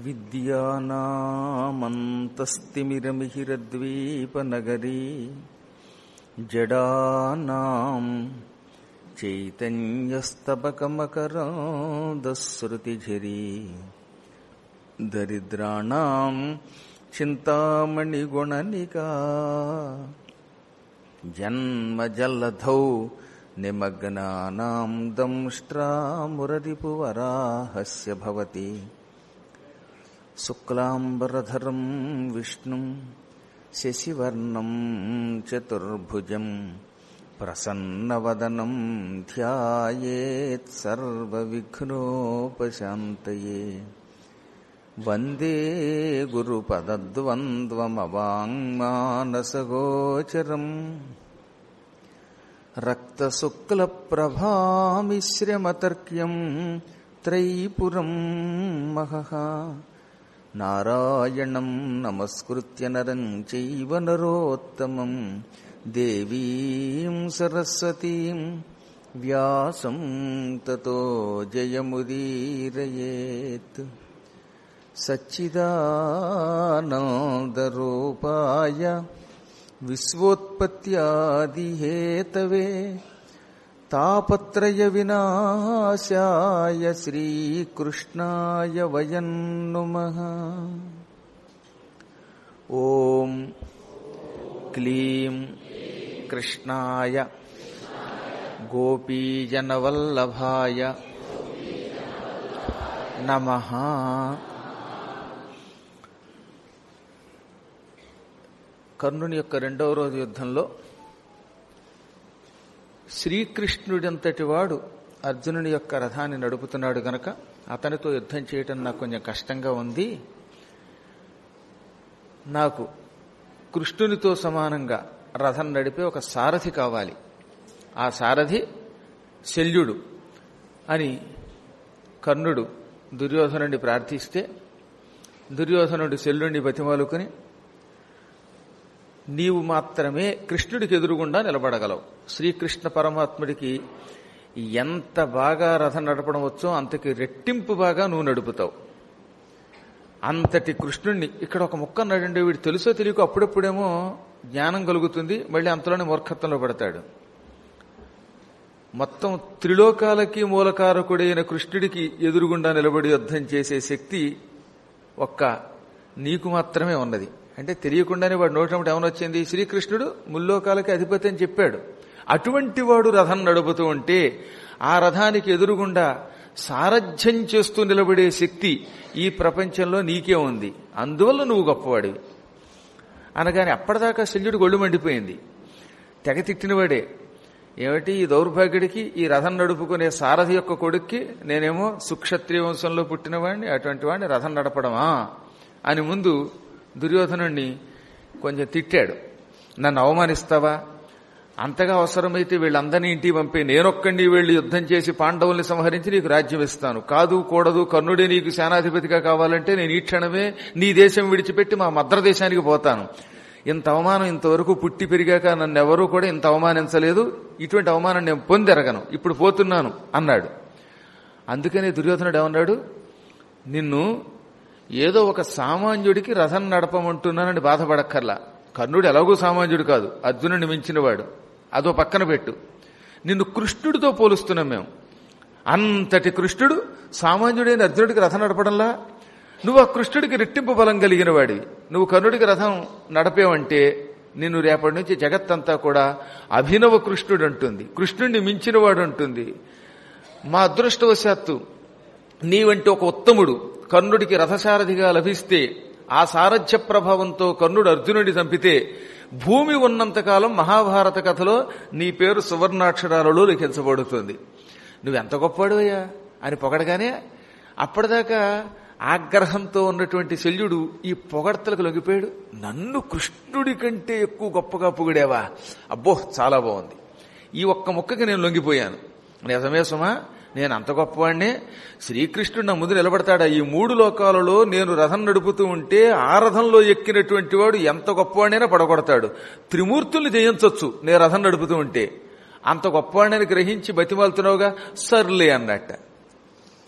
విద్యానామంతస్తిమిరమిహిరద్వీపనగరీ జడానాం చైతన్యస్తబకమకరాంధశ్రుతిఝరీ దరిద్రాణాం చింతామణిగుణనికా జన్మజల్లధౌ నిమగ్నానాం దంష్ట్రామురరిపువరాహస్య భవతి శుక్లాంబరధరం విష్ణుం శశివర్ణం చతుర్భుజం ప్రసన్నవదనం ధ్యాయేత్ సర్వవిఘ్నోపశాంతయే వందే గురుపదద్వంద్వమవాంగ్మానసగోచరం రక్తశుక్లప్రభామిశ్రమతర్క్యం త్రైపురం మహః నారాయణం నమస్కృత్య నరం చైవ నరోత్తమం దేవీం సరస్వతీం వ్యాసం తతో జయముదీరయేత్. సచ్చిదానందరూపాయ విశ్వోత్పత్యాదిహేతవే తాపత్రయ వినాశాయ శ్రీకృష్ణాయ వయం నుమః. ఓం క్లీం కృష్ణాయ గోపీజనవల్లభాయ నమః. కర్ణుని యొక్క రెండవ రోజు యుద్ధంలో శ్రీకృష్ణుడంతటి వాడు అర్జునుని యొక్క రథాన్ని నడుపుతున్నాడు గనక అతనితో యుద్ధం చేయటం నాకు కొంచెం కష్టంగా ఉంది. నాకు కృష్ణునితో సమానంగా రథం నడిపే ఒక సారథి కావాలి. ఆ సారథి శల్యుడు అని కర్ణుడు దుర్యోధనుడిని ప్రార్థిస్తే దుర్యోధనుడు శల్యుడిని బతిమాలుకుని నీవు మాత్రమే కృష్ణుడికి ఎదురుగుండా నిలబడగలవు. శ్రీకృష్ణ పరమాత్ముడికి ఎంత బాగా రథం నడపడం వచ్చో అంతకి రెట్టింపు బాగా నువ్వు నడుపుతావు. అంతటి కృష్ణుణ్ణి ఇక్కడ ఒక ముక్క నడండి. వీడు తెలుసో తెలియక అప్పుడప్పుడేమో జ్ఞానం కలుగుతుంది, మళ్ళీ అంతలోనే మూర్ఖత్వంలో పడతాడు. మొత్తం త్రిలోకాలకి మూలకారకుడైన కృష్ణుడికి ఎదురుగుండా నిలబడి యుద్ధం చేసే శక్తి ఒక్క నీకు మాత్రమే ఉన్నది. అంటే తెలియకుండానే వాడు నోటముట ఏమనొచ్చింది, శ్రీకృష్ణుడు ముల్లోకాలకి అధిపతి అని చెప్పాడు. అటువంటి వాడు రథం నడుపుతూ ఉంటే ఆ రథానికి ఎదురుగుండా సారథ్యం చేస్తూ నిలబడే శక్తి ఈ ప్రపంచంలో నీకే ఉంది. అందువల్ల నువ్వు గొప్పవాడివి అనగానే అప్పటిదాకా శల్యుడు గొళ్ళు మండిపోయింది. తెగ తిట్టినవాడే. ఏమిటి ఈ దౌర్భాగ్యుడికి, ఈ రథం నడుపుకునే సారథి యొక్క కొడుక్కి నేనేమో సుక్షత్రియ వంశంలో పుట్టినవాడిని, అటువంటి వాడిని రథం నడపడమా అని ముందు దుర్యోధనుణ్ణి కొంచెం తిట్టాడు. నన్ను అవమానిస్తావా? అంతగా అవసరమైతే వీళ్ళందరినీ ఇంటికి పంపి నేనొక్కండి వీళ్ళు యుద్ధం చేసి పాండవుల్ని సంహరించి నీకు రాజ్యం ఇస్తాను. కాదు కూడదు, కర్ణుడే నీకు సేనాధిపతిగా కావాలంటే నేను ఈ క్షణమే నీ దేశం విడిచిపెట్టి మా మద్రదేశానికి పోతాను. ఇంత అవమానం ఇంతవరకు పుట్టి పెరిగాక నన్నెవరూ కూడా ఇంత అవమానించలేదు. ఇటువంటి అవమానం నేను పొందెరగను. ఇప్పుడు పోతున్నాను అన్నాడు. అందుకనే దుర్యోధనుడు ఏమన్నాడు, నిన్ను ఏదో ఒక సామాన్యుడికి రథం నడపమంటున్నానని బాధపడక్కర్లా. కర్ణుడు ఎలాగూ సామాన్యుడు కాదు, అర్జునుడిని మించినవాడు. అదో పక్కన పెట్టు. నిన్ను కృష్ణుడితో పోలుస్తున్నాం మేము. అంతటి కృష్ణుడు సామాన్యుడైన అర్జునుడికి రథం నడపడంలా? నువ్వు ఆ కృష్ణుడికి రెట్టింపు బలం కలిగిన వాడివి. నువ్వు కర్ణుడికి రథం నడపేవంటే నిన్ను రేపటి నుంచి జగత్తంతా కూడా అభినవ కృష్ణుడు అంటుంది, కృష్ణుడిని మించినవాడు అంటుంది. మా అదృష్టవశాత్తు నీ వంటి ఒక ఉత్తముడు కర్ణుడికి రథసారథిగా లభిస్తే ఆ సారథ్య ప్రభావంతో కర్ణుడు అర్జునుడిని చంపితే భూమి ఉన్నంతకాలం మహాభారత కథలో నీ పేరు సువర్ణాక్షరాలలో లిఖించబడుతుంది. నువ్వెంత గొప్పవాడువయ్యా అని పొగడగానే అప్పటిదాకా ఆగ్రహంతో ఉన్నటువంటి శల్యుడు ఈ పొగడ్తలకు లొంగిపోయాడు. నన్ను కృష్ణుడి కంటే ఎక్కువ గొప్పగా పొగిడావా? అబ్బో చాలా బాగుంది. ఈ ఒక్క ముక్కకి నేను లొంగిపోయాను. నిజమే సుమా, నేను అంత గొప్పవాడినే. శ్రీకృష్ణుడు నా ముందు నిలబడతాడా? ఈ 3 లోకాలలో నేను రథం నడుపుతూ ఉంటే ఆ రథంలో ఎక్కినటువంటి వాడు ఎంత గొప్పవాడినైనా పడగొడతాడు. త్రిమూర్తుల్ని జయించొచ్చు నేను రథం నడుపుతూ ఉంటే. అంత గొప్పవాడిని గ్రహించి బతిమాలుతున్నావుగా, సర్లే అన్నట్ట.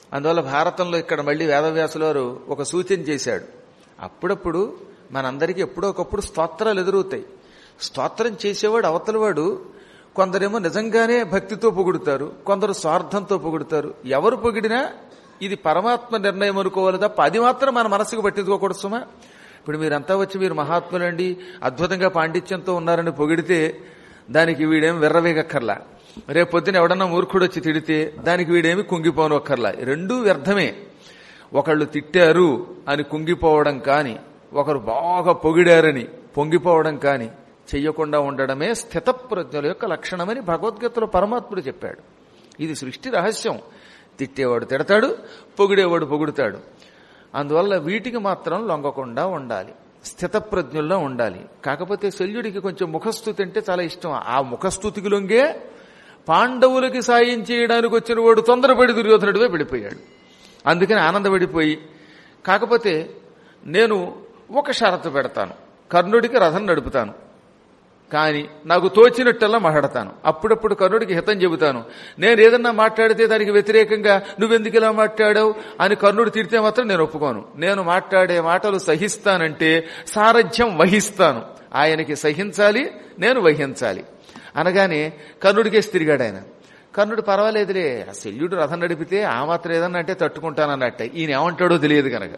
అందువల్ల భారతంలో ఇక్కడ మళ్ళీ వేదవ్యాసుల వారు ఒక సూచన చేశాడు. అప్పుడప్పుడు మనందరికీ ఎప్పుడో ఒకప్పుడు స్తోత్రాలు ఎదురవుతాయి. స్తోత్రం చేసేవాడు అవతలవాడు కొందరేమో నిజంగానే భక్తితో పొగుడుతారు, కొందరు స్వార్థంతో పొగుడుతారు. ఎవరు పొగిడినా ఇది పరమాత్మ నిర్ణయం అనుకోవాలి తప్ప అది మాత్రం మన మనసుకు పట్టించుకోకూడదు సుమా. ఇప్పుడు మీరంతా వచ్చి మీరు మహాత్ములండి, అద్భుతంగా పాండిత్యంతో ఉన్నారని పొగిడితే దానికి వీడేం విర్రవేగక్కర్లా. రేపు పొద్దున ఎవడన్నా మూర్ఖుడు వచ్చి తిడితే దానికి వీడేమి కుంగిపోనక్కర్లా. రెండూ వ్యర్థమే. ఒకళ్ళు తిట్టారు అని కుంగిపోవడం కాని, ఒకరు బాగా పొగిడారని పొంగిపోవడం కాని చెయ్యకుండా ఉండడమే స్థితప్రజ్ఞుల యొక్క లక్షణమని భగవద్గీతలో పరమాత్ముడు చెప్పాడు. ఇది సృష్టి రహస్యం. తిట్టేవాడు తిడతాడు, పొగిడేవాడు పొగుడుతాడు. అందువల్ల వీటికి మాత్రం లొంగకుండా ఉండాలి, స్థితప్రజ్ఞుల్లో ఉండాలి. కాకపోతే శల్యుడికి కొంచెం ముఖస్థుతి అంటే చాలా ఇష్టం. ఆ ముఖస్థుతికి లొంగే పాండవులకి సాయం చేయడానికి వచ్చిన వాడు తొందరపడి దుర్యోధనుడివే పడిపోయాడు. అందుకని ఆనందపడిపోయి, కాకపోతే నేను ఒక షరతు పెడతాను, కర్ణుడికి రథం నడుపుతాను, కానీ నాకు తోచినట్టల్లా మాట్లాడతాను. అప్పుడప్పుడు కర్ణుడికి హితం చెబుతాను. నేను ఏదన్నా మాట్లాడితే దానికి వ్యతిరేకంగా నువ్వెందుకు ఇలా మాట్లాడావు అని కర్ణుడు తిడితే మాత్రం నేను ఒప్పుకోను. నేను మాట్లాడే మాటలు సహిస్తానంటే సారథ్యం వహిస్తాను. ఆయనకి సహించాలి, నేను వహించాలి అనగానే కర్ణుడికేసి తిరిగాడు ఆయన. కర్ణుడు పర్వాలేదులే, ఆ శల్యుడు రథం నడిపితే ఆ మాత్రం ఏదన్నా అంటే తట్టుకుంటానన్నట్టే. ఈయన ఏమంటాడో తెలియదు కనుక.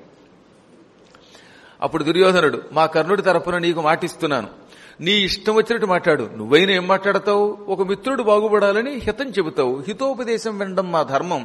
అప్పుడు దుర్యోధనుడు, మా కర్ణుడి తరపున నీకు మాటిస్తున్నాను, నీ ఇష్టం వచ్చినట్టు మాట్లాడు. నువ్వైనా ఏం మాట్లాడతావు? ఒక మిత్రుడు బాగుపడాలని హితం చెబుతావు. హితోపదేశం వినడం మా ధర్మం.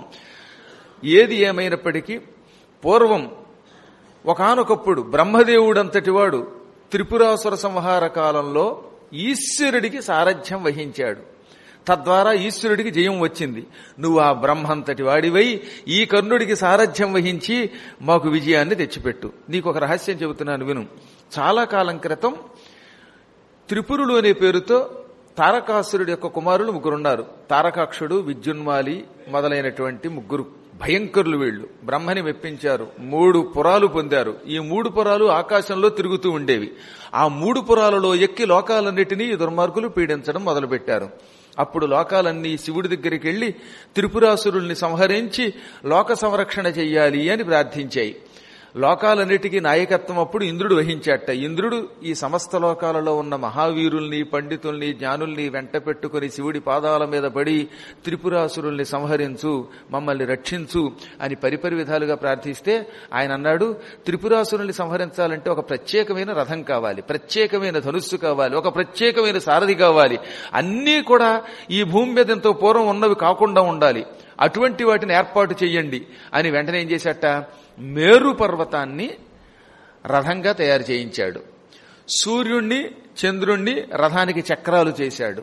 ఏది ఏమైనప్పటికీ పూర్వం ఒకానొకప్పుడు బ్రహ్మదేవుడంతటి వాడు త్రిపురాసుర సంహార కాలంలో ఈశ్వరుడికి సారథ్యం వహించాడు. తద్వారా ఈశ్వరుడికి జయం వచ్చింది. నువ్వు ఆ బ్రహ్మంతటి వాడివై ఈ కర్ణుడికి సారథ్యం వహించి మాకు విజయాన్ని తెచ్చిపెట్టు. నీకు ఒక రహస్యం చెబుతున్నాను విను. చాలా కాలం క్రితం త్రిపురులు అనే పేరుతో తారకాసురుడి యొక్క కుమారులు ముగ్గురున్నారు. తారకాక్షుడు, విద్యున్మాలి మొదలైనటువంటి ముగ్గురు భయంకరులు. వీళ్లు బ్రహ్మని మెప్పించారు. 3 పురాలు పొందారు. ఈ 3 పురాలు ఆకాశంలో తిరుగుతూ ఉండేవి. ఆ 3 పురాలలో ఎక్కి లోకాలన్నిటినీ ఈ దుర్మార్గులు పీడించడం మొదలుపెట్టారు. అప్పుడు లోకాలన్నీ శివుడి దగ్గరికి వెళ్లి త్రిపురాసురుల్ని సంహరించి లోక సంరక్షణ చెయ్యాలి అని ప్రార్థించాయి. లోకాలన్నిటికీ నాయకత్వం అప్పుడు ఇంద్రుడు వహించాట. ఇంద్రుడు ఈ సమస్త లోకాలలో ఉన్న మహావీరుల్ని, పండితుల్ని, జ్ఞానుల్ని వెంట పెట్టుకుని శివుడి పాదాల మీద పడి త్రిపురాసురుల్ని సంహరించు, మమ్మల్ని రక్షించు అని పరిపరి విధాలుగా ప్రార్థిస్తే ఆయన అన్నాడు, త్రిపురాసురుల్ని సంహరించాలంటే ఒక ప్రత్యేకమైన రథం కావాలి, ప్రత్యేకమైన ధనుస్సు కావాలి, ఒక ప్రత్యేకమైన సారథి కావాలి. అన్నీ కూడా ఈ భూమి మీద ఎంతో పూర్వం ఉన్నవి కాకుండా ఉండాలి. అటువంటి వాటిని ఏర్పాటు చెయ్యండి అని వెంటనే ఏం చేశాట, మేరు పర్వతాన్ని రథంగా తయారు చేయించాడు. సూర్యుణ్ణి, చంద్రుణ్ణి రథానికి చక్రాలు చేశాడు.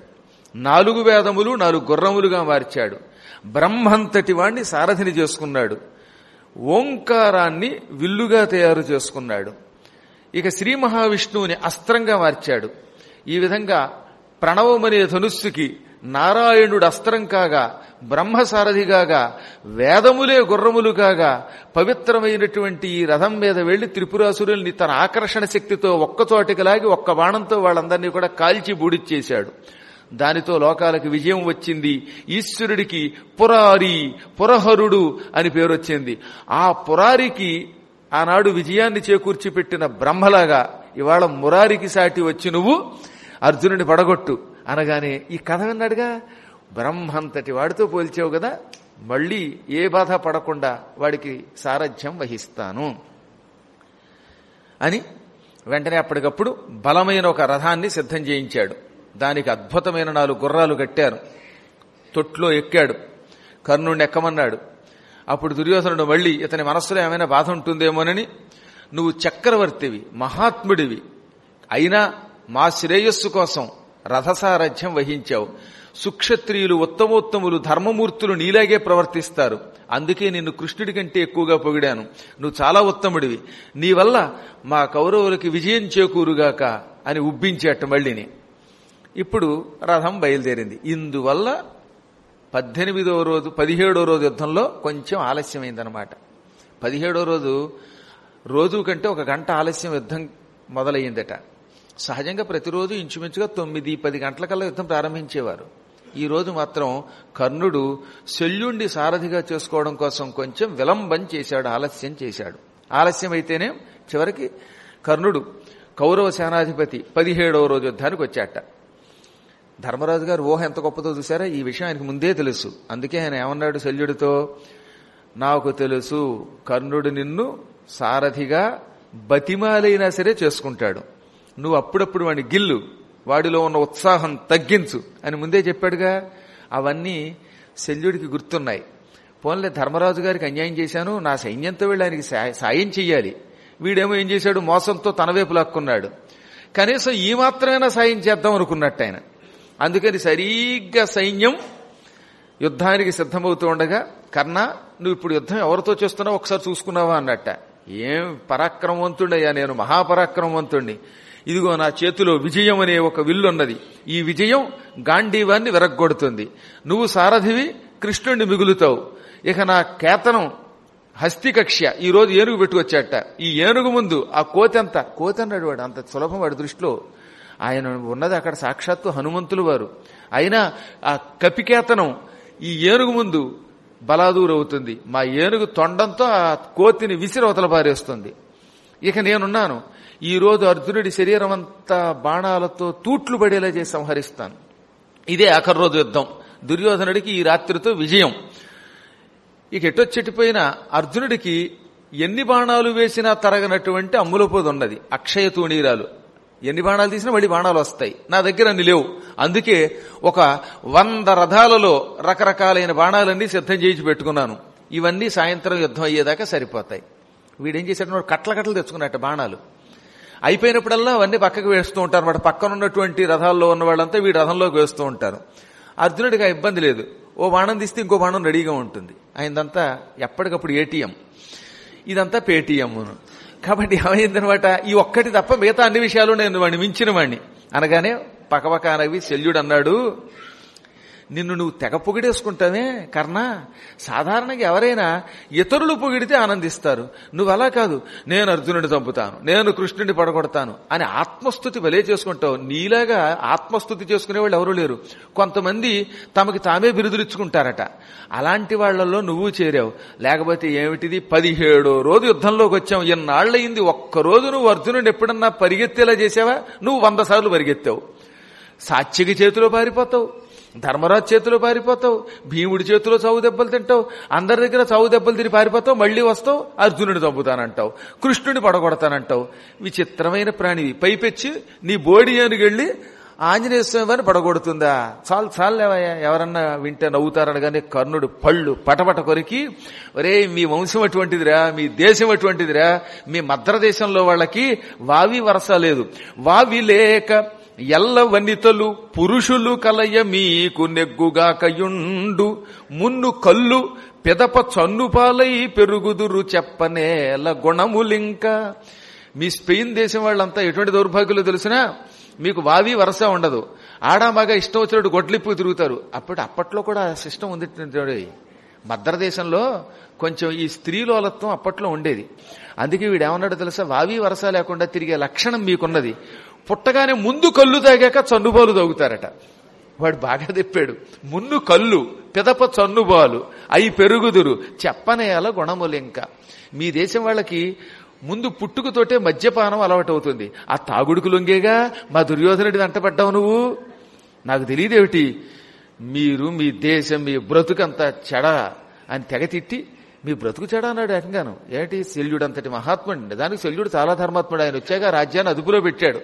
4 వేదములు 4 గుర్రములుగా మార్చాడు. బ్రహ్మంతటి వాణ్ణి సారథిని చేసుకున్నాడు. ఓంకారాన్ని విల్లుగా తయారు చేసుకున్నాడు. ఇక శ్రీ మహావిష్ణువుని అస్త్రంగా మార్చాడు. ఈ విధంగా ప్రణవమనే ధనుస్సుకి నారాయణుడు అస్త్రం కాగా, బ్రహ్మసారథిగాగా, వేదములే గుర్రములు కాగా పవిత్రమైనటువంటి ఈ రథం మీద వెళ్లి త్రిపురాసురుల్ని తన ఆకర్షణ శక్తితో ఒక్కచోటికి లాగి ఒక్క బాణంతో వాళ్ళందరినీ కూడా కాల్చి బూడిచ్చేశాడు. దానితో లోకాలకు విజయం వచ్చింది. ఈశ్వరుడికి పురారి, పురహరుడు అని పేరు వచ్చింది. ఆ పురారికి ఆనాడు విజయాన్ని చేకూర్చి పెట్టిన బ్రహ్మలాగా ఇవాళ మురారికి సాటి వచ్చి నువ్వు అర్జునుడిని పడగొట్టు అనగానే ఈ కథ విన్నాడుగా, బ్రహ్మంతటి వాడితో పోల్చావు కదా, మళ్ళీ ఏ బాధ పడకుండా వాడికి సారథ్యం వహిస్తాను అని వెంటనే అప్పటికప్పుడు బలమైన ఒక రథాన్ని సిద్ధం చేయించాడు. దానికి అద్భుతమైన 4 గుర్రాలు కట్టారు. తొట్లో ఎక్కాడు. కర్ణుడిని ఎక్కమన్నాడు. అప్పుడు దుర్యోధనుడు మళ్ళీ ఇతని మనస్సులో ఏమైనా బాధ ఉంటుందేమోనని, నువ్వు చక్రవర్తివి, మహాత్ముడివి, అయినా మా శ్రేయస్సు కోసం రథసారథ్యం వహించావు. సుక్షత్రియులు, ఉత్తమోత్తములు, ధర్మమూర్తులు నీలాగే ప్రవర్తిస్తారు. అందుకే నిన్ను కృష్ణుడి కంటే ఎక్కువగా పొగిడాను. నువ్వు చాలా ఉత్తముడివి. నీ వల్ల మా కౌరవులకి విజయం చేకూరుగాక అని ఉబ్బించేట మళ్ళీని. ఇప్పుడు రథం బయలుదేరింది. ఇందువల్ల 17వ రోజు యుద్ధంలో కొంచెం ఆలస్యమైందనమాట. 17వ రోజు కంటే 1 గంట ఆలస్యం యుద్ధం మొదలయ్యిందట. సహజంగా ప్రతిరోజు ఇంచుమించుగా 9-10 గంటలకల్లా యుద్ధం ప్రారంభించేవారు. ఈ రోజు మాత్రం కర్ణుడు శల్యుణ్ణి సారథిగా చేసుకోవడం కోసం కొంచెం విలంబం చేశాడు, ఆలస్యం చేశాడు. ఆలస్యం అయితేనే చివరికి కర్ణుడు కౌరవ సేనాధిపతి 17వ రోజు యుద్ధానికి వచ్చాట. ధర్మరాజు గారు ఊహ ఎంత గొప్పదో చూసారా? ఈ విషయం ఆయనకు ముందే తెలుసు. అందుకే ఆయన ఏమన్నాడు శల్యుడితో, నాకు తెలుసు కర్ణుడు నిన్ను సారథిగా బతిమాలైనా సరే చేసుకుంటాడు, నువ్వు అప్పుడప్పుడు వాడిని గిల్లు, వాడిలో ఉన్న ఉత్సాహం తగ్గించు అని ముందే చెప్పాడుగా. అవన్నీ శల్యుడికి గుర్తున్నాయి. పోన్లే ధర్మరాజు గారికి అన్యాయం చేశాను, నా సైన్యంతో వెళ్ళి ఆయనకి సాయం చెయ్యాలి. వీడేమో ఏం చేశాడు, మోసంతో తన వైపు లాక్కున్నాడు. కనీసం ఈ మాత్రమైనా సాయం చేద్దాం అనుకున్నట్టు ఆయన. అందుకని సరిగ్గా సైన్యం యుద్ధానికి సిద్ధమవుతూ ఉండగా, కర్ణ నువ్వు ఇప్పుడు యుద్ధం ఎవరితో చేస్తున్నావు ఒకసారి చూసుకున్నావా అన్నట్ట. ఏం పరాక్రమవంతుడయ్యా, నేను మహాపరాక్రమవంతుణ్ణి. ఇదిగో నా చేతిలో విజయం అనే ఒక విల్లున్నది. ఈ విజయం గాంధీవాన్ని విరగ్గొడుతుంది. నువ్వు సారథివి, కృష్ణుణ్ణి మిగులుతావు. ఇక నా కేతనం హస్తికక్ష్య ఈ రోజు ఏనుగు పెట్టుకొచ్చాట. ఈ ఏనుగు ముందు ఆ కోతి అన్నాడు వాడు. అంత సులభం వాడి దృష్టిలో. ఆయన ఉన్నది అక్కడ సాక్షాత్తు హనుమంతులు వారు. అయినా ఆ కపికేతనం ఈ ఏనుగు ముందు బలాదూరవుతుంది. మా ఏనుగు తొండంతో ఆ కోతిని విసిరవతల పారేస్తుంది. ఇక నేనున్నాను. ఈ రోజు అర్జునుడి శరీరం అంతా బాణాలతో తూట్లు పడేలా చేసి సంహరిస్తాను. ఇదే ఆఖరి రోజు యుద్ధం. దుర్యోధనుడికి ఈ రాత్రితో విజయం. ఇక ఎటొచ్చెట్టిపోయినా అర్జునుడికి ఎన్ని బాణాలు వేసినా తరగనటువంటి అమ్ములపోదు ఉన్నది, అక్షయ తూణీరాలు. ఎన్ని బాణాలు తీసినా మళ్ళీ బాణాలు వస్తాయి. నా దగ్గర అన్ని లేవు. అందుకే ఒక 100 రథాలలో రకరకాలైన బాణాలన్నీ సిద్ధం చేయించి పెట్టుకున్నాను. ఇవన్నీ సాయంత్రం యుద్ధం అయ్యేదాకా సరిపోతాయి. వీడేం చేశాడు, కట్టలు తెచ్చుకున్నట్ట బాణాలు. అయిపోయినప్పుడల్లా అవన్నీ పక్కకు వేస్తూ ఉంటారు అన్నమాట. పక్కన ఉన్నటువంటి రథాల్లో ఉన్న వాళ్ళంతా వీడి రథంలోకి వేస్తూ ఉంటారు. అర్జునుడికి ఆ ఇబ్బంది లేదు. ఓ బాణం తీస్తే ఇంకో బాణం రెడీగా ఉంటుంది. ఆయనదంతా ఎప్పటికప్పుడు ఏటీఎం, ఇదంతా పేటీఎం. కాబట్టి ఏమైందనమాట, ఈ ఒక్కటి తప్ప మిగతా అన్ని విషయాలు నేను వాడిని మించిన వాడిని అనగానే పకపక అనవి శల్యుడు అన్నాడు, నిన్ను నువ్వు తెగ పొగిడేసుకుంటావే కర్ణ. సాధారణంగా ఎవరైనా ఇతరులు పొగిడితే ఆనందిస్తారు. నువ్వు అలా కాదు, నేను అర్జునుడిని చంపుతాను, నేను కృష్ణుడిని పడగొడతాను అని ఆత్మస్తుతి భలే చేసుకుంటావు. నీలాగా ఆత్మస్తుతి చేసుకునే వాళ్ళు ఎవరూ లేరు. కొంతమంది తమకి తామే బిరుదులిచ్చుకుంటారట. అలాంటి వాళ్లలో నువ్వు చేరావు. లేకపోతే ఏమిటిది, 17వ రోజు యుద్ధంలోకి వచ్చావు. ఎన్నాళ్లయింది ఒక్కరోజు నువ్వు అర్జునుడిని ఎప్పుడన్నా పరిగెత్తేలా చేసావా? నువ్వు 100 సార్లు పరిగెత్తావు. సాత్యకి చేతిలో పారిపోతావు, ధర్మరాజు చేతిలో పారిపోతావు, భీముడి చేతిలో చావు దెబ్బలు తింటావు, అందరి దగ్గర చావు దెబ్బలు తిని పారిపోతావు, మళ్లీ వస్తావు, అర్జునుడిని చంపుతానంటావు, కృష్ణుడిని పడగొడతానంటావు. విచిత్రమైన ప్రాణివి. పైపెచ్చి నీ బోడి ఏనుగెళ్ళి ఆంజనేయ స్వామిని పడగొడుతుందా? చాలేవయ్యా, ఎవరన్నా వింటే నవ్వుతారనగానే కర్ణుడు పళ్ళు పటపట కొరికి, ఒరే మీ వంశం అటువంటిదిరా, మీ దేశం అటువంటిదిరా, మీ మద్ర దేశంలో వాళ్ళకి వావి వరస లేదు. వావి లేక ఎల్ల వనితలు పురుషులు కలయ మీకు నెగ్గుగాకయుండు, మున్ను కల్లు పెదప చన్నుపాలై పెరుగుదురు చెప్పనేల గుణములింక. మీ స్పెయిన్ దేశం వాళ్ళంతా ఎటువంటి దౌర్భాగ్యులు తెలిసినా మీకు వావి వరస ఉండదు. ఆడామగా ఇష్టం వచ్చినట్టు గొడ్లిప్పు తిరుగుతారు. అప్పట్లో కూడా సిస్టమ్ ఉంది. మద్రదేశంలో కొంచెం ఈ స్త్రీలోలత్వం అప్పట్లో ఉండేది. అందుకే వీడేమన్నాడో తెలుసా, వావి వరస లేకుండా తిరిగే లక్షణం మీకున్నది. పుట్టగానే ముందు కళ్ళు తాగాక చన్నుబాలు తాగుతారట. వాడు బాగా చెప్పాడు. మున్ను కళ్ళు పెదప చన్నుబాలు అయి పెరుగుదురు చెప్పనేల గుణములింక. మీ దేశం వాళ్ళకి ముందు పుట్టుకతోటే మద్యపానం అలవాటు అవుతుంది. ఆ తాగుడుకు లొంగేగా మా దుర్యోధనుడి వెంటపడ్డావు నువ్వు. నాకు తెలియదేమిటి, మీరు మీ దేశం మీ బ్రతుకంతా చెడ అని తెగ తిట్టి, మీ బ్రతుకు చెడ అన్నాడు ఏకంగాను. ఏంటి, శల్యుడు అంతటి మహాత్ముడు, దానికి శల్యుడు చాలా ధర్మాత్ముడు. ఆయన వచ్చాక రాజ్యాన్ని అదుపులో పెట్టాడు.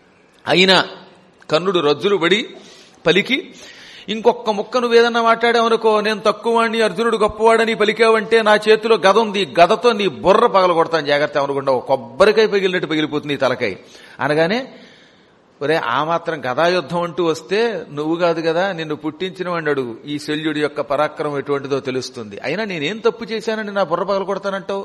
అయినా కర్ణుడు రజ్జులు పడి పలికి, ఇంకొక ముక్క నువ్వేదన్నా మాట్లాడావనుకో, నేను తక్కువ వాడిని అర్జునుడు గొప్పవాడని పలికావంటే నా చేతిలో గద ఉంది, గదతో నీ బుర్ర పగల కొడతాను జాగ్రత్త అనుకుంటా. కొబ్బరికాయ పగిలినట్టు పగిలిపోతుంది ఈ తలకాయ అనగానే, ఒరే ఆ మాత్రం గదాయుద్ధం అంటూ వస్తే నువ్వు కాదు కదా, నిన్ను పుట్టించిన వాడిని అడుగు, ఈ శల్యుడి యొక్క పరాక్రమం ఎటువంటిదో తెలుస్తుంది. అయినా నేనేం తప్పు చేశానని నా బుర్ర పగల కొడతానంటావు?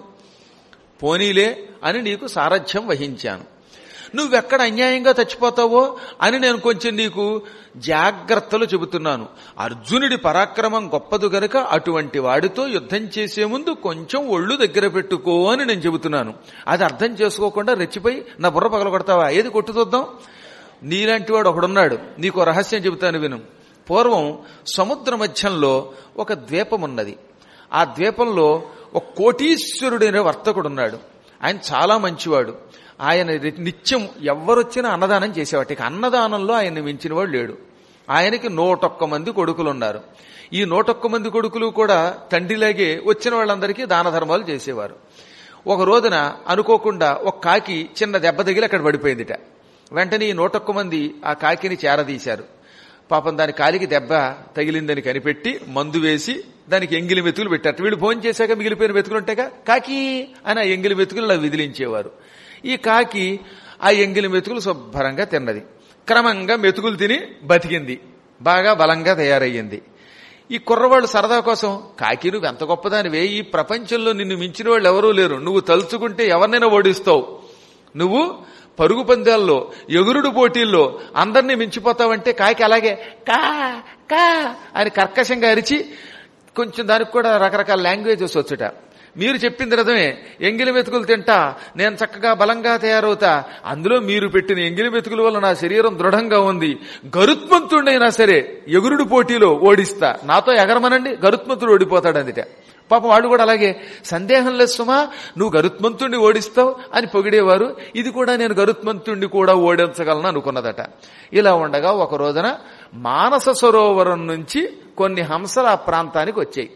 పోనీలే అని నీకు సారథ్యం వహించాను. నువ్వెక్కడ అన్యాయంగా చచ్చిపోతావో అని నేను కొంచెం నీకు జాగ్రత్తలు చెబుతున్నాను. అర్జునుడి పరాక్రమం గొప్పదు గనుక అటువంటి వాడితో యుద్ధం చేసే ముందు కొంచెం ఒళ్ళు దగ్గర పెట్టుకో అని నేను చెబుతున్నాను. అది అర్థం చేసుకోకుండా రెచ్చిపోయి నా బుర్ర పగల కొడతావా? ఏది కొట్టు చూద్దాం. నీలాంటి వాడు ఒకడున్నాడు, నీకు రహస్యం చెబుతాను విను. పూర్వం సముద్ర మధ్యంలో ఒక ద్వీపం ఉన్నది. ఆ ద్వీపంలో ఒక కోటీశ్వరుడైన వర్తకుడున్నాడు. ఆయన చాలా మంచివాడు. ఆయన నిత్యం ఎవరొచ్చినా అన్నదానం చేసేవాడు. ఇక అన్నదానంలో ఆయన మించిన వాడు లేడు. ఆయనకి 101 మంది కొడుకులున్నారు. ఈ 101 మంది కొడుకులు కూడా తండ్రిలాగే వచ్చిన వాళ్ళందరికీ దాన ధర్మాలు చేసేవారు. ఒక రోజున అనుకోకుండా ఒక కాకి చిన్న దెబ్బ తగిలి అక్కడ పడిపోయిందిట. వెంటనే ఈ 101 మంది ఆ కాకిని చేరదీశారు. పాపం దాని కాలికి దెబ్బ తగిలిందని కనిపెట్టి మందు వేసి దానికి ఎంగిలి మెతుకులు పెట్టారు. వీళ్ళు భోజనం చేశాక మిగిలిపోయిన మెతుకులు ఉంటాయిగా, కాకి అని ఆ ఎంగిలి మెతుకులు అలా విదిలించేవారు. ఈ కాకి ఆ ఎంగిలి మెతుకులు శుభ్రంగా తిన్నది. క్రమంగా మెతుకులు తిని బతికింది. బాగా బలంగా తయారయ్యింది. ఈ కుర్రవాళ్ళు సరదా కోసం, కాకి నువ్వు ఎంత గొప్పదానివే, ఈ ప్రపంచంలో నిన్ను మించిన వాళ్ళు ఎవరూ లేరు, నువ్వు తలుచుకుంటే ఎవరినైనా ఓడిస్తావు, నువ్వు పరుగు పందాల్లో ఎగురుడు పోటీల్లో అందరినీ మించిపోతావంటే కాకి అలాగే కా కా అని కర్కశంగా అరిచి, కొంచెం దానికి కూడా రకరకాల లాంగ్వేజెస్ వచ్చుట. మీరు చెప్పింది రథమే, ఎంగిలి మెతుకులు తింటా నేను చక్కగా బలంగా తయారవుతా, అందులో మీరు పెట్టిన ఎంగిలి మెతుకుల వల్ల నా శరీరం దృఢంగా ఉంది, గరుత్మంతుడైనా సరే ఎగురుడు పోటీలో ఓడిస్తా, నాతో ఎగరమనండి, గరుత్మంతుడు ఓడిపోతాడు అందుట. పాపం వాళ్ళు కూడా అలాగే, సందేహం లేదు సుమా నువ్వు గరుత్మంతుణ్ణి ఓడిస్తావు అని పొగిడేవారు. ఇది కూడా నేను గరుత్మంతుణ్ణి కూడా ఓడించగలను అనుకున్నదట. ఇలా ఉండగా ఒక రోజున మానస సరోవరం నుంచి కొన్ని హంసలు ఆ ప్రాంతానికి వచ్చాయి.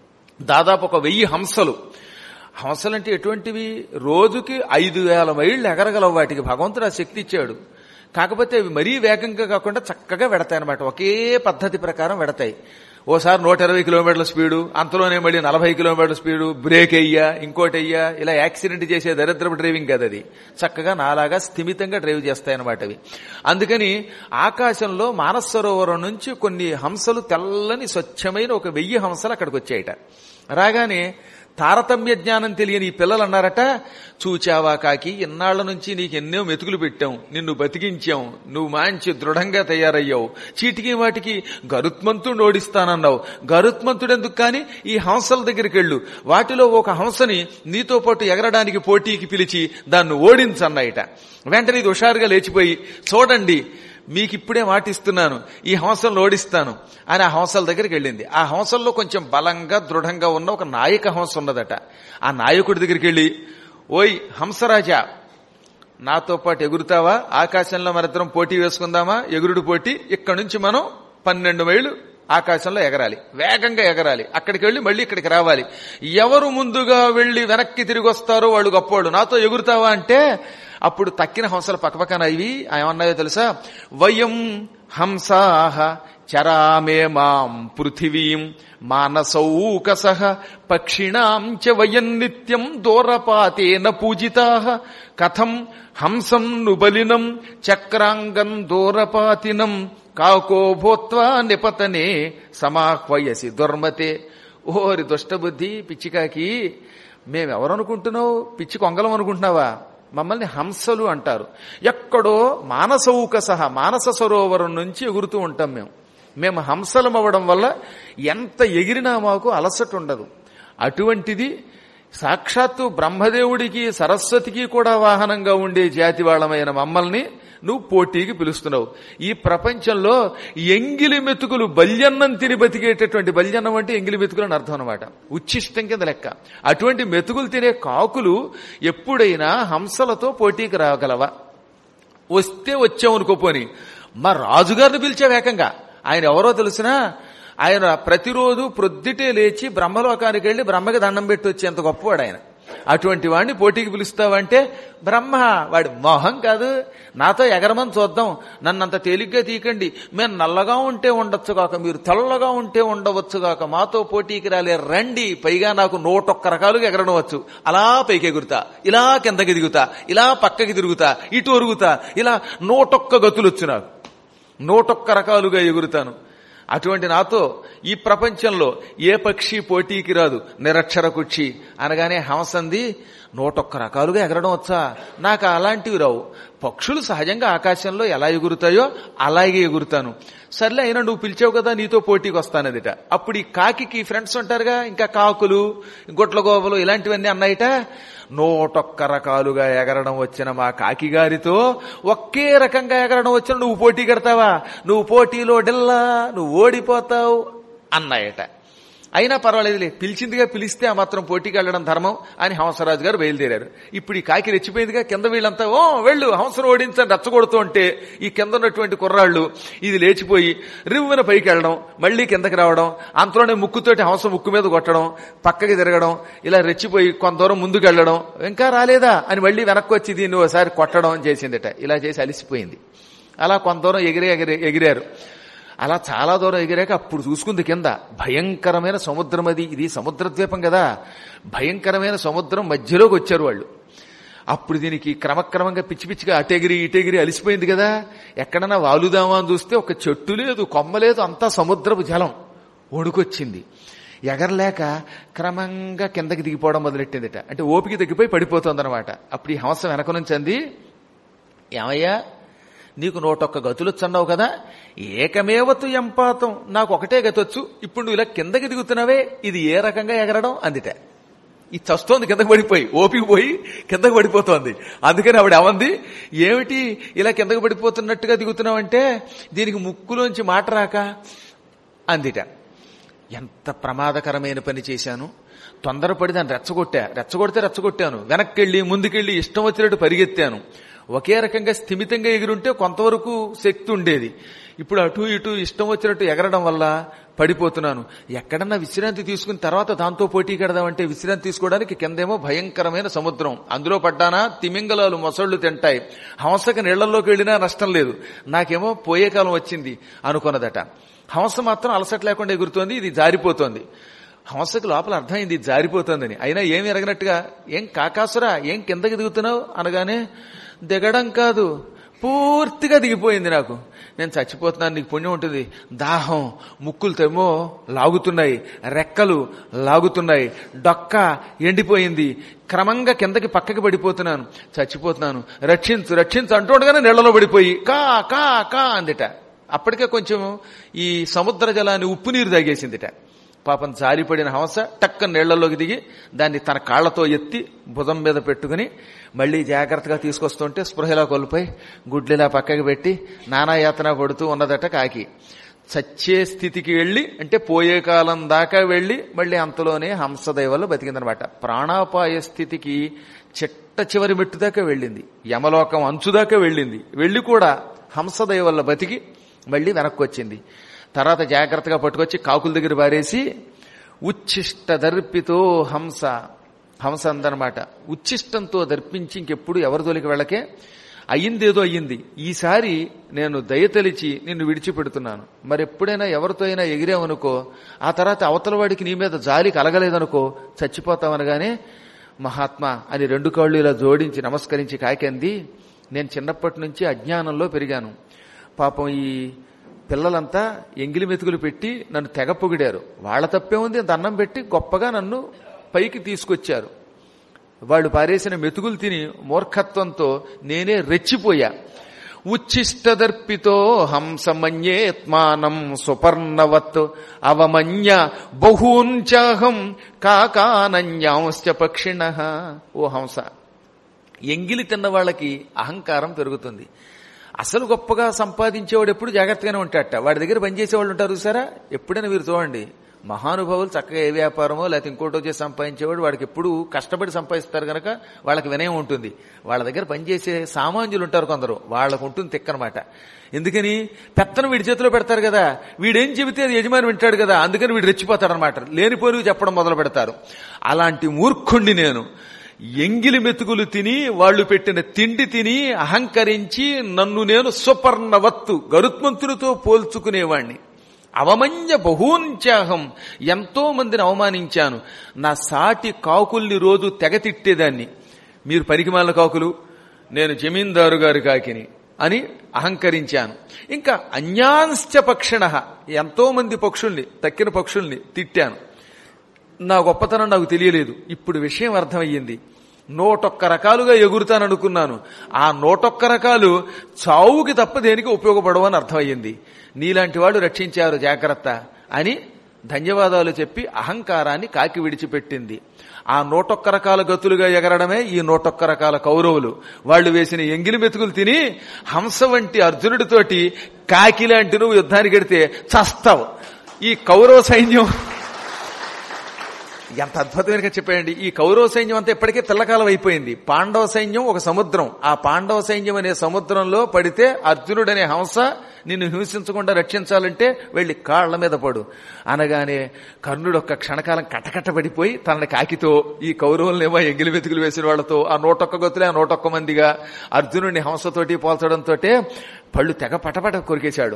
దాదాపు 1000 హంసలు. హంసలంటే ఎటువంటివి? రోజుకి 5000 మైళ్ళు ఎగరగలవు. వాటికి భగవంతుడు ఆ శక్తి ఇచ్చాడు. కాకపోతే అవి మరీ వేగంగా కాకుండా చక్కగా వెడతాయి అన్నమాట. ఒకే పద్ధతి ప్రకారం వెడతాయి. ఓసారి 120 కిలోమీటర్ల స్పీడు, అంతలోనే మళ్ళీ 40 కిలోమీటర్ల స్పీడు, బ్రేక్ అయ్యా ఇంకోటి అయ్యా, ఇలా యాక్సిడెంట్ చేసే దరిద్రపు డ్రైవింగ్ కదా అది. చక్కగా నాలాగా స్థిమితంగా డ్రైవ్ చేస్తాయన్నమాట అవి. అందుకని ఆకాశంలో మానస సరోవరం నుంచి కొన్ని హంసలు, తెల్లని స్వచ్ఛమైన 1000 హంసలు అక్కడికి వచ్చాయట. రాగానే తారతమ్య జ్ఞానం తెలియని ఈ పిల్లలు అన్నారట, చూచావా కాకి, ఇన్నాళ్ల నుంచి నీకు ఎన్నో మెతుకులు పెట్టాం, నిన్ను బతికించాం, నువ్వు మంచి దృఢంగా తయారయ్యావు, చీటికి వాటికి గరుత్మంతుడు ఓడిస్తానన్నావు, గరుత్మంతుడు ఎందుకు కానీ ఈ హంసల దగ్గరికి వెళ్ళు, వాటిలో ఒక హంసని నీతో పాటు ఎగరడానికి పోటీకి పిలిచి దాన్ని ఓడించన్నాయిట. వెంటనే ఇది హుషారుగా లేచిపోయి, చూడండి మీకిప్పుడే మాటిస్తున్నాను, ఈ హంసలను ఓడిస్తాను అని ఆ హంసల దగ్గరికి వెళ్ళింది. ఆ హంసల్లో కొంచెం బలంగా దృఢంగా ఉన్న ఒక నాయక హంస ఉన్నదట. ఆ నాయకుడి దగ్గరికి వెళ్ళి, ఓయ్ హంసరాజా, నాతో పాటు ఎగురుతావా? ఆకాశంలో మరిద్దరం పోటీ వేసుకుందామా? ఎగురుడు పోటీ. ఇక్కడ నుంచి మనం 12 మైళ్ళు ఆకాశంలో ఎగరాలి, వేగంగా ఎగరాలి, అక్కడికి వెళ్లి మళ్ళీ ఇక్కడికి రావాలి. ఎవరు ముందుగా వెళ్లి వెనక్కి తిరిగి వస్తారో వాళ్ళు గొప్పవాళ్ళు, నాతో ఎగురుతావా అంటే అప్పుడు తక్కిన హంసలు పక్కపక్కన ఇవి ఏమన్నాయో తెలుసా? వయం హంసాహ చరామే మాం పృథివీం మానసౌకసః పక్షిణాం చ వయం నిత్యం దూరపాతేన పూజితాః కథం హంసం ను బలినం చక్రాంగం దూరపాతినం కాకో భూత్వా నిపతనే సమాహ్వయసి దుర్మతే. ఓరి దుష్టబుద్ధి పిచ్చికాకి, మేమెవరనుకుంటున్నావు? పిచ్చి కొంగలం అనుకుంటున్నావా? మమ్మల్ని హంసలు అంటారు. ఎక్కడో మానసౌకసః మానస సరోవరం నుంచి ఎగురుతూ ఉంటాం మేము హంసలం అవ్వడం వల్ల ఎంత ఎగిరినా మాకు అలసట ఉండదు. అటువంటిది సాక్షాత్తు బ్రహ్మదేవుడికి సరస్వతికి కూడా వాహనంగా ఉండే జాతి వాళ్ళమైన మమ్మల్ని నువ్వు పోటీకి పిలుస్తున్నావు. ఈ ప్రపంచంలో ఎంగిలి మెతుకులు బల్యన్నం తిని బతికేటటువంటి, బల్యన్నం అంటే ఎంగిలి మెతుకులు అని అర్థం అనమాట, ఉచ్ఛిష్టం కింద లెక్క. అటువంటి మెతుకులు తినే కాకులు ఎప్పుడైనా హంసలతో పోటీకి రాగలవా? వస్తే వచ్చామనుకోపోని మా రాజుగారిని పిలిచే వేగంగా. ఆయన ఎవరో తెలిసినా, ఆయన ప్రతిరోజు ప్రొద్దుటే లేచి బ్రహ్మలోకానికి వెళ్లి బ్రహ్మకి దండం పెట్టి వచ్చేంత గొప్పవాడు ఆయన. అటువంటి వాడిని పోటీకి పిలుస్తావంటే బ్రహ్మ వాడి మోహం కాదు, నాతో ఎగరమని చూద్దాం, నన్నంత తేలిగ్గా తీయకండి, మేము నల్లగా ఉంటే ఉండొచ్చుగాక, మీరు తెల్లగా ఉంటే ఉండవచ్చుగాక, మాతో పోటీకి రాలే రండి, పైగా నాకు 101 రకాలుగా ఎగరనవచ్చు, అలా పైకి ఎగురుతా, ఇలా కిందకి దిగుతా, ఇలా పక్కకి తిరుగుతా, ఇటు ఒరుగుతా, ఇలా 101 గతులు వచ్చు నాకు, 101 రకాలుగా ఎగురుతాను. అటువంటి నాతో ఈ ప్రపంచంలో ఏ పక్షి పోటీకి రాదు, నిరక్షర కుక్షి అనగానే హంసంది, 101 రకాలుగా ఎగరడం వచ్చా? నాకు అలాంటివి రావు. పక్షులు సహజంగా ఆకాశంలో ఎలా ఎగురుతాయో అలాగే ఎగురుతాను. సర్లే, అయినా నువ్వు పిలిచావు కదా, నీతో పోటీకి వస్తానదిట. అప్పుడు ఈ కాకి ఫ్రెండ్స్ ఉంటారుగా, ఇంకా కాకులు, గుట్లగోబలు ఇలాంటివన్నీ అన్నాయిట. 101 రకాలుగా ఎగరడం వచ్చిన మా కాకి గారితో ఒకే రకంగా ఎగరడం వచ్చిన నువ్వు పోటీ కడతావా? నువ్వు పోటీలో డిల్లా, నువ్వు ఓడిపోతావు అన్నాయట. అయినా పర్వాలేదులే, పిలిచిందిగా, పిలిస్తే ఆ మాత్రం పోటీకి వెళ్ళడం ధర్మం అని హంసరాజు గారు బయలుదేరారు. ఇప్పుడు ఈ కాకి రెచ్చిపోయిందిగా, కింద వీళ్ళంతా వెళ్ళు హంసను ఓడించని రెచ్చగొడుతూ ఉంటే ఈ కింద ఉన్నటువంటి కుర్రాళ్ళు ఇది లేచిపోయి రివ్వున పైకి వెళ్ళడం, మళ్లీ కిందకి రావడం, అంతలోనే ముక్కుతోటి హంస ముక్కు మీద కొట్టడం, పక్కకి తిరగడం, ఇలా రెచ్చిపోయి కొంత దూరం ముందుకు వెళ్ళడం, ఇంకా రాలేదా అని మళ్లీ వెనక్కి వచ్చి దీన్ని ఒకసారి కొట్టడం చేసిందట. ఇలా చేసి అలిసిపోయింది. అలా కొంత దూరం ఎగిరారు. అలా చాలా దూరం ఎగిరాక అప్పుడు చూసుకుంది కింద భయంకరమైన సముద్రం. ఇది సముద్ర ద్వీపం కదా, భయంకరమైన సముద్రం మధ్యలోకి వచ్చారు వాళ్ళు. అప్పుడు దీనికి క్రమక్రమంగా పిచ్చి పిచ్చిగా ఇటెగిరి అలిసిపోయింది కదా. ఎక్కడన్నా వాలుదామా అని చూస్తే ఒక చెట్టు లేదు, కొమ్మ లేదు, అంతా సముద్రపు జలం. వణుకొచ్చింది. ఎగరలేక క్రమంగా కిందకి దిగిపోవడం మొదలెట్టిందిట. అంటే ఓపిక తగ్గిపోయి పడిపోతుందన్నమాట. అప్పుడు ఈ హంస వెనక నుంచి అంది, ఏమయ్యా నీకు 101 గతులొచ్చన్నావు కదా, ఏకమేవతు ఎంపాతం, నాకు ఒకటే గతొచ్చు, ఇప్పుడు నువ్వు ఇలా కిందకి దిగుతున్నావే, ఇది ఏ రకంగా ఎగరడం అందిట. ఇది చస్తోంది కిందకి పడిపోయి, ఓపిక పోయి కిందకి పడిపోతోంది. అందుకని ఆవిడ ఏమంది, ఏమిటి ఇలా కిందకి పడిపోతున్నట్టుగా దిగుతున్నావంటే దీనికి ముక్కులోంచి మాట రాక అందిట. ఎంత ప్రమాదకరమైన పని చేశాను, తొందరపడి దాన్ని రెచ్చగొట్టాను, వెనక్కెళ్ళి ముందుకెళ్ళి ఇష్టం వచ్చినట్టు పరిగెత్తాను. ఒకే రకంగా స్థిమితంగా ఎగురుంటే కొంతవరకు శక్తి ఉండేది. ఇప్పుడు అటు ఇటు ఇష్టం వచ్చినట్టు ఎగరడం వల్ల పడిపోతున్నాను. ఎక్కడన్నా విశ్రాంతి తీసుకుని తర్వాత దాంతో పోటీ కడదామంటే విశ్రాంతి తీసుకోవడానికి కిందేమో భయంకరమైన సముద్రం, అందులో పడ్డానా తిమింగలాలు మొసళ్లు తింటాయి, హంసకి నీళ్లలోకి వెళ్ళినా నష్టం లేదు, నాకేమో పోయే కాలం వచ్చింది అనుకున్నదట. హంస మాత్రం అలసట లేకుండా ఎగురుతోంది, ఇది జారిపోతోంది. హంసకు లోపల అర్థమైంది ఇది జారిపోతోందని. అయినా ఏమి ఎరగనట్టుగా, ఏం కాకాసురా ఏం కిందకి దిగుతున్నావు అనగానే, దిగడం కాదు పూర్తిగా దిగిపోయింది నాకు, నేను చచ్చిపోతున్నాను, నీకు పుణ్యం ఉంటుంది, దాహం, ముక్కులు తెమో లాగుతున్నాయి, రెక్కలు లాగుతున్నాయి, డొక్క ఎండిపోయింది, క్రమంగా కిందకి పక్కకి పడిపోతున్నాను, చచ్చిపోతున్నాను, రక్షించు అంటుండగానే నీళ్లలో పడిపోయి కా కా కా అందిట. అప్పటికే కొంచెం ఈ సముద్ర జలాన్ని ఉప్పు నీరు తాగేసిందిట. పాపం జారిపడిన హంస టక్క నీళ్లలోకి దిగి దాన్ని తన కాళ్లతో ఎత్తి భుజం మీద పెట్టుకుని మళ్లీ జాగ్రత్తగా తీసుకొస్తుంటే స్పృహలా కోల్పోయి గుడ్లిలా పక్కకి పెట్టి నానాయాతన పడుతూ ఉన్నదట కాకి. చచ్చే స్థితికి వెళ్లి, అంటే పోయే కాలం దాకా వెళ్లి మళ్లీ అంతలోనే హంసదైవల్లో బతికిందనమాట. ప్రాణాపాయ స్థితికి చిట్ట చివరి మెట్టు దాకా వెళ్ళింది, యమలోకం అంచుదాకా వెళ్ళింది. వెళ్లి కూడా హంసదైవల్ల బతికి మళ్లీ వెనక్కి వచ్చింది. తర్వాత జాగ్రత్తగా పట్టుకొచ్చి కాకుల దగ్గర బారేసి ఉచ్ఛిష్ట దర్పితో హంస అందనమాట. ఉచ్ఛిష్టంతో దర్పించి ఇంకెప్పుడు ఎవరి తోలికి వెళ్ళకే, అయ్యిందేదో అయ్యింది, ఈసారి నేను దయతలిచి నిన్ను విడిచిపెడుతున్నాను. మరెప్పుడైనా ఎవరితో అయినా ఎగిరావనుకో, ఆ తర్వాత అవతల వాడికి నీ మీద జాలి కలగలేదనుకో చచ్చిపోతావనగానే, మహాత్మా అని 2 కాళ్ళు ఇలా జోడించి నమస్కరించి కాకంది, నేను చిన్నప్పటి నుంచి అజ్ఞానంలో పెరిగాను. పాపం ఈ పిల్లలంతా ఎంగిలి మెతుకులు పెట్టి నన్ను తెగ పొగిడారు, వాళ్ల తప్పే ఉంది, దండం పెట్టి గొప్పగా నన్ను పైకి తీసుకొచ్చారు. వాళ్ళు పారేసిన మెతుకులు తిని మూర్ఖత్వంతో నేనే రెచ్చిపోయా. ఉచ్ఛిష్టదర్పితో హంసమన్యేత్మానం సుపర్ణవత్ అవమన్య బహూంచాహం కాకానన్యాంశ్చ పక్షిణః. ఓ హంస, ఎంగిలి తిన్న వాళ్ళకి అహంకారం పెరుగుతుంది. అసలు గొప్పగా సంపాదించేవాడు ఎప్పుడు జాగ్రత్తగానే ఉంటాడట. వాడి దగ్గర పనిచేసేవాళ్ళు ఉంటారు చూసారా, ఎప్పుడైనా మీరు చూడండి, మహానుభావులు చక్కగా ఏ వ్యాపారమో లేకపోతే ఇంకోటో చేసి సంపాదించేవాడు వాడికి ఎప్పుడు కష్టపడి సంపాదిస్తారు కనుక వాళ్ళకి వినయం ఉంటుంది. వాళ్ళ దగ్గర పనిచేసే సామాన్యులు ఉంటారు కొందరు, వాళ్ళకు ఉంటుంది తిక్కనమాట. ఎందుకని, పెత్తనం వీడి చేతిలో పెడతారు కదా, వీడేం చెబితే అది యజమాని వింటాడు కదా, అందుకని వీడు రెచ్చిపోతాడనమాట, లేనిపోయి చెప్పడం మొదలు పెడతారు. అలాంటి మూర్ఖుణ్ణి నేను. ఎంగిలి మెతుకులు తిని, వాళ్లు పెట్టిన తిండి తిని అహంకరించి నన్ను నేను సుపర్ణవత్తు గరుత్మంతునితో పోల్చుకునేవాణ్ణి. అవమన్య బహూంచాహం, ఎంతో మందిని అవమానించాను. నా సాటి కాకుల్ని రోజు తెగ తిట్టేదాన్ని, మీరు పనికిమాలిన కాకులు, నేను జమీందారు గారి కాకిని అని అహంకరించాను. ఇంకా అన్యాంశ్చ పక్షిణః, ఎంతో మంది పక్షుల్ని, తక్కిన పక్షుల్ని తిట్టాను. నా గొప్పతనం నాకు తెలియలేదు. ఇప్పుడు విషయం అర్థమయ్యింది. 101 రకాలుగా ఎగురుతాననుకున్నాను. ఆ 101 రకాలు చావుకి తప్ప దేనికి ఉపయోగపడవు అని అర్థమయ్యింది. నీలాంటి వాళ్ళు రక్షించారు, జాగ్రత్త అని ధన్యవాదాలు చెప్పి అహంకారాన్ని కాకి విడిచిపెట్టింది. ఆ 101 రకాల గతులుగా ఎగరడమే ఈ 101 రకాల కౌరవులు. వాళ్ళు వేసిన ఎంగిలి మెతుకులు తిని హంస వంటి అర్జునుడితోటి కాకి లాంటి నువ్వు యుద్ధానికి ఎడితే చస్తావు. ఈ కౌరవ సైన్యం ఎంత అద్భుతమైన చెప్పాయండి. ఈ కౌరవ సైన్యం అంతా ఇప్పటికే తెల్లకాలం అయిపోయింది. పాండవ సైన్యం ఒక సముద్రం. ఆ పాండవ సైన్యం అనే సముద్రంలో పడితే అర్జునుడనే హంస నిన్ను హింసించకుండా రక్షించాలంటే వెళ్లి కాళ్ల మీద పడు అనగానే కర్ణుడు ఒక్క క్షణకాలం కటకట్టబడిపోయి తనని కాకితో ఈ కౌరవులనేమో ఎంగిలి వెతుకులు వేసిన వాళ్లతో ఆ 101 గతులే ఆ 101 మందిగా అర్జునుడిని హంసతోటి పోల్చడంతో పళ్ళు తెగ పటపట కొరికేశాడు.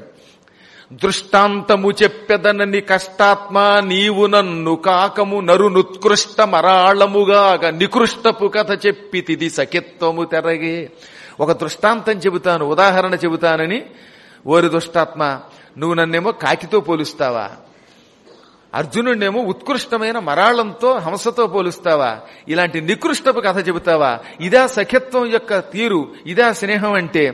దృష్టాంతము చెప్పెదనని కష్టాత్మ నీవు నన్ను కాకము నరునుత్కృష్ట మరాళముగాగా నికృష్టపు కథ చెప్పితిది సఖిత్వము తెరగే. ఒక దృష్టాంతం చెబుతాను, ఉదాహరణ చెబుతానని ఓరి దుష్టాత్మ నువ్వు నన్నేమో కాకితో పోలుస్తావా, అర్జునుడినేమో ఉత్కృష్టమైన మరాళంతో హంసతో పోలుస్తావా, ఇలాంటి నికృష్టపు కథ చెబుతావా? ఇదా సఖ్యత్వం యొక్క తీరు, ఇదా స్నేహం అంటే?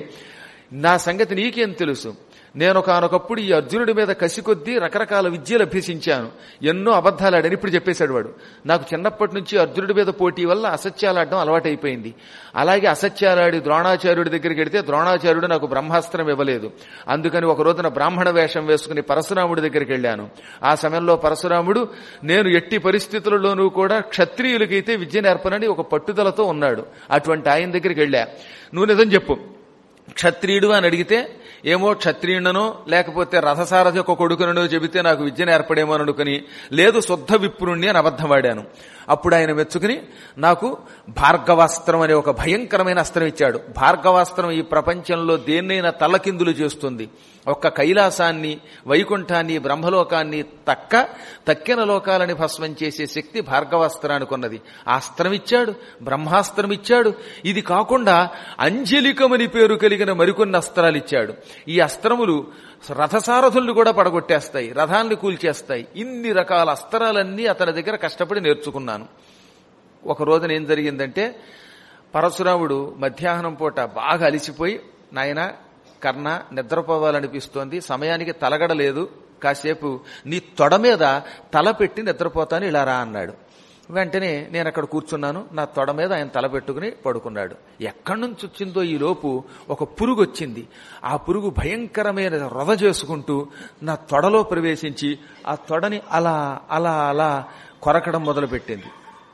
నా సంగతి నీకేం తెలుసు? నేను ఒకనొకప్పుడు ఈ అర్జునుడి మీద కసి కొద్దీ రకరకాల విద్యలు అభ్యసించాను, ఎన్నో అబద్ధాలాడని ఇప్పుడు చెప్పేశాడు వాడు. నాకు చిన్నప్పటి నుంచి అర్జునుడి మీద పోటీ వల్ల అసత్యాలాడడం అలవాటైపోయింది. అలాగే అసత్యాలాడి ద్రోణాచార్యుడి దగ్గరికి వెడితే ద్రోణాచార్యుడు నాకు బ్రహ్మాస్త్రం ఇవ్వలేదు. అందుకని ఒక రోజున బ్రాహ్మణ వేషం వేసుకుని పరశురాముడి దగ్గరికి వెళ్ళాను. ఆ సమయంలో పరశురాముడు నేను ఎట్టి పరిస్థితులలోనూ కూడా క్షత్రియులకైతే విద్య నేర్పనని ఒక పట్టుదలతో ఉన్నాడు. అటువంటి ఆయన దగ్గరికి వెళ్ళా. నువ్వు నిజం చెప్పు, క్షత్రియుడు అని అడిగితే ఏమో క్షత్రియుడనో లేకపోతే రథసారథి ఒక కొడుకునో చెబితే నాకు విద్య నేర్పడేమో అని అనుకుని, లేదు శుద్ధ విప్రుణ్ణి అని అబద్ధమాడాను. అప్పుడు ఆయన మెచ్చుకుని నాకు భార్గవాస్త్రం అనే ఒక భయంకరమైన అస్త్రం ఇచ్చాడు. భార్గవాస్త్రం ఈ ప్రపంచంలో దేన్నైనా తలకిందులు చేస్తుంది. ఒక్క కైలాసాన్ని, వైకుంఠాన్ని, బ్రహ్మలోకాన్ని తక్కిన లోకాలని భస్మం చేసే శక్తి భార్గవాస్త్రానికి ఉన్నది. ఆ అస్త్రం ఇచ్చాడు, బ్రహ్మాస్త్రం ఇచ్చాడు. ఇది కాకుండా అంజలికమని పేరు కలిగిన మరికొన్ని అస్త్రాలు ఇచ్చాడు. ఈ అస్త్రములు రథసారథుల్ని కూడా పడగొట్టేస్తాయి, రథాల్ని కూల్చేస్తాయి. ఇన్ని రకాల అస్త్రాలన్నీ అతని దగ్గర కష్టపడి నేర్చుకున్నాను. ఒక రోజున ఏం జరిగిందంటే, పరశురాముడు మధ్యాహ్నం పూట బాగా అలిసిపోయి, నాయనా కర్ణ నిద్రపోవాలనిపిస్తోంది, సమయానికి తలగడలేదు, కాసేపు నీ తొడ మీద తల పెట్టి నిద్రపోతాను, ఇలా రా అన్నాడు. వెంటనే నేను అక్కడ కూర్చున్నాను. నా తొడ మీద ఆయన తల పెట్టుకుని పడుకున్నాడు. ఎక్కడి నుంచి వచ్చిందో ఈ లోపు ఒక పురుగు వచ్చింది. ఆ పురుగు భయంకరమైన రొద చేసుకుంటూ నా తొడలో ప్రవేశించి ఆ తొడని అలా అలా అలా కొరకడం మొదలుపెట్టింది.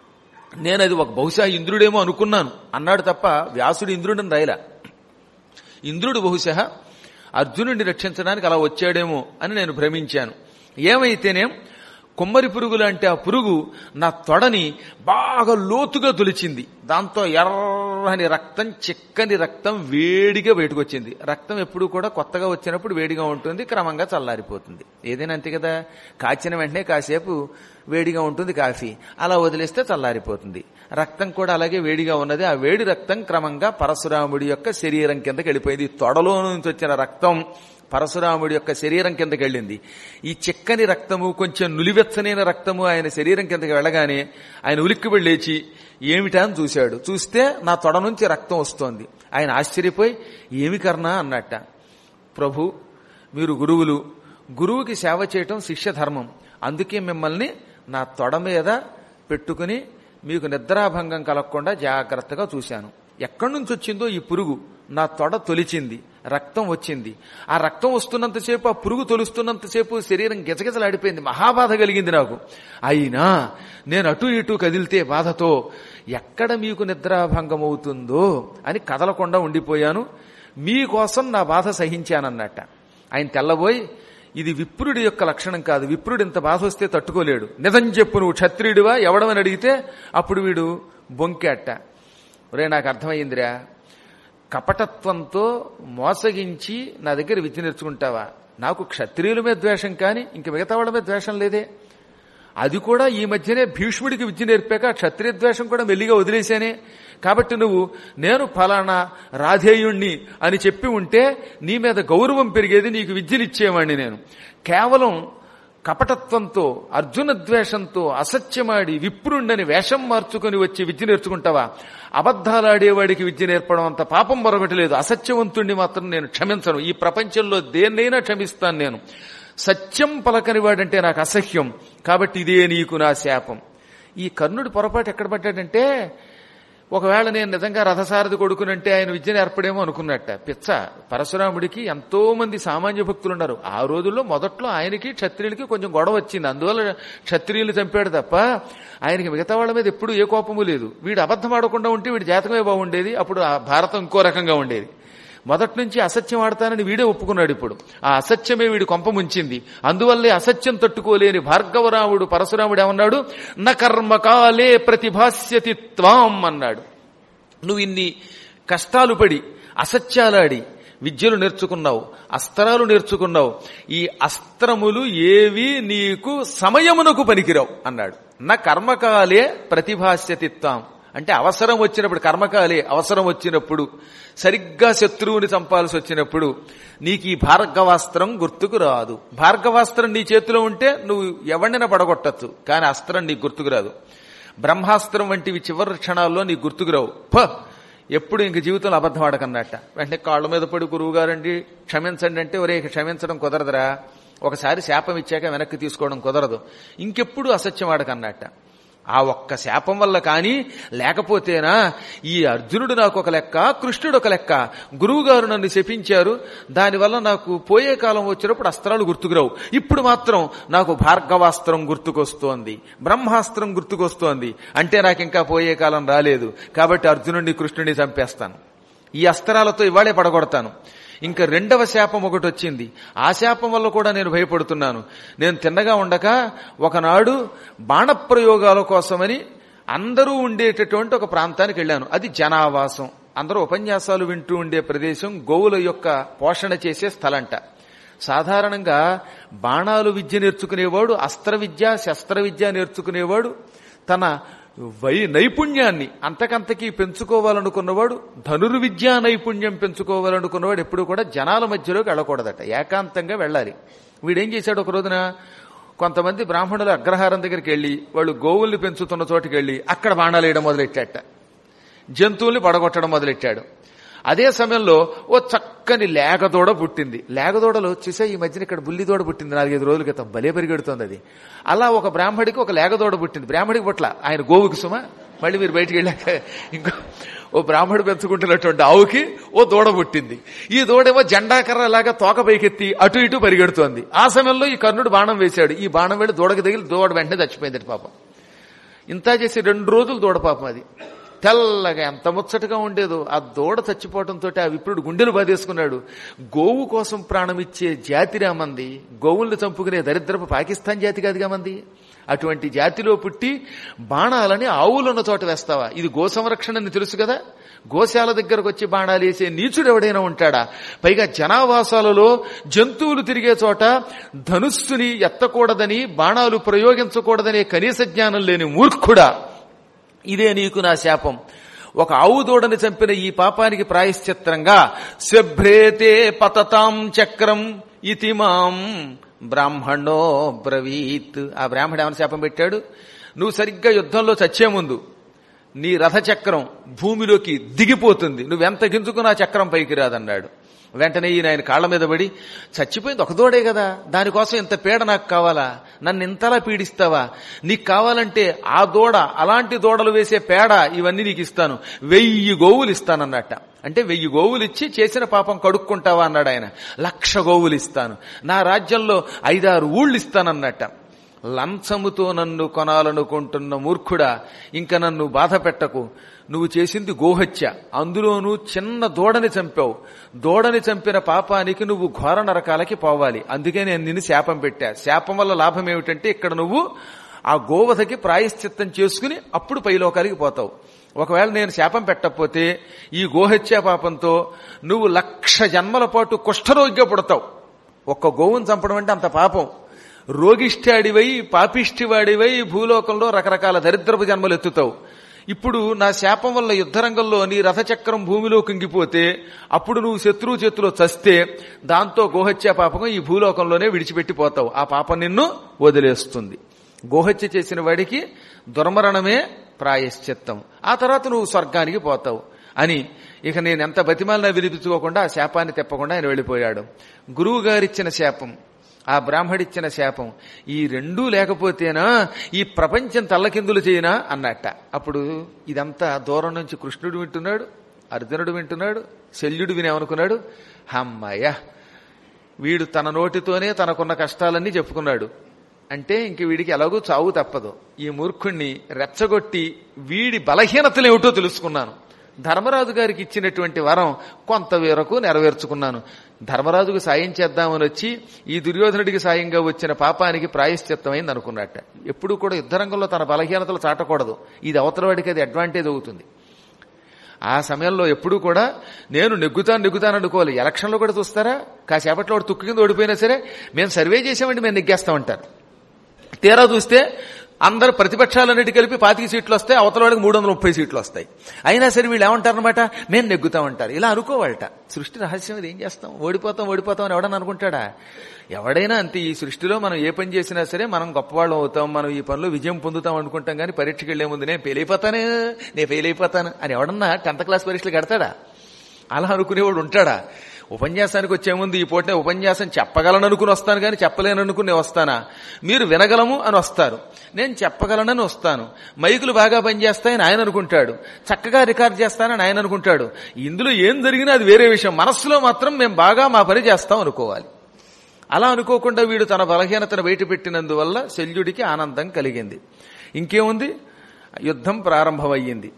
నేను అది ఒక బహుశా ఇంద్రుడేమో అనుకున్నాను అన్నాడు తప్ప వ్యాసుడు ఇంద్రుడిని రాయలా. ఇంద్రుడు బహుశా అర్జునుడిని రక్షించడానికి అలా వచ్చాడేమో అని నేను భ్రమించాను. ఏమైతేనేం కొమ్మరి పురుగు లాంటి ఆ పురుగు నా తొడని బాగా లోతుగా తొలిచింది. దాంతో ఎర్రని రక్తం, చిక్కని రక్తం వేడిగా బయటకు వచ్చింది. రక్తం ఎప్పుడు కూడా కొత్తగా వచ్చినప్పుడు వేడిగా ఉంటుంది, క్రమంగా చల్లారిపోతుంది. ఏదైనా అంతే కదా, కాచిన వెంటనే కాసేపు వేడిగా ఉంటుంది కాఫీ, అలా వదిలేస్తే చల్లారిపోతుంది. రక్తం కూడా అలాగే వేడిగా ఉన్నది. ఆ వేడి రక్తం క్రమంగా పరశురాముడి యొక్క శరీరం కిందకి వెళ్ళిపోయింది. తొడలో నుంచి వచ్చిన రక్తం పరశురాముడి యొక్క శరీరం కిందకి వెళ్ళింది. ఈ చిక్కని రక్తము, కొంచెం నులివెచ్చనైన రక్తము ఆయన శరీరం కిందకి వెళ్ళగానే ఆయన ఉలిక్కిపడి లేచి ఏమిటా అని చూశాడు. చూస్తే నా తొడ నుంచి రక్తం వస్తోంది. ఆయన ఆశ్చర్యపోయి ఏమి కర్ణా అన్నట్ట. ప్రభు, మీరు గురువులు, గురువుకి సేవ చేయటం శిష్య ధర్మం. అందుకే మిమ్మల్ని నా తొడ మీద పెట్టుకుని మీకు నిద్రాభంగం కలగకుండా జాగ్రత్తగా చూశాను. ఎక్కడి నుంచి వచ్చిందో ఈ పురుగు నా తొడ తొలిచింది, రక్తం వచ్చింది. ఆ రక్తం వస్తున్నంతసేపు, ఆ పురుగు తొలుస్తున్నంతసేపు శరీరం గిజగిజలాడిపోయింది. మహాబాధ కలిగింది నాకు. అయినా నేను అటు ఇటు కదిలితే బాధతో ఎక్కడ మీకు నిద్రాభంగం అవుతుందో అని కదలకుండా ఉండిపోయాను. మీకోసం నా బాధ సహించానన్నట్ట. ఆయన తెల్లబోయి, ఇది విప్రుడి యొక్క లక్షణం కాదు, విప్రుడు ఇంత బాధ వస్తే తట్టుకోలేడు, నిజం చెప్పు నువ్వు క్షత్రియుడివా ఎవడమని అడిగితే అప్పుడు వీడు బొంకేట. ఒరే నాకు అర్థమైందిరా, కపటత్వంతో మోసగించి నా దగ్గర విద్య నేర్చుకుంటావా? నాకు క్షత్రియుల మీద ద్వేషం కానీ ఇంక మిగతా వాళ్ళ మీద ద్వేషం లేదే. అది కూడా ఈ మధ్యనే భీష్ముడికి విద్య నేర్పాక క్షత్రియ ద్వేషం కూడా మెల్లిగా వదిలేశానే. కాబట్టి నువ్వు నేను ఫలానా రాధేయుణ్ణి అని చెప్పి ఉంటే నీ మీద గౌరవం పెరిగేది, నీకు విద్యలు ఇచ్చేవాణ్ణి నేను. కేవలం కపటత్వంతో, అర్జున ద్వేషంతో, అసత్యమాడి విప్రుండని వేషం మార్చుకుని వచ్చి విద్య నేర్చుకుంటావా? అబద్ధాలాడేవాడికి విద్య నేర్పడం అంత పాపం మరొకటి లేదు. అసత్యవంతుణ్ణి మాత్రం నేను క్షమించను. ఈ ప్రపంచంలో దేన్నైనా క్షమిస్తాను నేను. సత్యం పలకని వాడంటే నాకు అసహ్యం. కాబట్టి ఇదే నీకు నా శాపం. ఈ కర్ణుడి పొరపాటు ఎక్కడ పడ్డాడంటే, ఒకవేళ నేను నిజంగా రథసారథి కొడుకునంటే ఆయన విద్యను ఏర్పడేమో అనుకున్నట్ట. పిచ్చ. పరశురాముడికి ఎంతో మంది సామాన్య భక్తులు ఉన్నారు. ఆ రోజుల్లో మొదట్లో ఆయనకి క్షత్రియులకి కొంచెం గొడవ వచ్చింది. అందువల్ల క్షత్రియులు చంపాడు తప్ప ఆయనకి మిగతా వాళ్ళ మీద ఎప్పుడు ఏ కోపము లేదు. వీడు అబద్ధం ఆడకుండా ఉంటే వీడి జాతకమే బాగుండేది. అప్పుడు ఆ భారతం ఇంకో రకంగా ఉండేది. మొదటి నుంచి అసత్యం ఆడతానని వీడే ఒప్పుకున్నాడు. ఇప్పుడు ఆ అసత్యమే వీడి కొంప ముంచింది. అందువల్లే అసత్యం తట్టుకోలేని భార్గవరాముడు పరశురాముడు ఏమన్నాడు? న కర్మకాలే ప్రతిభాస్యతి త్వాం అన్నాడు. నువ్వు ఇన్ని కష్టాలు పడి అసత్యాలాడి విద్యలు నేర్చుకున్నావు, అస్త్రాలు నేర్చుకున్నావు. ఈ అస్త్రములు ఏవి నీకు సమయమునకు పనికిరావు అన్నాడు. నా కర్మకాలే ప్రతిభాస్యతి త్వాం అంటే అవసరం వచ్చినప్పుడు, కర్మకాలే అవసరం వచ్చినప్పుడు, సరిగ్గా శత్రువుని చంపాల్సి వచ్చినప్పుడు నీకు ఈ భార్గవాస్త్రం గుర్తుకు రాదు. భార్గవాస్త్రం నీ చేతిలో ఉంటే నువ్వు ఎవరినైనా పడగొట్టచ్చు, కానీ అస్త్రం నీకు గుర్తుకు రాదు. బ్రహ్మాస్త్రం వంటివి చివరి క్షణాల్లో నీకు గుర్తుకు రావు. ఎప్పుడు ఇంక జీవితంలో అబద్ధం ఆడకన్నట్ట. వెంటనే కాళ్ళ మీద పడి గురువు గారండి క్షమించండి అంటే, ఒరే క్షమించడం కుదరదురా, ఒకసారి శాపం ఇచ్చాక వెనక్కి తీసుకోవడం కుదరదు, ఇంకెప్పుడు అసత్యం ఆడకన్నట్ట. ఆ ఒక్క శాపం వల్ల కానీ, లేకపోతేనా ఈ అర్జునుడు నాకు ఒక లెక్క, కృష్ణుడు ఒక లెక్క. గురువుగారు నన్ను శపించారు, దానివల్ల నాకు పోయే కాలం వచ్చినప్పుడు అస్త్రాలు గుర్తుకురావు. ఇప్పుడు మాత్రం నాకు భార్గవాస్త్రం గుర్తుకొస్తోంది, బ్రహ్మాస్త్రం గుర్తుకొస్తోంది. అంటే నాకు ఇంకా పోయే కాలం రాలేదు. కాబట్టి అర్జునుడిని కృష్ణుడిని చంపేస్తాను, ఈ అస్త్రాలతో ఇవాళే పడగొడతాను. ఇంకా రెండవ శాపం ఒకటి వచ్చింది. ఆ శాపం వల్ల కూడా నేను భయపడుతున్నాను. నేను తిన్నగా ఉండక ఒకనాడు బాణప్రయోగాల కోసమని అందరూ ఉండేటటువంటి ఒక ప్రాంతానికి వెళ్ళాను. అది జనావాసం, అందరూ ఉపన్యాసాలు వింటూ ఉండే ప్రదేశం, గోవుల యొక్క పోషణ చేసే స్థలంట. సాధారణంగా బాణాలు విద్య నేర్చుకునేవాడు, అస్త్ర విద్య, శస్త్ర విద్య నేర్చుకునేవాడు తన నైపుణ్యాన్ని అంతకంతకీ పెంచుకోవాలనుకున్నవాడు, ధనుర్విద్యా నైపుణ్యం పెంచుకోవాలనుకున్నవాడు ఎప్పుడు కూడా జనాల మధ్యలోకి వెళ్ళకూడదట, ఏకాంతంగా వెళ్ళాలి. వీడేం చేశాడు, ఒక రోజున కొంతమంది బ్రాహ్మణులు అగ్రహారం దగ్గరికి వెళ్లి వాళ్ళు గోవుల్ని పెంచుతున్న చోటుకి వెళ్లి అక్కడ బాణాలు వేయడం మొదలెట్టాట, జంతువుల్ని పడగొట్టడం మొదలెట్టాడు. అదే సమయంలో ఓ చక్కని లేగదూడ పుట్టింది. లేగదూడలో చూసా ఈ మధ్యన ఇక్కడ బుల్లిదూడ పుట్టింది 4-5 రోజుల క్రితం, భలే పరిగెడుతోంది అది. అలా ఒక బ్రాహ్మడికి ఒక లేగదూడ పుట్టింది. బ్రాహ్మడికి పుట్ల, ఆయన గోవుకి సుమ. మళ్ళీ మీరు బయటికి వెళ్ళాక ఇంకో ఓ బ్రాహ్మడు పెంచుకుంటున్నటువంటి ఆవుకి ఓ దూడ పుట్టింది. ఈ దూడేమో జెండాకర్ర లాగా తోక పైకెత్తి అటు ఇటు పరిగెడుతోంది. ఆ సమయంలో ఈ కర్ణుడు బాణం వేశాడు. ఈ బాణం వెళ్ళి దూడకి తగిలి దూడ వెంటనే చచ్చిపోయింది పాపం. ఇంత చేసి 2 రోజులు దూడ పాపం అది తెల్లగా ఎంత ముచ్చటగా ఉండేదో. ఆ దూడ చచ్చిపోవడంతో ఆ విప్రుడు గుండెలు బాధేసుకున్నాడు. గోవు కోసం ప్రాణం ఇచ్చే జాతిరా మంది, గోవుల్ని చంపుకునే దరిద్రపు పాకిస్తాన్ జాతి కాదుగా మంది. అటువంటి జాతిలో పుట్టి బాణాలని ఆవులున్న చోట వేస్తావా? ఇది గో సంరక్షణ అని తెలుసు కదా. గోశాల దగ్గరకు వచ్చి బాణాలు వేసే నీచుడు ఎవడైనా ఉంటాడా? పైగా జనావాసాలలో జంతువులు తిరిగే చోట ధనుస్సుని ఎత్తకూడదని, బాణాలు ప్రయోగించకూడదనే కనీస జ్ఞానం లేని మూర్ఖుడా, ఇదే నీకు నా శాపం. ఒక ఆవు దూడని చంపిన ఈ పాపానికి ప్రాయశ్చిత్తంగా శభ్రేతే పతతాం చక్రం ఇతి మాం బ్రాహ్మణో బ్రవీత్. ఆ బ్రాహ్మణ ఏమైనా శాపం పెట్టాడు, నువ్వు సరిగ్గా యుద్ధంలో చచ్చే ముందు నీ రథచక్రం భూమిలోకి దిగిపోతుంది, నువ్వెంత గింజుకున్నా చక్రం పైకి రాదన్నాడు. వెంటనే ఆయన కాళ్ల మీద పడి, చచ్చిపోయింది ఒక దూడే కదా, దానికోసం ఇంత పీడ నాకు కావాలా? నన్ను ఇంతలా పీడిస్తావా? నీకు కావాలంటే ఆ దూడ, అలాంటి దూడలు వేసే పేడ, ఇవన్నీ నీకు ఇస్తాను, 1000 గోవులు ఇస్తానన్నట్ట. అంటే 1000 గోవులు ఇచ్చి చేసిన పాపం కడుక్కుంటావా అన్నాడు ఆయన. 1,00,000 గోవులు ఇస్తాను, నా రాజ్యంలో 5-6 ఊళ్ళు ఇస్తానన్నట్ట. లంచముతో నన్ను కొనాలనుకుంటున్న మూర్ఖుడా, ఇంకా నన్ను బాధ పెట్టకు. నువ్వు చేసింది గోహత్య, అందులోనూ చిన్న దూడని చంపావు. దూడని చంపిన పాపానికి నువ్వు ఘోర నరకాలకి పోవాలి. అందుకే నేను నిన్ను శాపం పెట్టా. శాపం వల్ల లాభం ఏమిటంటే, ఇక్కడ నువ్వు ఆ గోవధకి ప్రాయశ్చిత్తం చేసుకుని అప్పుడు పైలోకాలకి పోతావు. ఒకవేళ నేను శాపం పెట్టకపోతే ఈ గోహత్య పాపంతో నువ్వు 1,00,000 జన్మల పాటు కుష్ఠరోగ్య పుడతావు. ఒక్క గోవును చంపడం అంటే అంత పాపం. రోగిష్ఠాడివై, పాపిష్టివాడివై భూలోకంలో రకరకాల దరిద్రపు జన్మలు ఎత్తుతావు. ఇప్పుడు నా శాపం వల్ల యుద్ధరంగంలో నీ రథచక్రం భూమిలో కుంగిపోతే అప్పుడు నువ్వు శత్రువు చేతిలో చస్తే దాంతో గోహత్య పాపకం ఈ భూలోకంలోనే విడిచిపెట్టిపోతావు. ఆ పాపం నిన్ను వదిలేస్తుంది. గోహత్య చేసిన వాడికి దుర్మరణమే ప్రాయశ్చిత్తం. ఆ తర్వాత నువ్వు స్వర్గానికి పోతావు అని ఇక నేను ఎంత బతిమాలినా వినిపించుకోకుండా ఆ శాపాన్ని తెప్పకుండా ఆయన వెళ్ళిపోయాడు. గురువు గారిచ్చిన శాపం, ఆ బ్రాహ్మడిచ్చిన శాపం, ఈ రెండూ లేకపోతేనా ఈ ప్రపంచం తల్లకిందులు చేయనా అన్నట్ట. అప్పుడు ఇదంతా దూరం నుంచి కృష్ణుడు వింటున్నాడు, అర్జునుడు వింటున్నాడు, శల్యుడు వినేమనుకున్నాడు, అమ్మయ్య వీడు తన నోటితోనే తనకున్న కష్టాలన్నీ చెప్పుకున్నాడు అంటే ఇంక వీడికి ఎలాగూ చావు తప్పదు. ఈ మూర్ఖుణ్ణి రెచ్చగొట్టి వీడి బలహీనతలేమిటో తెలుసుకున్నాను. ధర్మరాజు గారికి ఇచ్చినటువంటి వరం కొంత వరకు నెరవేర్చుకున్నాను. ధర్మరాజుకు సాయం చేద్దామని వచ్చి ఈ దుర్యోధనుడికి సాయంగా వచ్చిన పాపానికి ప్రాయశ్చిత్తమైంది అనుకున్నట్ట. ఎప్పుడూ కూడా యుద్ధరంగంలో తన బలహీనతలు చాటకూడదు. ఇది అవతలవాడికి అది అడ్వాంటేజ్ అవుతుంది. ఆ సమయంలో ఎప్పుడూ కూడా నేను నెగ్గుతాను అనుకోవాలి. ఎలక్షన్లో కూడా చూస్తారా, కాసేపట్లో వాడు తుక్కు కింద ఓడిపోయినా సరే మేము సర్వే చేసామంటే మేము నెగ్గేస్తామంటారు. తీరా చూస్తే అందరు ప్రతిపక్షాలన్నిటి కలిపి 25 సీట్లు వస్తాయి, అవతల వాడికి 330 సీట్లు వస్తాయి. అయినా సరే వీళ్ళు ఏమంటారనమాట, మేము నెగ్గుతామంటారు. ఇలా అనుకోవాలట. సృష్టి రహస్యం ఇది. ఏం చేస్తాం, ఓడిపోతాం అని ఎవడన్నా అనుకుంటాడా? ఎవడైనా అంతే. ఈ సృష్టిలో మనం ఏ పని చేసినా సరే మనం గొప్పవాళ్ళం అవుతాం, మనం ఈ పనిలో విజయం పొందుతాం అనుకుంటాం. కానీ పరీక్షకి వెళ్లే ముందు నేను ఫెయిల్ అయిపోతాను అని ఎవడన్నా 10th క్లాస్ పరీక్షలు కడతాడా? అలా అనుకునేవాడు ఉంటాడా? ఉపన్యాసానికి వచ్చే ముందు ఈ పూటనే ఉపన్యాసం చెప్పగలను అనుకుని వస్తాను, కానీ చెప్పలేననుకుని నేను వస్తానా? మీరు వినగలము అని వస్తారు, నేను చెప్పగలనని వస్తాను. మైకులు బాగా పనిచేస్తాయని ఆయన అనుకుంటాడు, చక్కగా రికార్డ్ చేస్తానని ఆయన అనుకుంటాడు. ఇందులో ఏం జరిగినా అది వేరే విషయం. మనస్సులో మాత్రం మేము బాగా మా పని చేస్తాం అనుకోవాలి. అలా అనుకోకుండా వీడు తన బలహీనతను బయటపెట్టినందువల్ల శల్యుడికి ఆనందం కలిగింది. ఇంకేముంది, యుద్ధం ప్రారంభమయ్యింది.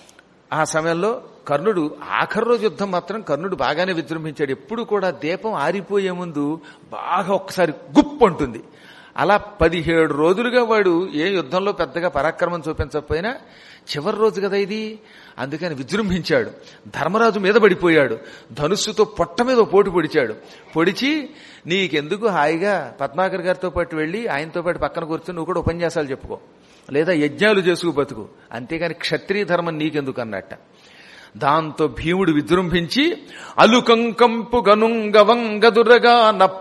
ఆ సమయంలో కర్ణుడు ఆఖరి రోజు యుద్ధం మాత్రం కర్ణుడు బాగానే విజృంభించాడు. ఎప్పుడు కూడా దీపం ఆరిపోయే ముందు బాగా ఒక్కసారి గుప్పు అంటుంది. అలా 17 రోజులుగా వాడు ఏ యుద్ధంలో పెద్దగా పరాక్రమం చూపించకపోయినా చివరి రోజు కదా ఇది, అందుకని విజృంభించాడు. ధర్మరాజు మీద పడిపోయాడు. ధనుస్సుతో పొట్ట మీద పోటు పొడిచాడు. పొడిచి నీకెందుకు హాయిగా పద్మాకర్ గారితో పాటు వెళ్ళి ఆయనతో పాటు పక్కన కూర్చొని నువ్వు కూడా ఉపన్యాసాలు చెప్పుకో, లేదా యజ్ఞాలు చేసుకు బతుకు, అంతేగాని క్షత్రియ ధర్మం నీకెందుకు అన్నట్ట. దాంతో భీముడు విజృంభించి అలుకంకంపు గనుంగవంగదురగా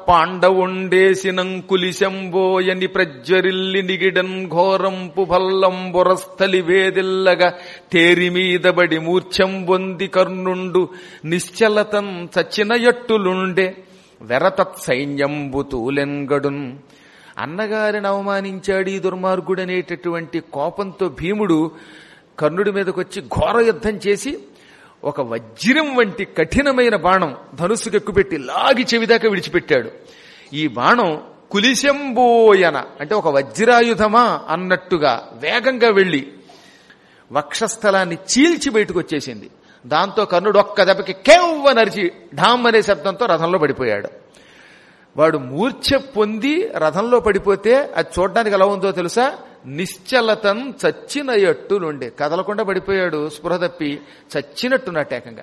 నప్పాండవుండేసినంకులిశంబోయని ప్రజ్వరిల్లి నిగిడన్ ఘోరంపు భల్లంబురస్థలి వేదిల్లగా తేరిమీదబడి మూర్ఛం పొంది కర్ణుండు నిశ్చలతం చచ్చిన ఎట్టులుండే వెరతత్ సైన్యంబు తూలెంగడున్. అన్నగారిని అవమానించాడు ఈ దుర్మార్గుడనేటటువంటి కోపంతో భీముడు కర్ణుడి మీదకొచ్చి ఘోర యుద్ధం చేసి ఒక వజ్రం వంటి కఠినమైన బాణం ధనుస్సుకు ఎక్కుపెట్టి లాగి చెవిదాకా విడిచిపెట్టాడు. ఈ బాణం కులిశంబోయన అంటే ఒక వజ్రాయుధమా అన్నట్టుగా వేగంగా వెళ్లి వక్షస్థలాన్ని చీల్చి బయటకు వచ్చేసింది. దాంతో కర్ణుడు ఒక్క దెబ్బకి కేవ్వ నరిచి ఢామ్ అనే శబ్దంతో రథంలో పడిపోయాడు. వాడు మూర్ఛ పొంది రథంలో పడిపోతే అది చూడడానికి ఎలా ఉందో తెలుసా? నిశ్చలతం చచ్చిన ఎట్టులుండే, కదలకుండా పడిపోయాడు. స్పృహ తప్పి చచ్చినట్టున్నట్టు ఏకంగా.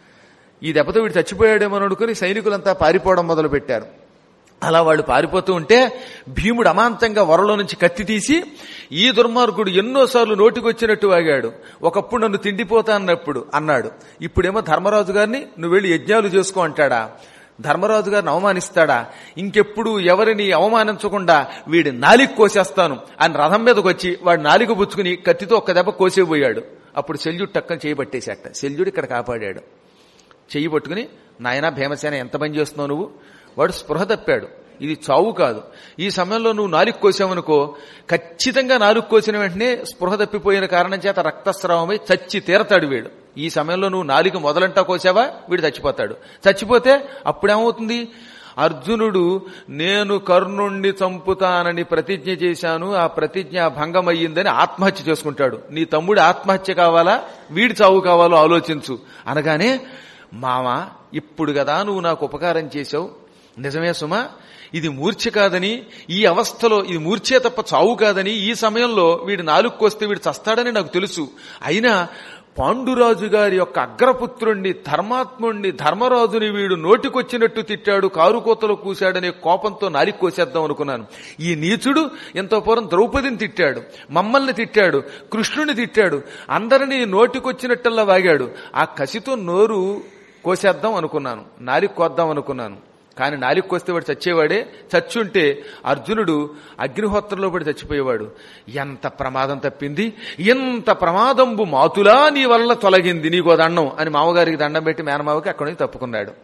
ఈ దెబ్బతో వీడు చచ్చిపోయాడేమో అనుకుని సైనికులంతా పారిపోవడం మొదలు పెట్టారు. అలా వాళ్ళు పారిపోతూ ఉంటే భీముడు అమాంతంగా వరలో నుంచి కత్తి తీసి ఈ దుర్మార్గుడు ఎన్నోసార్లు నోటికొచ్చినట్టు వాగాడు. ఒకప్పుడు నన్ను తిండిపోతా అన్నాడు. ఇప్పుడేమో ధర్మరాజు గారిని నువ్వు వెళ్ళి యజ్ఞాలు చేసుకో అంటాడా? ధర్మరాజు గారిని అవమానిస్తాడా? ఇంకెప్పుడు ఎవరిని అవమానించకుండా వీడి నాలిక కోసేస్తాను అని రథం మీదకి వచ్చి వాడు నాలిక పుచ్చుకుని కత్తితో ఒక్క దెబ్బ కోసేపోయాడు. అప్పుడు శల్యుడు టక్కని చేయి పట్టేశాట. శల్యుడు ఇక్కడ కాపాడాడు. చెయ్యి పట్టుకుని, నాయనా భీమసేన ఎంత పని చేస్తున్నావు నువ్వు? వాడు స్పృహ తప్పాడు. ఇది చావు కాదు. ఈ సమయంలో నువ్వు నాలుగు కోసావనుకో, ఖచ్చితంగా నాలుగు కోసిన వెంటనే స్పృహ తప్పిపోయిన కారణం చేత రక్తస్రావమై చచ్చి తీరతాడు వీడు. ఈ సమయంలో నువ్వు నాలుగు మొదలంటా కోసావా, వీడు చచ్చిపోతాడు. చచ్చిపోతే అప్పుడేమవుతుంది? అర్జునుడు నేను కర్ణుణ్ణి చంపుతానని ప్రతిజ్ఞ చేశాను, ఆ ప్రతిజ్ఞ భంగమయ్యిందని ఆత్మహత్య చేసుకుంటాడు. నీ తమ్ముడి ఆత్మహత్య కావాలా, వీడి చావు కావాలో ఆలోచించు అనగానే, మామ ఇప్పుడు కదా నువ్వు నాకు ఉపకారం చేశావు, నిజమే సుమా, ఇది మూర్ఛ కాదని, ఈ అవస్థలో ఇది మూర్ఛే తప్ప చావు కాదని, ఈ సమయంలో వీడు నాలుగు కోస్తే వీడు చస్తాడని నాకు తెలుసు. అయినా పాండురాజు గారి యొక్క అగ్రపుత్రుణ్ణి, ధర్మాత్ముణ్ణి, ధర్మరాజుని వీడు నోటికొచ్చినట్టు తిట్టాడు, కారుకోతలు కూశాడనే కోపంతో నాలికి కోసేద్దాం అనుకున్నాను. ఈ నీచుడు ఎంతో పూర్వం ద్రౌపదిని తిట్టాడు, మమ్మల్ని తిట్టాడు, కృష్ణుని తిట్టాడు, అందరినీ నోటికొచ్చినట్టల్లా వాగాడు. ఆ కసితో నోరు కోసేద్దాం అనుకున్నాను, నాలికి కోద్దాం అనుకున్నాను. కానీ నాలికి కోస్తే వాడు చచ్చేవాడే. చచ్చుంటే అర్జునుడు అగ్నిహోత్రంలో పడి చచ్చిపోయేవాడు. ఎంత ప్రమాదం తప్పింది! ఎంత ప్రమాదంబు మాతులా నీ వల్ల తొలగింది, నీకో దండం అని మామగారికి దండం పెట్టి మేనమావకి అక్కడి నుంచి తప్పుకున్నాడు.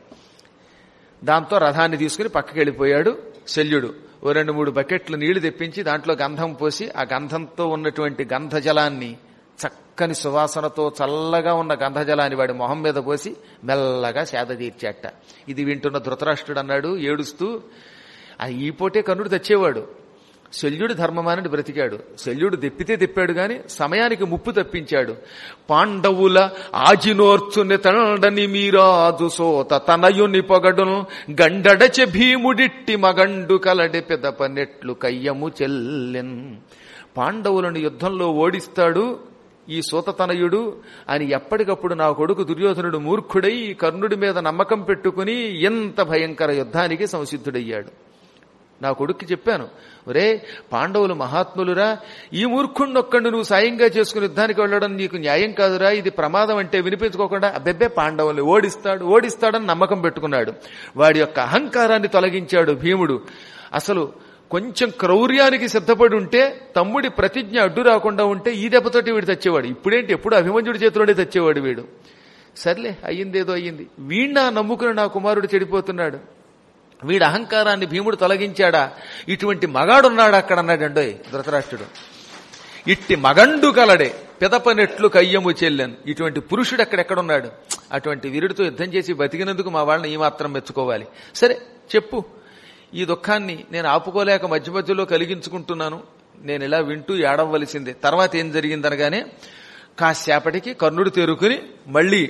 దాంతో రథాన్ని తీసుకుని పక్కకి వెళ్ళిపోయాడు శల్యుడు. ఓ 2-3 బకెట్లు నీళ్లు తెప్పించి దాంట్లో గంధం పోసి ఆ గంధంతో ఉన్నటువంటి గంధజలాన్ని, చక్కని సువాసనతో చల్లగా ఉన్న గంధజలాన్ని వాడి మొహం మీద పోసి మెల్లగా సేద తీర్చాట. ఇది వింటున్న ధృతరాష్ట్రుడు అన్నాడు ఏడుస్తూ, ఈ పూటే కర్ణుడు తెచ్చేవాడు, శల్యుడు ధర్మమానుడు బ్రతికాడు. శల్యుడు దెప్పితే దెప్పాడు గాని సమయానికి ముప్పు తప్పించాడు. పాండవుల ఆజినోర్చుని తండని మీరాజు సోత తనయుని పొగడును గండడచె భీముడిట్టి మగండు కలడి పెదపనెట్లు కయ్యము చెల్లెన్. పాండవులను యుద్ధంలో ఓడిస్తాడు ఈ సూతతనయుడు అని ఎప్పటికప్పుడు నా కొడుకు దుర్యోధనుడు మూర్ఖుడై కర్ణుడి మీద నమ్మకం పెట్టుకుని ఎంత భయంకర యుద్ధానికి సంసిద్ధుడయ్యాడు. నా కొడుక్కి చెప్పాను, ఒరే పాండవులు మహాత్ములురా, ఈ మూర్ఖుణ్ణొక్కడు నువ్వు సాయంగా చేసుకుని యుద్ధానికి వెళ్ళడం నీకు న్యాయం కాదురా, ఇది ప్రమాదం అంటే వినిపించుకోకుండా అబ్బెబ్బే పాండవుల్ని ఓడిస్తాడని నమ్మకం పెట్టుకున్నాడు. వాడి యొక్క అహంకారాన్ని తొలగించాడు భీముడు. అసలు కొంచెం క్రౌర్యానికి సిద్ధపడి ఉంటే, తమ్ముడి ప్రతిజ్ఞ అడ్డు రాకుండా ఉంటే ఈ దెబ్బతోటి వీడు తెచ్చేవాడు. ఇప్పుడేంటి, ఎప్పుడు అభిమన్యుడి చేతిలోనే తెచ్చేవాడు వీడు. సర్లే అయ్యిందేదో అయ్యింది, వీణ్ణా నమ్ముకుని నా కుమారుడు చెడిపోతున్నాడు. వీడి అహంకారాన్ని భీముడు తొలగించాడా? ఇటువంటి మగాడున్నాడు అక్కడ అన్నాడండోయ్ ధృతరాష్ట్రుడు. ఇట్టి మగండు కలడే పెదపనెట్లు కయ్యము చెల్లెన్. ఇటువంటి పురుషుడు అక్కడెక్కడున్నాడు? అటువంటి వీరుడితో యుద్ధం చేసి బతికినందుకు మా వాళ్ళని ఈ మాత్రం మెచ్చుకోవాలి. సరే చెప్పు, ఈ దుఃఖాన్ని నేను ఆపుకోలేక మధ్య మధ్యలో కలిగించుకుంటున్నాను, నేను ఇలా వింటూ ఏడవలసిందే. తర్వాత ఏం జరిగిందనగానే కాసేపటికి కర్ణుడు తేరుకుని మళ్ళీ,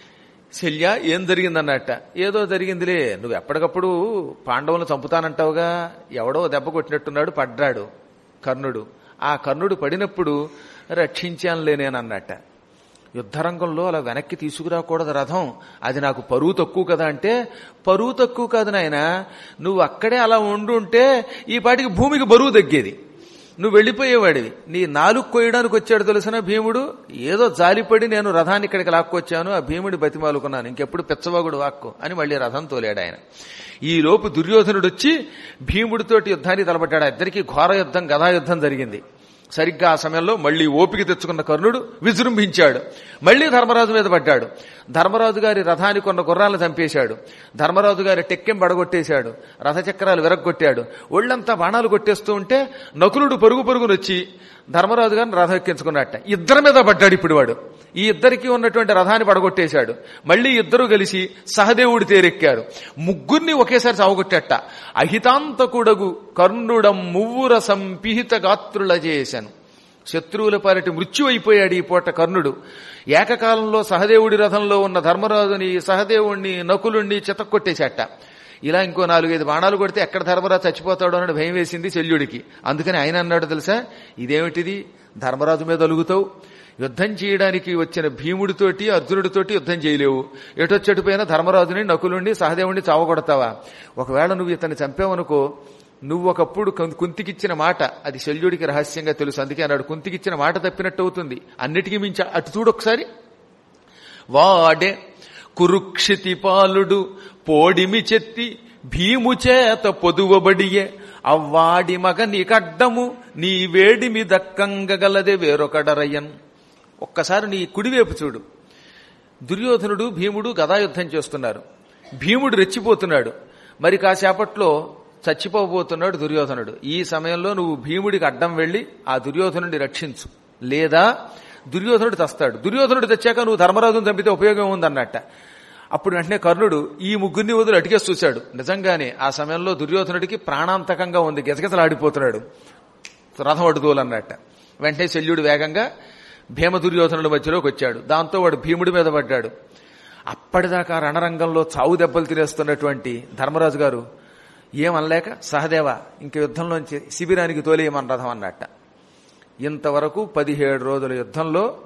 శల్య ఏం జరిగిందన్నట్ట. ఏదో జరిగిందిలే, నువ్వు ఎప్పటికప్పుడు పాండవులను చంపుతానంటావుగా, ఎవడో దెబ్బ కొట్టినట్టున్నాడు, పడ్డాడు కర్ణుడు. ఆ కర్ణుడు పడినప్పుడు రక్షించానులే నేనన్నట్ట. యుద్ధరంగంలో అలా వెనక్కి తీసుకురాకూడదు రథం, అది నాకు పరువు తక్కువ కదా అంటే, పరువు తక్కువ కాదు నాయన, నువ్వు అక్కడే అలా ఉండుంటే ఈ పాటికి భూమికి బరువు తగ్గేది, నువ్వు వెళ్ళిపోయేవాడివి. నీ నాలుగు కొయ్యడానికి వచ్చాడు తెలిసిన భీముడు, ఏదో జాలిపడి నేను రథాన్ని ఇక్కడికి లాక్కొచ్చాను, ఆ భీముడి బతిమాలుకున్నాను, ఇంకెప్పుడు పిచ్చవాగుడు వాక్కు అని మళ్ళీ రథం తోలాడు ఆయన. ఈ లోపు దుర్యోధనుడు వచ్చి భీముడితోటి యుద్ధానికి తలపడ్డాడు. ఇద్దరికి ఘోర యుద్ధం, గదాయుద్ధం జరిగింది. సరిగ్గా ఆ సమయంలో మళ్లీ ఓపిక తెచ్చుకున్న కర్ణుడు విజృంభించాడు. మళ్లీ ధర్మరాజు మీద పడ్డాడు. ధర్మరాజు గారి రథానికి కొన్న గుర్రాలను చంపేశాడు. ధర్మరాజు గారి టెక్కెం బడగొట్టేశాడు. రథచక్రాలు విరగ్గొట్టాడు. ఒళ్లంతా బాణాలు కొట్టేస్తూ ఉంటే నకులుడు పరుగునొచ్చి ధర్మరాజు గారిని రథం ఎక్కించుకున్నట్ట. ఇద్దరి మీద పడ్డాడు ఇప్పుడు వాడు. ఈ ఇద్దరికి ఉన్నటువంటి రథాన్ని పడగొట్టేశాడు. మళ్లీ ఇద్దరు కలిసి సహదేవుడి తేరెక్కారు. ముగ్గురిని ఒకేసారి చావగొట్టేట. అహితాంతకుడగు కర్ణుడం మువ్వుర సంపిహిత గాత్రుల చేశాను. శత్రువుల పాలిటి మృత్యు అయిపోయాడు ఈ పూట కర్ణుడు. ఏకకాలంలో సహదేవుడి రథంలో ఉన్న ధర్మరాజుని, సహదేవుణ్ణి, నకులుణ్ణి చితక్కొట్టేశాట. ఇలా ఇంకో 4-5 బాణాలు కొడితే ఎక్కడ ధర్మరాజు చచ్చిపోతాడో అని భయం వేసింది శల్యుడికి. అందుకని ఆయన అన్నాడు తెలుసా, ఇదేమిటిది, ధర్మరాజు మీద అలుగుతావు, యుద్ధం చేయడానికి వచ్చిన భీముడితోటి అర్జునుడితోటి యుద్ధం చేయలేవు, ఎటొచ్చటిపోయినా ధర్మరాజుని, నకులుణ్ణి, సహదేవుణ్ణి చావగొడతావా? ఒకవేళ నువ్వు ఇతన్ని చంపావనుకో, నువ్వు ఒకప్పుడు కుంతికిచ్చిన మాట అది శల్యుడికి రహస్యంగా తెలుసు. అందుకే అన్నాడు, కుంతికిచ్చిన మాట తప్పినట్టు అవుతుంది. అన్నిటికీ మించి అటు చూడొకసారి. వాడే కురుక్షితి పాలుడు పోడిమి చెత్తి భీము చేత పొదువబడియే అవ్వాడి మగ నీకడ్డము నీ వేడిమి దక్కంగగలదే వేరొకడరయ్యన్. ఒక్కసారి నీ కుడివైపు చూడు. దుర్యోధనుడు భీముడు గదాయుద్ధం చేస్తున్నారు. భీముడు రెచ్చిపోతున్నాడు. మరి కాసేపట్లో చచ్చిపోబోతున్నాడు దుర్యోధనుడు. ఈ సమయంలో నువ్వు భీముడికి అడ్డం వెళ్లి ఆ దుర్యోధనుడిని రక్షించు, లేదా దుర్యోధనుడు చస్తాడు. దుర్యోధనుడు తెచ్చాక నువ్వు ధర్మరాజును చంపితే ఉపయోగం ఉందన్నట్ట. అప్పుడు వెంటనే కర్ణుడు ఈ ముగ్గురిని వదిలి అటికేసి చూశాడు. నిజంగానే ఆ సమయంలో దుర్యోధనుడికి ప్రాణాంతకంగా ఉంది, గెసగెసలాడిపోతున్నాడు, రథం అడ్డుకోవాలన్నట్ట. వెంటనే శల్యుడు వేగంగా భీమ దుర్యోధనుల మధ్యలోకి వచ్చాడు. దాంతో వాడు భీముడి మీద పడ్డాడు. అప్పటిదాకా రణరంగంలో చావు దెబ్బలు తినేస్తున్నటువంటి ధర్మరాజు గారు ఏమనలేక, సహదేవ ఇంక యుద్ధంలోంచి శిబిరానికి తోలేయమని రథం అన్నట్ట. ఇంతవరకు 17 రోజుల యుద్ధంలో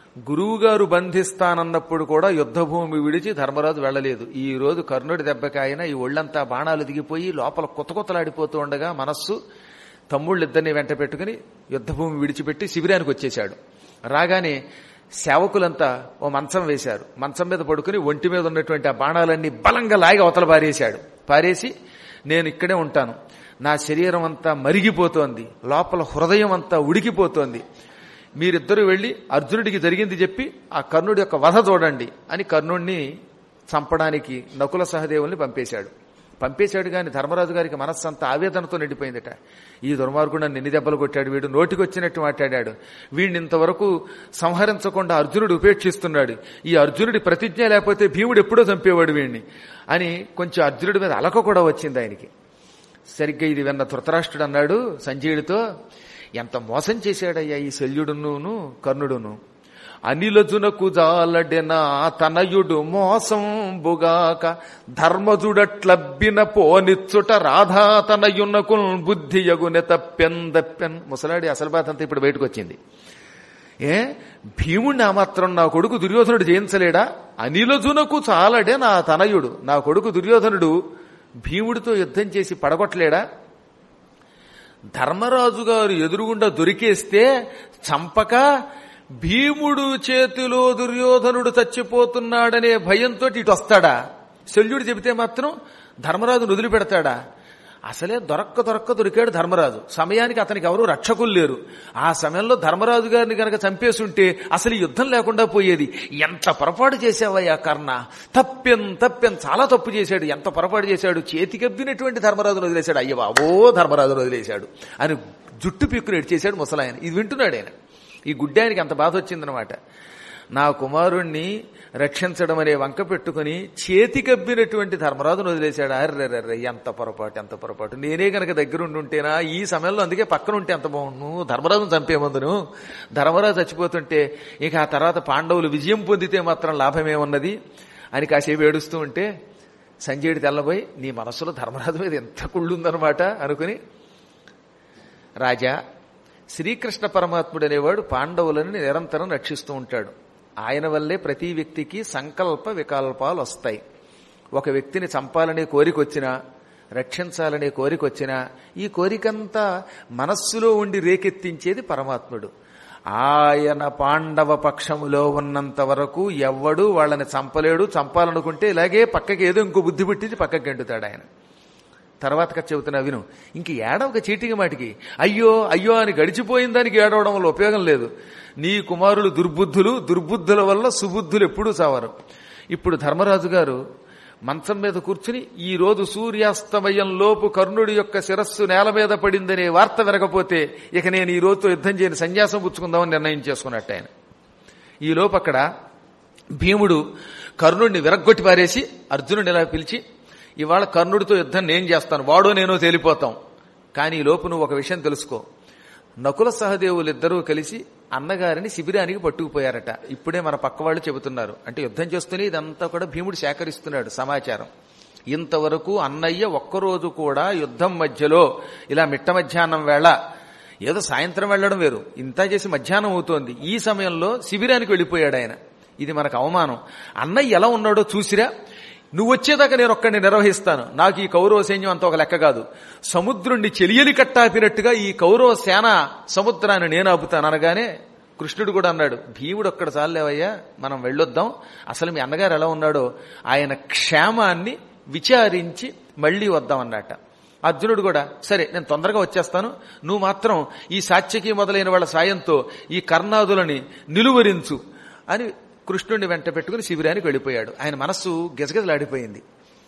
గురువుగారు బంధిస్తానన్నప్పుడు కూడా యుద్ధభూమి విడిచి ధర్మరాజు వెళ్లలేదు. ఈ రోజు కర్ణుడి దెబ్బకాయన ఈ ఒళ్లంతా బాణాలు దిగిపోయి లోపల కొత్తలాడిపోతూ ఉండగా మనస్సు తమ్ముళ్ళిద్దరిని వెంట పెట్టుకుని యుద్ధభూమి విడిచిపెట్టి శిబిరానికి వచ్చేశాడు. రాగానే సేవకులంతా ఓ మంచం వేశారు. మంచం మీద పడుకుని ఒంటి మీద ఉన్నటువంటి ఆ బాణాలన్నీ బలంగా లాగి అవతల పారేసి నేను ఇక్కడే ఉంటాను, నా శరీరం అంతా మరిగిపోతోంది, లోపల హృదయం అంతా ఉడికిపోతోంది, మీరిద్దరూ వెళ్లి అర్జునుడికి జరిగింది చెప్పి ఆ కర్ణుడి యొక్క వధ చూడండి అని కర్ణుడిని చంపడానికి నకుల సహదేవుల్ని పంపేశాడు గాని ధర్మరాజు గారికి మనస్సంతా ఆవేదనతో నిండిపోయిందట. ఈ దుర్మార్గుడు నన్ను ఎన్ని దెబ్బలు కొట్టాడు, వీడు నోటికొచ్చినట్టు మాట్లాడాడు, వీడిని ఇంతవరకు సంహరించకుండా అర్జునుడు ఉపేక్షిస్తున్నాడు, ఈ అర్జునుడి ప్రతిజ్ఞ లేకపోతే భీముడు ఎప్పుడో చంపేవాడు వీడిని అని కొంచెం అర్జునుడి మీద అలక కూడా వచ్చింది ఆయనకి. సరిగ్గా ఇది విన్న ధృతరాష్ట్రుడు అన్నాడు సంజయుడితో, ఎంత మోసం చేశాడయ్యా ఈ శల్యుడును కర్ణుడును. అనిలజునకు జాలడెనా తనయుడు మోసం బుగాక ధర్మజుడట్లబ్బిన పోనిచ్చుట రాధా తనయునకు బుద్ధి యగునె తప్పెన్. ముసలాడి అసలు బాధ అంతా ఇప్పుడు బయటకు వచ్చింది. భీముడిని ఆ మాత్రం నా కొడుకు దుర్యోధనుడు జయించలేడా? అనిలజునకు చాలడే నా తనయుడు, నా కొడుకు దుర్యోధనుడు భీముడితో యుద్ధం చేసి పడగొట్టలేడా? ధర్మరాజు గారు ఎదురుగుండా దొరికేస్తే చంపక భీముడు చేతిలో దుర్యోధనుడు చచ్చిపోతున్నాడనే భయంతో ఇటు వస్తాడా? శల్యుడు చెబితే మాత్రం ధర్మరాజును వదిలిపెడతాడా? అసలే దొరికాడు ధర్మరాజు. సమయానికి అతనికి ఎవరూ రక్షకులు లేరు. ఆ సమయంలో ధర్మరాజు గారిని గనక చంపేస్తుంటే అసలు యుద్ధం లేకుండా పోయేది. ఎంత పొరపాటు చేశావయ్యా కర్ణ, తప్పెన్ చాలా తప్పు చేశాడు, ఎంత పొరపాటు చేశాడు, చేతికెబ్బినటువంటి ధర్మరాజును వదిలేశాడు, అయ్య బాబో ధర్మరాజును వదిలేశాడు అని జుట్టు పీక్కుని ఎడిచేశాడు ముసలాయన. ఇది వింటున్నాడు ఆయన. ఈ గుడ్డానికి అంత బాధ వచ్చిందనమాట. నా కుమారుణ్ణి రక్షించడం అనే వంక పెట్టుకుని చేతికబ్బినటువంటి ధర్మరాజును వదిలేశాడు. అర్రెర్రెర్రె ఎంత పొరపాటు, నేనే గనక దగ్గరుండుంటేనా ఈ సమయంలో, అందుకే పక్కన ఉంటే ఎంత బాగుండు, ధర్మరాజును చంపేమందును. ధర్మరాజు చచ్చిపోతుంటే ఇక ఆ తర్వాత పాండవులు విజయం పొందితే మాత్రం లాభమేమున్నది అని కాసేపు ఏడుస్తూ ఉంటే సంజయుడు తెల్లబోయి, నీ మనస్సులో ధర్మరాజు మీద ఎంత కుళ్ళుందనమాట అనుకుని, రాజా, శ్రీకృష్ణ పరమాత్ముడు అనేవాడు పాండవులను నిరంతరం రక్షిస్తూ ఉంటాడు. ఆయన వల్లే ప్రతి వ్యక్తికి సంకల్ప వికల్పాలు వస్తాయి. ఒక వ్యక్తిని చంపాలనే కోరిక వచ్చినా, రక్షించాలనే కోరిక వచ్చినా, ఈ కోరికంతా మనస్సులో ఉండి రేకెత్తించేది పరమాత్ముడు. ఆయన పాండవ పక్షములో ఉన్నంత వరకు ఎవ్వడూ వాళ్ళని చంపలేడు. చంపాలనుకుంటే ఇలాగే పక్కకి ఏదో ఇంకో బుద్ధి పుట్టించి పక్కకి గెంటుతాడు ఆయన. తర్వాత కథ చెబుతున్నా విను. ఇంక ఏడవక చీటికి మాటికి అయ్యో అని గడిచిపోయిన దానికి ఏడవడం వల్ల ఉపయోగం లేదు. నీ కుమారులు దుర్బుద్ధుల వల్ల సుబుద్ధులు ఎప్పుడూ చావరు. ఇప్పుడు ధర్మరాజు గారు మంచం మీద కూర్చుని ఈ రోజు సూర్యాస్తమయం లోపు కర్ణుడి యొక్క శిరస్సు నేల మీద పడిందనే వార్త వినకపోతే ఇక నేను ఈ రోజుతో యుద్ధం చేయని సన్యాసం పుచ్చుకుందామని నిర్ణయం చేసుకున్నట్టు ఆయన. ఈ లోపు అక్కడ భీముడు కర్ణుడిని విరగ్గొట్టి పారేసి అర్జునుడిని ఇలా పిలిచి, ఇవాళ కర్ణుడితో యుద్ధం నేను చేస్తాను, వాడో నేనో తేలిపోతాం, కానీ ఈ లోపు నువ్వు ఒక విషయం తెలుసుకో. నకుల సహదేవులిద్దరూ కలిసి అన్నగారిని శిబిరానికి పట్టుకుపోయారట. ఇప్పుడే మన పక్క వాళ్ళు చెబుతున్నారు. అంటే యుద్ధం చేస్తూనే ఇదంతా కూడా భీముడు సేకరిస్తున్నాడు సమాచారం. ఇంతవరకు అన్నయ్య ఒక్కరోజు కూడా యుద్ధం మధ్యలో ఇలా మిట్ట మధ్యాహ్నం వేళ, ఏదో సాయంత్రం వెళ్లడం వేరు, ఇంత చేసి మధ్యాహ్నం అవుతోంది, ఈ సమయంలో శిబిరానికి వెళ్ళిపోయాడు ఆయన. ఇది మనకు అవమానం. అన్నయ్య ఎలా ఉన్నాడో చూసిరా, నువ్వు వచ్చేదాకా నేను ఒక్కడిని నిర్వహిస్తాను, నాకు ఈ కౌరవ సైన్యం అంత ఒక లెక్క కాదు, సముద్రుణ్ణి చెలియలి కట్టాపినట్టుగా ఈ కౌరవ సేన సముద్రాన్ని నేను ఆపుతాను అనగానే కృష్ణుడు కూడా అన్నాడు, భీముడు ఒక్కడ చాలేవయ్యా, మనం వెళ్ళొద్దాం, అసలు మీ అన్నగారు ఎలా ఉన్నాడో ఆయన క్షేమాన్ని విచారించి మళ్లీ వద్దాం అన్నట్ట. అర్జునుడు కూడా సరే నేను తొందరగా వచ్చేస్తాను, నువ్వు మాత్రం ఈ సాత్యకి మొదలైన వాళ్ళ సాయంతో ఈ కర్ణాదులని నిలువరించు అని కృష్ణుడిని వెంట పెట్టుకుని శిబిరానికి వెళ్ళిపోయాడు. ఆయన మనస్సు గజగజలాడిపోయింది.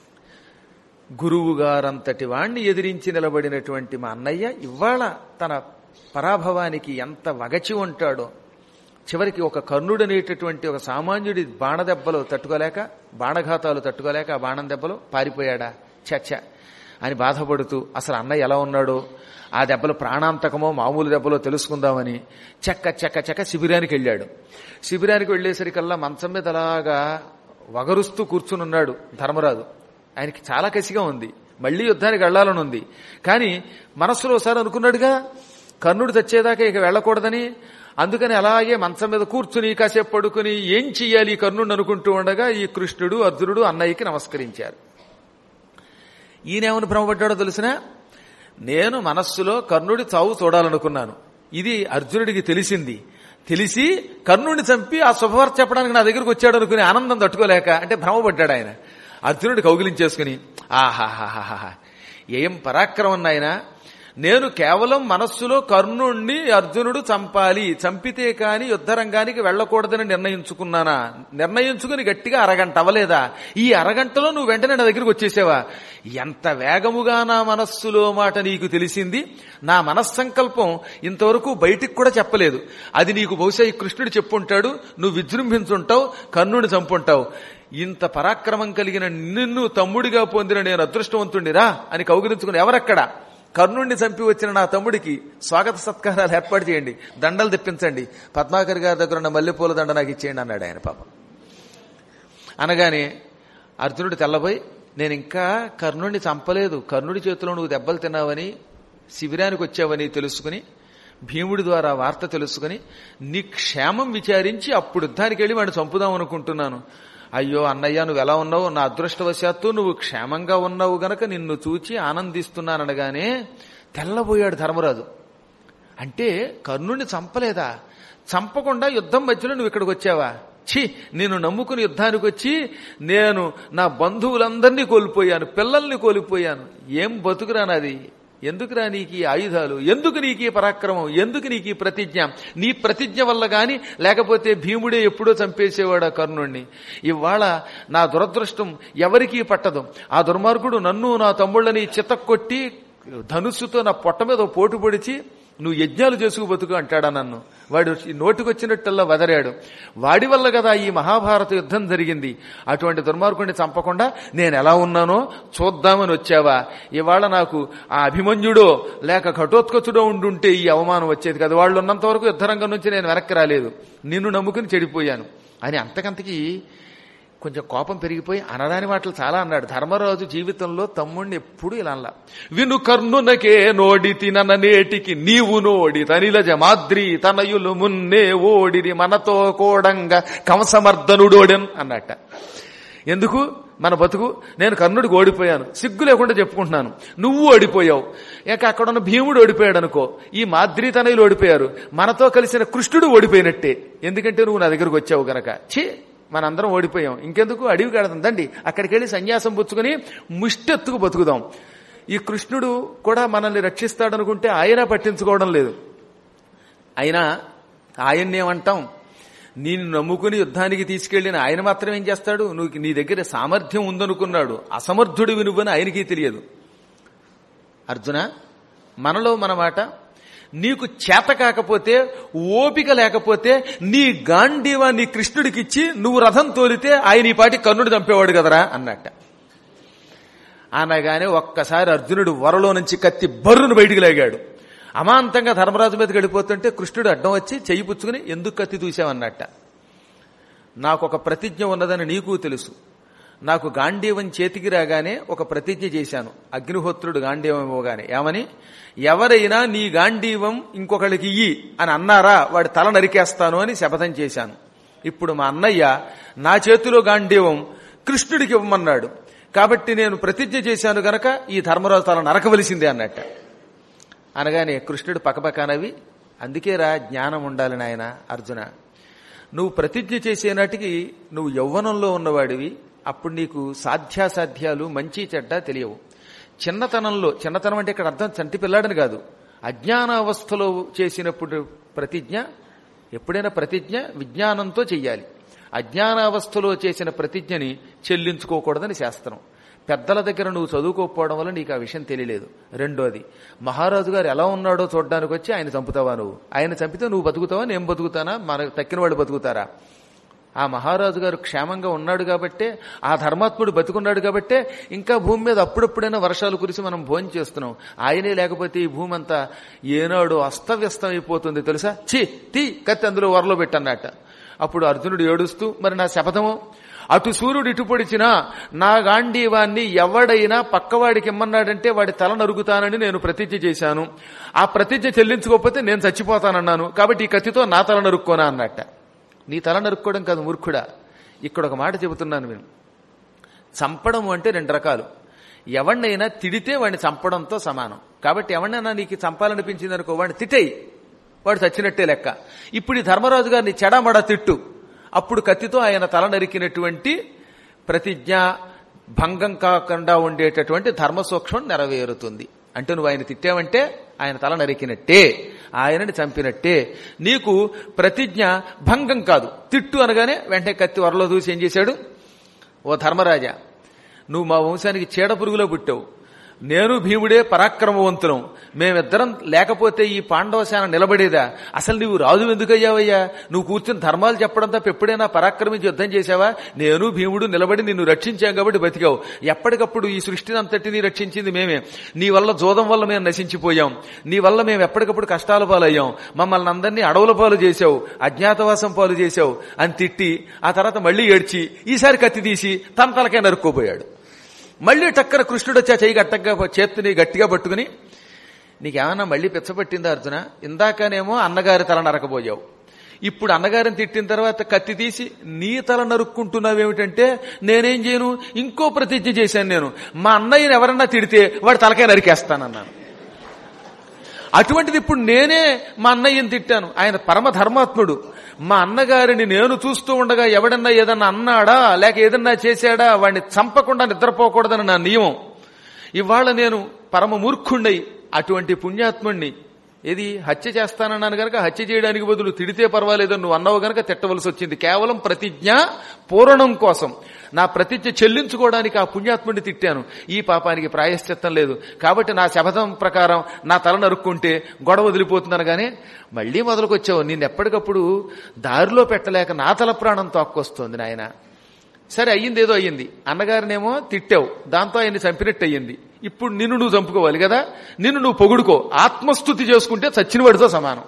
గురువుగారంతటి వాణ్ణి ఎదిరించి నిలబడినటువంటి మా అన్నయ్య ఇవాళ తన పరాభవానికి ఎంత వగచి ఉంటాడో. చివరికి ఒక కర్ణుడు అనేటటువంటి ఒక సామాన్యుడి బాణదెబ్బలు తట్టుకోలేక, బాణఘాతాలు తట్టుకోలేక ఆ బాణం దెబ్బలు పారిపోయాడా చచ్చ అని బాధపడుతూ అసలు అన్నయ్య ఎలా ఉన్నాడో, ఆ దెబ్బలు ప్రాణాంతకమో మామూలు దెబ్బలో తెలుసుకుందామని చెక్క శిబిరానికి వెళ్ళాడు. శిబిరానికి వెళ్లేసరికల్లా మంచం మీద అలాగా వగరుస్తూ కూర్చునున్నాడు ధర్మరాజు. ఆయనకి చాలా కసిగా ఉంది, మళ్లీ యుద్ధానికి వెళ్లాలని ఉంది. కానీ మనస్సులో ఒకసారి అనుకున్నాడుగా, కర్ణుడు చచ్చేదాకా ఇక వెళ్ళకూడదని, అందుకని అలాగే మంచం మీద కూర్చుని కాసేపు పడుకుని ఏం చెయ్యాలి కర్ణుడిని అనుకుంటూ ఉండగా ఈ కృష్ణుడు అర్జునుడు అన్నయ్యకి నమస్కరించారు. ఈయనేమని భ్రమపడ్డాడో తెలిసినా, నేను మనస్సులో కర్ణుడి చావు చూడాలనుకున్నాను. ఇది అర్జునుడికి తెలిసింది. తెలిసి కర్ణుడిని చంపి ఆ శుభవార్త చెప్పడానికి నా దగ్గరకు వచ్చాడు అనుకుని ఆనందం తట్టుకోలేక, అంటే భ్రమపడ్డాడు ఆయన. అర్జునుడి కౌగిలించేసుకుని, ఆహాహాహా ఏం పరాక్రమం నాయన, నేను కేవలం మనస్సులో కర్ణుణ్ణి అర్జునుడు చంపాలి, చంపితే కాని యుద్ధరంగానికి వెళ్లకూడదని నిర్ణయించుకున్నానా? నిర్ణయించుకుని గట్టిగా అరగంట అవ్వలేదా? ఈ అరగంటలో నువ్వు వెంటనే నా దగ్గరికి వచ్చేసావా? ఎంత వేగముగా నా మనస్సులో మాట నీకు తెలిసింది. నా మనస్సంకల్పం ఇంతవరకు బయటికి కూడా చెప్పలేదు. అది నీకు బహుశా ఈ కృష్ణుడు చెప్పుంటాడు. నువ్వు విజృంభించుంటావు, కర్ణుడిని చంపుంటావు. ఇంత పరాక్రమం కలిగిన నిన్ను తమ్ముడిగా పొందిన నేను అదృష్టవంతుడిరా అని కౌగిలించుకుని, ఎవరక్కడ? కర్ణుడిని చంపి వచ్చిన నా తమ్ముడికి స్వాగత సత్కారాలు ఏర్పాటు చేయండి, దండలు తెప్పించండి, పద్మాకర్ గారి దగ్గర ఉన్న మల్లెపూల దండ నాకు ఇచ్చేయండి అన్నాడు ఆయన. పాపం అనగానే అర్జునుడు తెల్లబోయి, నేను ఇంకా కర్ణుడిని చంపలేదు, కర్ణుడి చేతిలో నువ్వు దెబ్బలు తిన్నావని, శిబిరానికి వచ్చావని తెలుసుకుని, భీముడి ద్వారా వార్త తెలుసుకుని నీ క్షేమం విచారించి అప్పుడు యుద్ధానికి వెళ్ళి వాడిని చంపుదాం అనుకుంటున్నాను. అయ్యో అన్నయ్య, నువ్వు ఎలా ఉన్నావు? నా అదృష్టవశాత్తు నువ్వు క్షేమంగా ఉన్నావు గనక నిన్ను చూచి ఆనందిస్తున్నాననగానే తెల్లబోయాడు ధర్మరాజు. అంటే కర్ణుడిని చంపలేదా? చంపకుండా యుద్ధం మధ్యలో నువ్వు ఇక్కడికి వచ్చావా? ఛీ, నేను నమ్ముకుని యుద్ధానికి వచ్చి నేను నా బంధువులందరినీ కోల్పోయాను, పిల్లల్ని కోల్పోయాను. ఏం బతుకురానది? ఎందుకురా నీకు ఈ ఆయుధాలు? ఎందుకు నీకు ఈ పరాక్రమం? ఎందుకు నీకు ఈ ప్రతిజ్ఞ? నీ ప్రతిజ్ఞ వల్ల గాని, లేకపోతే భీముడే ఎప్పుడో చంపేసేవాడు ఆ కర్ణుణ్ణి. ఇవాళ నా దురదృష్టం ఎవరికీ పట్టదు. ఆ దుర్మార్గుడు నన్ను నా తమ్ముళ్ళని చితక్కొట్టి ధనుస్సుతో నా పొట్ట మీద పోటు పొడిచి నువ్వు యజ్ఞాలు చేసుకు బతుకు అంటాడా నన్ను. వాడు నోటికొచ్చినట్టల్లా వదరాడు. వాడి వల్ల కదా ఈ మహాభారత యుద్ధం జరిగింది. అటువంటి దుర్మార్గుడిని చంపకుండా నేను ఎలా ఉన్నానో చూద్దామని వచ్చావా? ఇవాళ నాకు ఆ అభిమన్యుడో లేక ఘటోత్కచుడో ఉండుంటే ఈ అవమానం వచ్చేది కదా. వాళ్ళు ఉన్నంత వరకు యుద్ధరంగం నుంచి నేను వెనక్కి రాలేదు, నిన్ను నమ్ముకుని చెడిపోయాను అని అంతకంతకి కొంచెం కోపం పెరిగిపోయి అనరాని మాటలు చాలా అన్నాడు. ధర్మరాజు జీవితంలో తమ్ముణ్ణి ఎప్పుడు ఇలా అలా. విను కర్ణునకే నోడి తినన నేటికి నీవు నోడి తనిలజ మాద్రి తనయులు మున్నే ఓడిరి మనతో కోడంగా కంసమర్దనుడోడెన్ అన్నట్ట. ఎందుకు మన బతుకు? నేను కర్ణుడికి ఓడిపోయాను, సిగ్గు లేకుండా చెప్పుకుంటున్నాను. నువ్వు ఓడిపోయావు, ఇక అక్కడ ఉన్న భీముడు ఓడిపోయాడు అనుకో, ఈ మాద్రి తనయులు ఓడిపోయారు, మనతో కలిసిన కృష్ణుడు ఓడిపోయినట్టే. ఎందుకంటే నువ్వు నా దగ్గరకు వచ్చావు గనక. ఛీ, మనందరం ఓడిపోయాం, ఇంకెందుకు అడవి కడదండి, అక్కడికి వెళ్ళి సన్యాసం పుచ్చుకుని ముష్టెత్తుకు బతుకుదాం. ఈ కృష్ణుడు కూడా మనల్ని రక్షిస్తాడనుకుంటే ఆయన పట్టించుకోవడం లేదు. అయినా ఆయన్నేమంటాం? నేను నమ్ముకుని యుద్ధానికి తీసుకెళ్లిన ఆయన మాత్రం ఏం చేస్తాడు? నువ్వు నీ దగ్గర సామర్థ్యం ఉందనుకున్నాడు, అసమర్థుడివి నువ్వని ఆయనకి తెలియదు. అర్జున, మనలో మన మాట, నీకు చేత కాకపోతే, ఓపిక లేకపోతే నీ గాంధీవా నీ కృష్ణుడికిచ్చి నువ్వు రథం తోలితే ఆయన ఈ పాటి కర్ణుడు చంపేవాడు కదరా అన్నట్ట. అనగానే ఒక్కసారి అర్జునుడు వరలో నుంచి కత్తి బర్రును బయటికి లాగాడు. అమాంతంగా ధర్మరాజు మీదకి వెళ్ళిపోతుంటే కృష్ణుడు అడ్డం వచ్చి చెయ్యి పుచ్చుకుని ఎందుకు కత్తి దూసావన్నట్ట. నాకొక ప్రతిజ్ఞ ఉన్నదని నీకు తెలుసు. నాకు గాంధీవం చేతికి రాగానే ఒక ప్రతిజ్ఞ చేశాను. అగ్నిహోత్రుడు గాంధీవం ఇవ్వగానే ఏమని, ఎవరైనా నీ గాంధీవం ఇంకొకళ్ళకి ఇయ్యి అని అన్నారా వాడి తల నరికేస్తాను అని శపథం చేశాను. ఇప్పుడు మా అన్నయ్య నా చేతిలో గాంధీవం కృష్ణుడికి ఇవ్వమన్నాడు కాబట్టి నేను ప్రతిజ్ఞ చేశాను గనక ఈ ధర్మరాజు తల నరకవలసిందే అన్నట్ట. అనగానే కృష్ణుడు పకపకానవి, అందుకేరా జ్ఞానం ఉండాలి నాయన అర్జున. నువ్వు ప్రతిజ్ఞ చేసే నాటికి నువ్వు యవ్వనంలో ఉన్నవాడివి, అప్పుడు నీకు సాధ్యాసాధ్యాలు మంచి చెడ్డ తెలియవు. చిన్నతనం అంటే ఇక్కడ అర్థం చంటి పిల్లాడని కాదు, అజ్ఞానావస్థలో చేసినప్పుడు ప్రతిజ్ఞ, ఎప్పుడైనా ప్రతిజ్ఞ విజ్ఞానంతో చెయ్యాలి. అజ్ఞానావస్థలో చేసిన ప్రతిజ్ఞని చెల్లించుకోకూడదని శాస్త్రం. పెద్దల దగ్గర నువ్వు చదువుకోకపోవడం వల్ల నీకు ఆ విషయం తెలియలేదు. రెండోది, మహారాజు గారు ఎలా ఉన్నాడో చూడడానికి వచ్చి ఆయన చంపుతావా? నువ్వు ఆయన చంపితే నువ్వు బతుకుతావా, నేను బతుకుతానా, మనకు తక్కిన వాళ్ళు బతుకుతారా? ఆ మహారాజు గారు క్షేమంగా ఉన్నాడు కాబట్టే, ఆ ధర్మాత్ముడు బతుకున్నాడు కాబట్టే ఇంకా భూమి మీద అప్పుడప్పుడైనా వర్షాలు కురిసి మనం భోజనం చేస్తున్నాం. ఆయనే లేకపోతే ఈ భూమి అంతా ఏనాడు అస్తవ్యస్తం అయిపోతుంది తెలుసా. ఛీ, తీ కత్తి అందులో వరలో పెట్టన్నట్ట. అప్పుడు అర్జునుడు ఏడుస్తూ, మరి నా శపథము? అటు సూర్యుడు ఇటు పొడిచినా నా గాంధీవాన్ని ఎవడైనా పక్కవాడికి ఇమ్మన్నాడంటే వాడి తల నరుగుతానని నేను ప్రతిజ్ఞ చేశాను. ఆ ప్రతిజ్ఞ చెల్లించుకోకపోతే నేను చచ్చిపోతానన్నాను. కాబట్టి ఈ కత్తితో నా తల నరుక్కోనా అన్నట్ట. నీ తల నరుక్కోవడం కాదు మూర్ఖుడా, ఇక్కడ ఒక మాట చెబుతున్నాను నేను. చంపడం అంటే 2 రకాలు. ఎవరినైనా తిడితే వాడిని చంపడంతో సమానం. కాబట్టి ఎవరినైనా నీకు చంపాలనిపించింది అనుకో, వాడిని తిట్టేయి, వాడు చచ్చినట్టే లెక్క. ఇప్పుడు ఈ ధర్మరాజు గారిని చెడామడా తిట్టు, అప్పుడు కత్తితో ఆయన తల నరికినటువంటి ప్రతిజ్ఞ భంగం కాకుండా ఉండేటటువంటి ధర్మసూక్ష్మం నెరవేరుతుంది. అంటే నువ్వు ఆయన తిట్టావంటే ఆయన తల నరికినట్టే, ఆయనని చంపినట్టే. నీకు ప్రతిజ్ఞ భంగం కాదు. తిట్టు అనగానే వెంటనే కత్తి వరలో దూసి ఏం చేశాడు, ఓ ధర్మరాజా, నువ్వు మా వంశానికి చీడ పురుగులో పుట్టావు, నేను భీముడే పరాక్రమవంతులం, మేమిద్దరం లేకపోతే ఈ పాండవసేన నిలబడేదా? అసలు నువ్వు రాజు ఎందుకయ్యావయ్యా? నువ్వు కూర్చుని ధర్మాలు చెప్పడం తప్ప ఎప్పుడైనా పరాక్రమించి యుద్ధం చేశావా? నేను భీముడు నిలబడి నిన్ను రక్షించాం కాబట్టి బతికావు. ఎప్పటికప్పుడు ఈ సృష్టిని అంతటినీ రక్షించింది మేమే. నీ వల్ల జోదం వల్ల మేము నశించిపోయాం, నీ వల్ల మేము ఎప్పటికప్పుడు కష్టాల పాలయ్యాం, మమ్మల్ని అందరినీ అడవుల పాలు చేశావు, అజ్ఞాతవాసం పాలు చేశావు అని తిట్టి ఆ తర్వాత మళ్లీ ఏడ్చి ఈసారి కత్తి తీసి తన తలకే నరుక్కోబోయాడు. మళ్లీ టక్కన కృష్ణుడు వచ్చి ఆ చెయ్యి చేతిని గట్టిగా పట్టుకుని, నీకేమన్నా మళ్లీ పిచ్చపట్టిందా అర్జున? ఇందాకనేమో అన్నగారి తల నరకబోయావు, ఇప్పుడు అన్నగారిని తిట్టిన తర్వాత కత్తి తీసి నీ తల నరుక్కుంటున్నావేమిటంటే నేనేం చేయను, ఇంకో ప్రతిజ్ఞ చేశాను. నేను మా అన్నయ్యని ఎవరన్నా తిడితే వాడి తలకాయ నరికేస్తానన్నాను. అటువంటిది ఇప్పుడు నేనే మా అన్నయ్యని తిట్టాను. ఆయన పరమ ధర్మాత్ముడు. మా అన్నగారిని నేను చూస్తూ ఉండగా ఎవడన్నా ఏదన్నా అన్నాడా లేక ఏదన్నా చేశాడా వాడిని చంపకుండా నిద్రపోకూడదని నా నియమం. ఇవాళ నేను పరమ మూర్ఖుండై అటువంటి పుణ్యాత్ముణ్ణి ఏది హత్య చేస్తానన్నాను గనక హత్య చేయడానికి బదులు తిడితే పర్వాలేదని నువ్వు అన్నావు గనక తిట్టవలసి వచ్చింది. కేవలం ప్రతిజ్ఞ పూరణం కోసం, నా ప్రతిజ్ఞ చెల్లించుకోవడానికి ఆ పుణ్యాత్ముడిని తిట్టాను. ఈ పాపానికి ప్రాయశ్చిత్తం లేదు. కాబట్టి నా శపథం ప్రకారం నా తల నరుక్కుంటే గొడవ వదిలిపోతుందనగానే మళ్లీ మొదలుకొచ్చావు. నేను ఎప్పటికప్పుడు దారిలో పెట్టలేక నా తల ప్రాణం తోక్కొస్తోంది నాయన. సరే అయ్యింది, ఏదో అయ్యింది. అన్నగారినేమో తిట్టావు, దాంతో ఆయన్ని చంపినట్టు అయ్యింది. ఇప్పుడు నిన్ను నువ్వు చంపుకోవాలి కదా, నిన్ను నువ్వు పొగుడుకో. ఆత్మస్తుతి చేసుకుంటే చచ్చినవాడితో సమానం.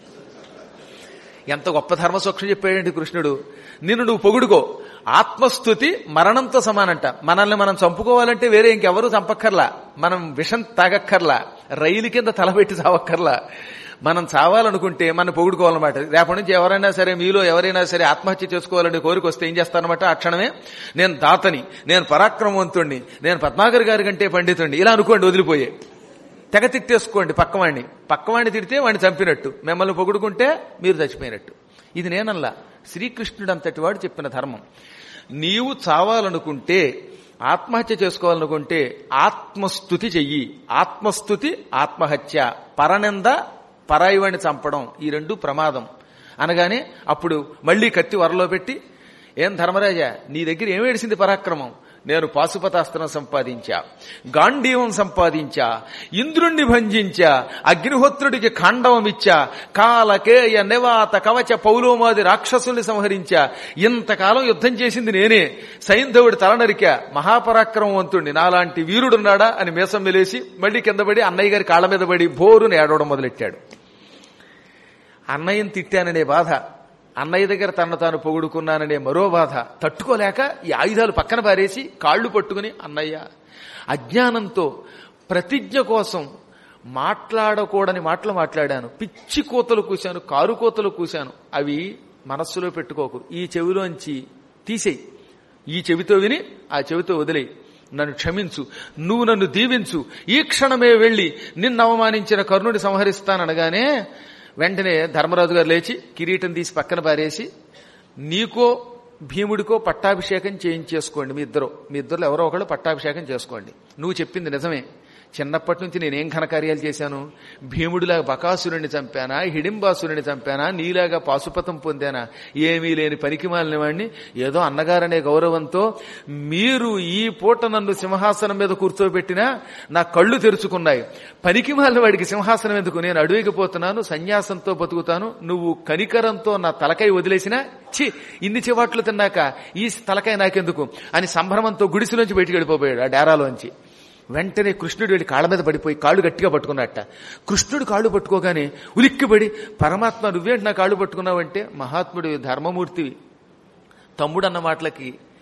ఎంత గొప్ప ధర్మసూక్ష్మం చెప్పాడండి కృష్ణుడు. నిన్ను నువ్వు పొగుడుకో, ఆత్మస్తుతి మరణంతో సమానంట. మనల్ని మనం చంపుకోవాలంటే వేరే ఇంకెవరూ చంపక్కర్లా, మనం విషం తాగక్కర్లా, రైలు కింద తలబెట్టి చావక్కర్లా. మనం చావాలనుకుంటే మనం పొగుడుకోవాలన్నమాట. రేపటి నుంచి ఎవరైనా సరే, మీలో ఎవరైనా సరే ఆత్మహత్య చేసుకోవాలని కోరిక వస్తే ఏం చేస్తారన్నమాట, ఆ క్షణమే నేను దాతని, నేను పరాక్రమవంతుణ్ణి, నేను పద్మాకర్ గారి కంటే పండితుణ్ణి ఇలా అనుకోండి, వదిలిపోయే తెగ తిట్టేసుకోండి. పక్కవాణ్ణి తిడితే వాడిని చంపినట్టు, మిమ్మల్ని పొగుడుకుంటే మీరు చచ్చిపోయినట్టు. ఇది నేనల్లా, శ్రీకృష్ణుడు అంతటి వాడు చెప్పిన ధర్మం. నీవు చావాలనుకుంటే, ఆత్మహత్య చేసుకోవాలనుకుంటే ఆత్మస్తుతి చెయ్యి. ఆత్మస్తుతి ఆత్మహత్య, పరనింద పరాయివాణ్ణి చంపడం, ఈ 2 ప్రమాదం అనగానే అప్పుడు మళ్లీ కత్తి వరలో పెట్టి, ఏం ధర్మరాజా నీ దగ్గర ఏమేడిసింది పరాక్రమం? నేను పాశుపతాస్త్రం సంపాదించా, గాంధీవం సంపాదించా, ఇంద్రుణ్ణి భంజించా, అగ్నిహోత్రుడికి ఖాండవం ఇచ్చా, కాలకేయ నివాత కవచ పౌలోమాది రాక్షసుల్ని సంహరించా. ఇంతకాలం యుద్ధం చేసింది నేనే, సైంధవుడి తల నరికా, మహాపరాక్రమవంతుణ్ణి, నాలాంటి వీరుడున్నాడా అని మీసం వెలేసి మళ్లీ కింద పడి అన్నయ్య గారి కాళ్ల మీద పడి బోరుని ఏడవడం మొదలెట్టాడు. అన్నయ్యని తిట్టాననే బాధ, అన్నయ్య దగ్గర తనను తాను పొగుడుకున్నాననే మరో బాధ తట్టుకోలేక ఈ ఆయుధాలు పక్కన పారేసి కాళ్లు పట్టుకుని, అన్నయ్య అజ్ఞానంతో ప్రతిజ్ఞ కోసం మాట్లాడకూడని మాటలు మాట్లాడాను, పిచ్చి కోతలు కూశాను, కారు కోతలు కూశాను, అవి మనస్సులో పెట్టుకోకు, ఈ చెవిలోంచి తీసేయి, ఈ చెవితో విని ఆ చెవితో వదిలేయి, నన్ను క్షమించు, నువ్వు నన్ను దీవించు, ఈ క్షణమే వెళ్లి నిన్ను అవమానించిన కర్ణుని సంహరిస్తాననగానే వెంటనే ధర్మరాజు గారు లేచి కిరీటం తీసి పక్కన పారేసి, నీకో భీముడికో పట్టాభిషేకం చేయించేసుకోండి, మీ ఇద్దరు ఎవరో ఒకళ్ళు పట్టాభిషేకం చేసుకోండి. నువ్వు చెప్పింది నిజమే, చిన్నప్పటి నుంచి నేనేం ఘనకార్యాలు చేశాను? భీముడిలాగా బకాసురుణ్ణి చంపానా, హిడింబాసురుణ్ణి చంపానా, నీలాగా పాశుపతం పొందానా? ఏమీ లేని పనికిమాలిన వాడిని ఏదో అన్నగారనే గౌరవంతో మీరు ఈ పూట నన్ను సింహాసనం మీద కూర్చోబెట్టినా నా కళ్ళు తెరుచుకున్నాయి. పనికిమాలిన వాడికి సింహాసనం ఎందుకు, నేను అడవికి పోతున్నాను, సన్యాసంతో బతుకుతాను, నువ్వు కనికరంతో నా తలకాయ వదిలేసినా ఇన్ని చివాట్లు తిన్నాక ఈ తలకాయ నాకెందుకు అని సంభ్రమంతో గుడిసెలోంచి బయటికి వెళ్ళిపోయాడు ఆ డేరాలోంచి. వెంటనే కృష్ణుడు వెళ్ళి కాళ్ళ మీద పడిపోయి కాళ్ళు గట్టిగా పట్టుకున్నట్ట. కృష్ణుడు కాళ్ళు పట్టుకోగానే ఉలిక్కిపడి, పరమాత్మ నువ్వేంటి నా కాళ్ళు పట్టుకున్నావంటే, మహాత్ముడు ధర్మమూర్తివి, తమ్ముడు అన్న మాటలకి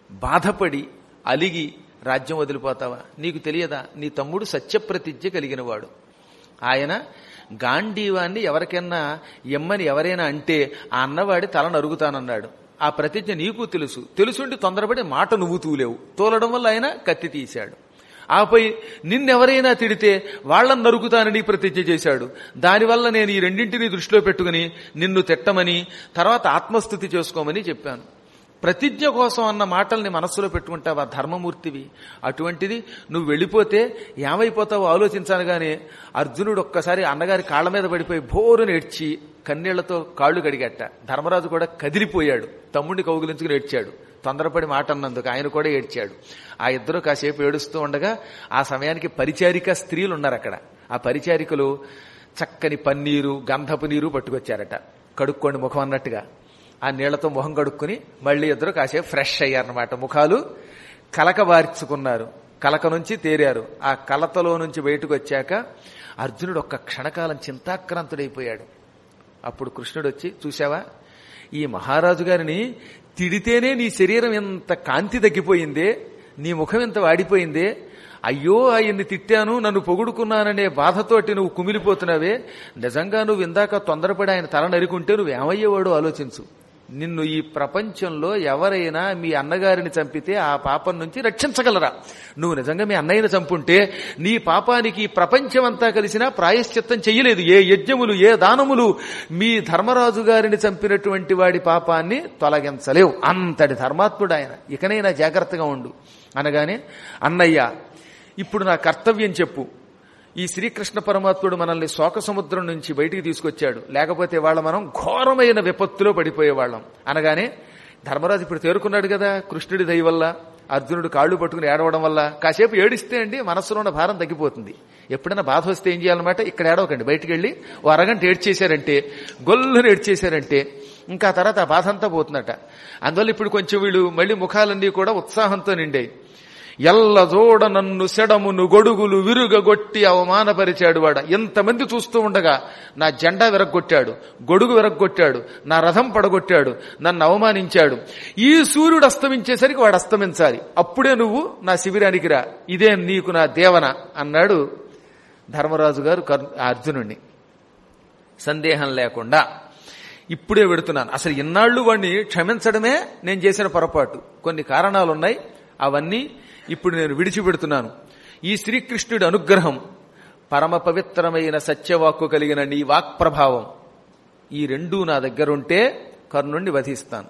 బాధపడి అలిగి రాజ్యం వదిలిపోతావా? నీకు తెలియదా? నీ తమ్ముడు సత్యప్రతిజ్ఞ కలిగినవాడు. ఆయన గాంధీవాన్ని ఎవరికైనా ఎమ్మని ఎవరైనా అంటే ఆ అన్నవాడి తల నరుగుతానన్నాడు. ఆ ప్రతిజ్ఞ నీకు తెలుసుండి తొందరపడి మాట నువ్వు తూలేవు. తోలడం వల్ల ఆయన కత్తి తీశాడు. ఆపై నిన్నెవరైనా తిడితే వాళ్లను నరుకుతానని ప్రతిజ్ఞ చేశాడు. దానివల్ల నేను ఈ రెండింటినీ దృష్టిలో పెట్టుకుని నిన్ను తిట్టమని, తర్వాత ఆత్మస్థుతి చేసుకోమని చెప్పాను. ప్రతిజ్ఞ కోసం అన్న మాటల్ని మనస్సులో పెట్టుకుంటావా? ధర్మమూర్తివి. అటువంటిది నువ్వు వెళ్ళిపోతే ఏమైపోతావో ఆలోచించానుగానే అర్జునుడు ఒక్కసారి అన్నగారి కాళ్ల మీద పడిపోయి భోరుని ఏడ్చి కన్నీళ్లతో కాళ్లు కడిగట్ట. ధర్మరాజు కూడా కదిలిపోయాడు. తమ్ముడిని కౌగిలించుకుని ఏడ్చాడు. తొందరపడి మాట అన్నందుకు ఆయన కూడా ఏడ్చాడు. ఆ ఇద్దరు కాసేపు ఏడుస్తూ ఉండగా ఆ సమయానికి పరిచారిక స్త్రీలు ఉన్నారు అక్కడ. ఆ పరిచారికలు చక్కని పన్నీరు, గంధపు నీరు పట్టుకొచ్చారట. కడుక్కోండి ముఖం అన్నట్టుగా. ఆ నీళ్లతో మొహం కడుక్కుని మళ్లీ ఇద్దరు కాసేపు ఫ్రెష్ అయ్యారన్నమాట. ముఖాలు కలకబార్చుకున్నారు. కలక నుంచి తేరారు. ఆ కలతలో నుంచి బయటకు వచ్చాక అర్జునుడు ఒక్క క్షణకాలం చింతాక్రాంతుడైపోయాడు. అప్పుడు కృష్ణుడు వచ్చి, చూశావా, ఈ మహారాజు గారిని తిడితేనే నీ శరీరం ఎంత కాంతి తగ్గిపోయిందే, నీ ముఖం ఎంత వాడిపోయిందే, అయ్యో ఆయన్ని తిట్టాను, నన్ను పొగుడుకున్నాననే బాధతోటి నువ్వు కుమిలిపోతున్నావే, నిజంగా నువ్వు ఇందాక తొందరపడి ఆయన తల నరికుంటే నువ్వేమయ్యేవాడో ఆలోచించు. నిన్ను ఈ ప్రపంచంలో ఎవరైనా మీ అన్నగారిని చంపితే ఆ పాపం నుంచి రక్షించగలరా? నువ్వు నిజంగా మీ అన్నయ్యని చంపుంటే నీ పాపానికి ప్రపంచమంతా కలిసినా ప్రాయశ్చిత్తం చెయ్యలేదు. ఏ యజ్ఞములు, ఏ దానములు మీ ధర్మరాజు గారిని చంపినటువంటి వాడి పాపాన్ని తొలగించలేవు. అంతటి ధర్మాత్ముడు ఆయన. ఇకనైనా జాగ్రత్తగా ఉండు అనగానే, అన్నయ్య ఇప్పుడు నా కర్తవ్యం చెప్పు. ఈ శ్రీకృష్ణ పరమాత్ముడు మనల్ని శోక సముద్రం నుంచి బయటికి తీసుకొచ్చాడు, లేకపోతే వాళ్ళ మనం ఘోరమైన విపత్తులో పడిపోయేవాళ్ళం అనగానే, ధర్మరాజు ఇప్పుడు తేరుకున్నాడు కదా కృష్ణుడి దయ వల్ల. అర్జునుడు కాళ్ళు పట్టుకుని ఏడవడం వల్ల కాసేపు ఏడిస్తే అండి మనసులో ఉన్న భారం తగ్గిపోతుంది. ఎప్పుడైనా బాధ వస్తే ఏం చేయాలన్నమాట, ఇక్కడ ఏడవకండి, బయటికి వెళ్ళి ఓ అరగంట ఏడ్చేశారంటే, గొల్లుని ఏడ్చేశారంటే ఇంకా తర్వాత ఆ బాధ అంతా పోతుందట. అందువల్ల ఇప్పుడు కొంచెం వీళ్ళు మళ్ళీ ముఖాలన్నీ కూడా ఉత్సాహంతో నిండాయి. ఎల్ల జోడ నన్ను సెడమును గొడుగులు విరుగగొట్టి అవమానపరిచాడు వాడ. ఎంతమంది చూస్తూ ఉండగా నా జెండా విరగ్గొట్టాడు, గొడుగు విరగ్గొట్టాడు, నా రథం పడగొట్టాడు, నన్ను అవమానించాడు. ఈ సూర్యుడు అస్తమించేసరికి వాడు అస్తమించాలి, అప్పుడే నువ్వు నా శిబిరానికి రా, ఇదే నీకు నా దేవన అన్నాడు ధర్మరాజు గారు అర్జునుణ్ణి. సందేహం లేకుండా ఇప్పుడే వెడుతున్నాను. అసలు ఇన్నాళ్లు వాడిని క్షమించడమే నేను చేసిన పొరపాటు. కొన్ని కారణాలున్నాయి, అవన్నీ ఇప్పుడు నేను విడిచిపెడుతున్నాను. ఈ శ్రీకృష్ణుడి అనుగ్రహం, పరమ పవిత్రమైన సత్యవాక్కు కలిగిన నీ వాక్ ప్రభావం, ఈ రెండూ నా దగ్గరుంటే కర్ణుణ్ణి వధిస్తాను.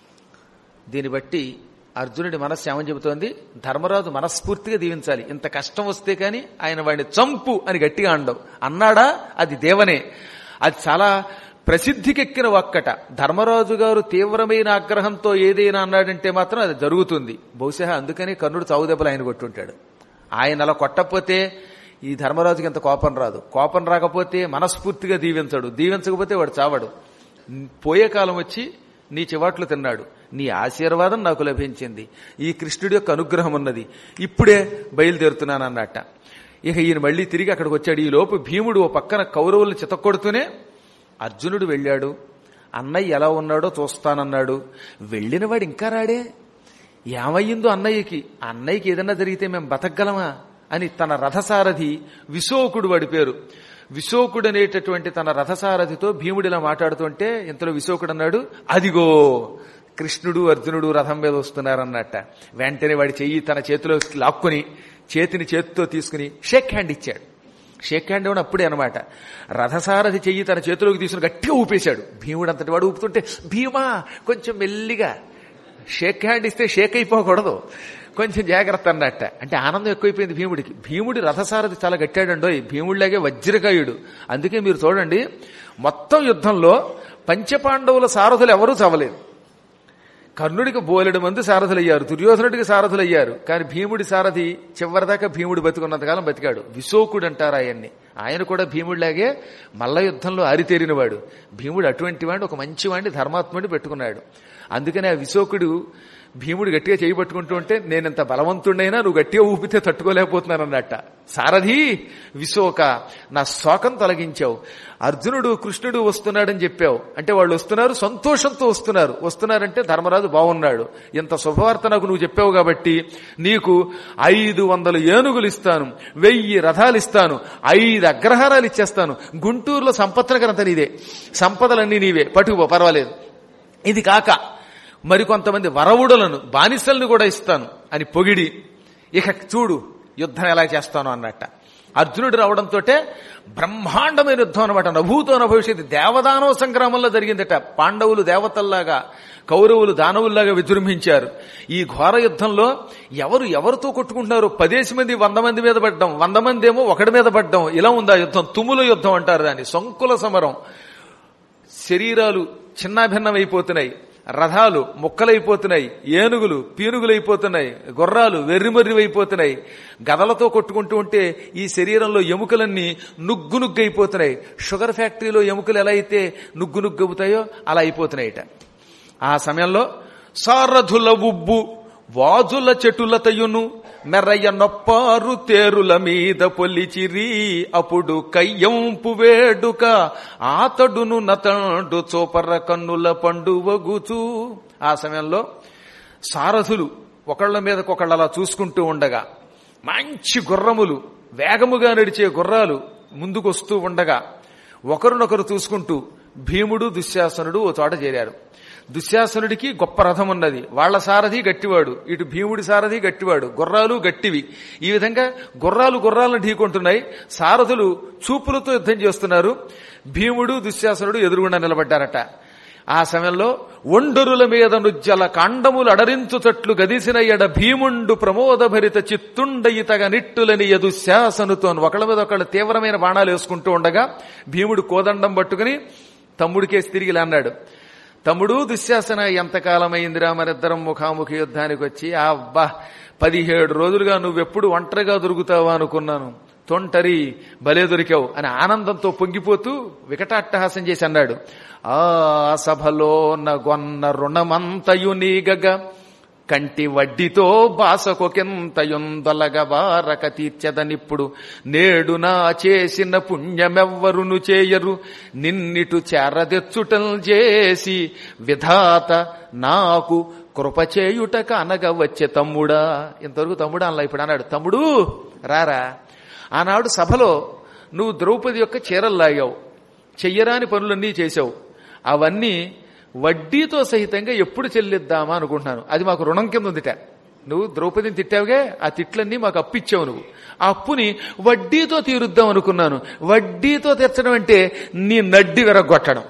దీన్ని బట్టి అర్జునుడి మనస్సు ఏమని చెబుతోంది, ధర్మరాజు మనస్ఫూర్తిగా దీవించాలి. ఇంత కష్టం వస్తే కాని ఆయన వాడిని చంపు అని గట్టిగా అండవు. అన్నాడా అది దేవనే. అది చాలా ప్రసిద్ధికెక్కిన వాక్కట. ధర్మరాజు గారు తీవ్రమైన ఆగ్రహంతో ఏదైనా అన్నాడంటే మాత్రం అది జరుగుతుంది. బహుశా అందుకని కర్ణుడు చావు దెబ్బలు ఆయన కొట్టుంటాడు. ఆయన అలా కొట్టకపోతే ఈ ధర్మరాజుకి ఎంత కోపం రాదు. కోపం రాకపోతే మనస్ఫూర్తిగా దీవించడు, దీవించకపోతే వాడు చావడు. పోయే కాలం వచ్చి నీ చివాట్లు తిన్నాడు, నీ ఆశీర్వాదం నాకు లభించింది, ఈ కృష్ణుడి యొక్క అనుగ్రహం ఉన్నది, ఇప్పుడే బయలుదేరుతున్నానన్నట్ట. ఇక ఈయన మళ్లీ తిరిగి అక్కడికి వచ్చాడు. ఈ లోపు భీముడు ఓ పక్కన కౌరవుల్ని చితక్కొడుతూనే, అర్జునుడు వెళ్ళాడు, అన్నయ్య ఎలా ఉన్నాడో చూస్తానన్నాడు. వెళ్ళినవాడు ఇంకా రాడే, ఏమయ్యిందో అన్నయ్యకి, అన్నయ్యకి ఏదన్నా జరిగితే మేము బతకగలమా అని తన రథసారథి విశోకుడు, వాడి పేరు విశోకుడు అనేటటువంటి తన రథసారథితో భీముడిలా మాట్లాడుతుంటే ఇంతలో విశోకుడు అన్నాడు, అదిగో కృష్ణుడు అర్జునుడు రథం మీద వస్తున్నారన్నట్ట. వెంటనే వాడి చెయ్యి తన చేతిలో లాక్కుని చేతిని చేతితో తీసుకుని షేక్ హ్యాండ్ ఇచ్చాడు. షేక్ హ్యాండ్ ఇవ్వడం అప్పుడే అనమాట. రథసారథి చెయ్యి తన చేతిలోకి తీసుకుని గట్టిగా ఊపేశాడు. భీముడు అంతటి వాడు ఊపుతుంటే, భీమా కొంచెం మెల్లిగా షేక్ హ్యాండ్ ఇస్తే షేక్ అయిపోకూడదు, కొంచెం జాగ్రత్త అన్నట్ట. అంటే ఆనందం ఎక్కువైపోయింది భీముడికి. భీముడి రథసారథి చాలా గట్టాడండోయ్, భీముడిలాగే వజ్రకాయుడు. అందుకే మీరు చూడండి, మొత్తం యుద్ధంలో పంచపాండవుల సారథులు ఎవరూ చవలేదు. కర్ణుడికి బోలెడు మంది సారథులయ్యారు, దుర్యోధనుడికి సారథులయ్యారు, కానీ భీముడి సారథి చివరిదాకా భీముడు బతుకున్నంతకాలం బతికాడు. విశోకుడు అంటారు ఆయన్ని. ఆయన కూడా భీముడిలాగే మల్ల యుద్ధంలో ఆరితేరినవాడు. భీముడు అటువంటి వాడిని, ఒక మంచివాడిని, ధర్మాత్ముడిని పెట్టుకున్నాడు. అందుకని ఆ విశోకుడు భీముడు గట్టిగా చేయి పట్టుకుంటూ ఉంటే నేనింత బలవంతుడైనా నువ్వు గట్టిగా ఊపితే తట్టుకోలేకపోతున్నానన్నట్ట. సారథి విశోక, నా శోకం తొలగించావు. అర్జునుడు కృష్ణుడు వస్తున్నాడని చెప్పావు అంటే వాళ్ళు వస్తున్నారు, సంతోషంతో వస్తున్నారంటే ధర్మరాజు బాగున్నాడు. ఇంత శుభవార్త నాకు నువ్వు చెప్పావు కాబట్టి నీకు 500 ఏనుగులు ఇస్తాను, 1000 రథాలు ఇస్తాను, 5 అగ్రహారాలు ఇచ్చేస్తాను, గుంటూరులో సంపత్నగరంతా నీదే, సంపదలన్నీ నీవే, పట్టుకుపో పర్వాలేదు. ఇది కాక మరికొంతమంది వరవుడులను బానిసలను కూడా ఇస్తాను అని పొగిడి, ఇక చూడు యుద్ధం ఎలా చేస్తాను అన్నట్ట. అర్జునుడు రావడంతో బ్రహ్మాండమైన యుద్ధం అనమాట. నభూతో నభవిష్యత్ దేవదానవ సంగ్రామంలో జరిగిందట. పాండవులు దేవతల్లాగా, కౌరవులు దానవుల్లాగా విజృంభించారు. ఈ ఘోర యుద్ధంలో ఎవరితో కొట్టుకుంటున్నారు? 10 మంది 100 మంది మీద పడ్డం, 100 మంది ఏమో ఒకడి మీద పడ్డం, ఇలా ఉంది ఆ యుద్ధం. తుమ్ముల యుద్ధం అంటారు దాన్ని. సంకుల సమరం. శరీరాలు చిన్నాభిన్నమైపోతున్నాయి, రథాలు ముక్కలైపోతున్నాయి, ఏనుగులు పీనుగులైపోతున్నాయి, గుర్రాలు వెర్రిమర్రివైపోతున్నాయి. గదలతో కొట్టుకుంటూ ఉంటే ఈ శరీరంలో ఎముకలన్నీ నుగ్గునుగ్గైపోతున్నాయి. షుగర్ ఫ్యాక్టరీలో ఎముకలు ఎలా అయితే నుగ్గునుగ్గవుతాయో అలా అయిపోతున్నాయిట. ఆ సమయంలో సారథుల ఉబ్బు వాజుల చెటులతయును మెర్రయ్య నొప్పారు తేరుల మీద పొల్లిచిరి. అప్పుడు కయ్యంపు వేడుక ఆతడును నతండు చోపర్ర కన్నుల పండువగుచు. ఆ సమయంలో సారథులు ఒకళ్ల మీదకొకళ్ళు అలా చూసుకుంటూ ఉండగా, మంచి గుర్రములు, వేగముగా నడిచే గుర్రాలు ముందుకొస్తూ ఉండగా ఒకరినొకరు చూసుకుంటూ భీముడు దుశ్శాసనుడు ఓ చోట చేరారు. దుశ్శాసనుడికి గొప్ప రథం ఉన్నది, వాళ్ల సారథి గట్టివాడు, ఇటు భీముడి సారథి గట్టివాడు, గుర్రాలు గట్టివి. ఈ విధంగా గుర్రాలను ఢీకొంటున్నాయి. సారథులు చూపులతో యుద్ధం చేస్తున్నారు. భీముడు దుశ్శాసనుడు ఎదురుగుండా నిలబడ్డారట. ఆ సమయంలో ఒండరుల మీద నుజ్జల కాండములు అడరించుతట్లు గదిసిన ఎడ భీముండు ప్రమోదభరిత చిత్తుండయితగ నిట్టులని దుశ్శాసనుతో ఒకళ్ళ మీద ఒకళ్ళు తీవ్రమైన బాణాలు వేసుకుంటూ ఉండగా భీముడు కోదండం పట్టుకుని తమ్ముడికేసి తిరిగి అన్నాడు, తమ్ముడు దుశ్శాసన, ఎంతకాలమైందిరా మరిద్దరం ముఖాముఖి యుద్ధానికి వచ్చి. అబ్బా 17 రోజులుగా నువ్వెప్పుడు ఒంటరిగా దొరుకుతావా అనుకున్నాను, తొంటరి భలే దొరికావు అని ఆనందంతో పొంగిపోతూ వికటాట్టహాసం చేసి అన్నాడు. ఆ సభలో నగొన్న రుణమంతయు నీగగ కంటి వడ్డీతో బాసకొకెంతయుందొలగ వారక తీర్చదనిప్పుడు నేడు నా చేసిన పుణ్యమెవ్వరును చేయరు నిన్నిటు చేరదెచ్చుటల్ చేసి విధాత నాకు కృపచేయుటక అనగా వచ్చే తమ్ముడా. ఇంతవరకు తమ్ముడా అలా ఇప్పుడు అన్నాడు, తమ్ముడు రారా. ఆనాడు సభలో నువ్వు ద్రౌపది యొక్క చీరలు లాగావు, చెయ్యరాని పనులన్నీ చేశావు. అవన్నీ వడ్డీతో సహితంగా ఎప్పుడు చెల్లిద్దామా అనుకుంటున్నాను. అది మాకు రుణం కింద ఉందిట. నువ్వు ద్రౌపదిని తిట్టావుగా, ఆ తిట్లన్నీ మాకు అప్పిచ్చావు. నువ్వు ఆ అప్పుని వడ్డీతో తీరుద్దాం అనుకున్నాను. వడ్డీతో తీర్చడం అంటే నీ నడ్డి విరగొట్టడం.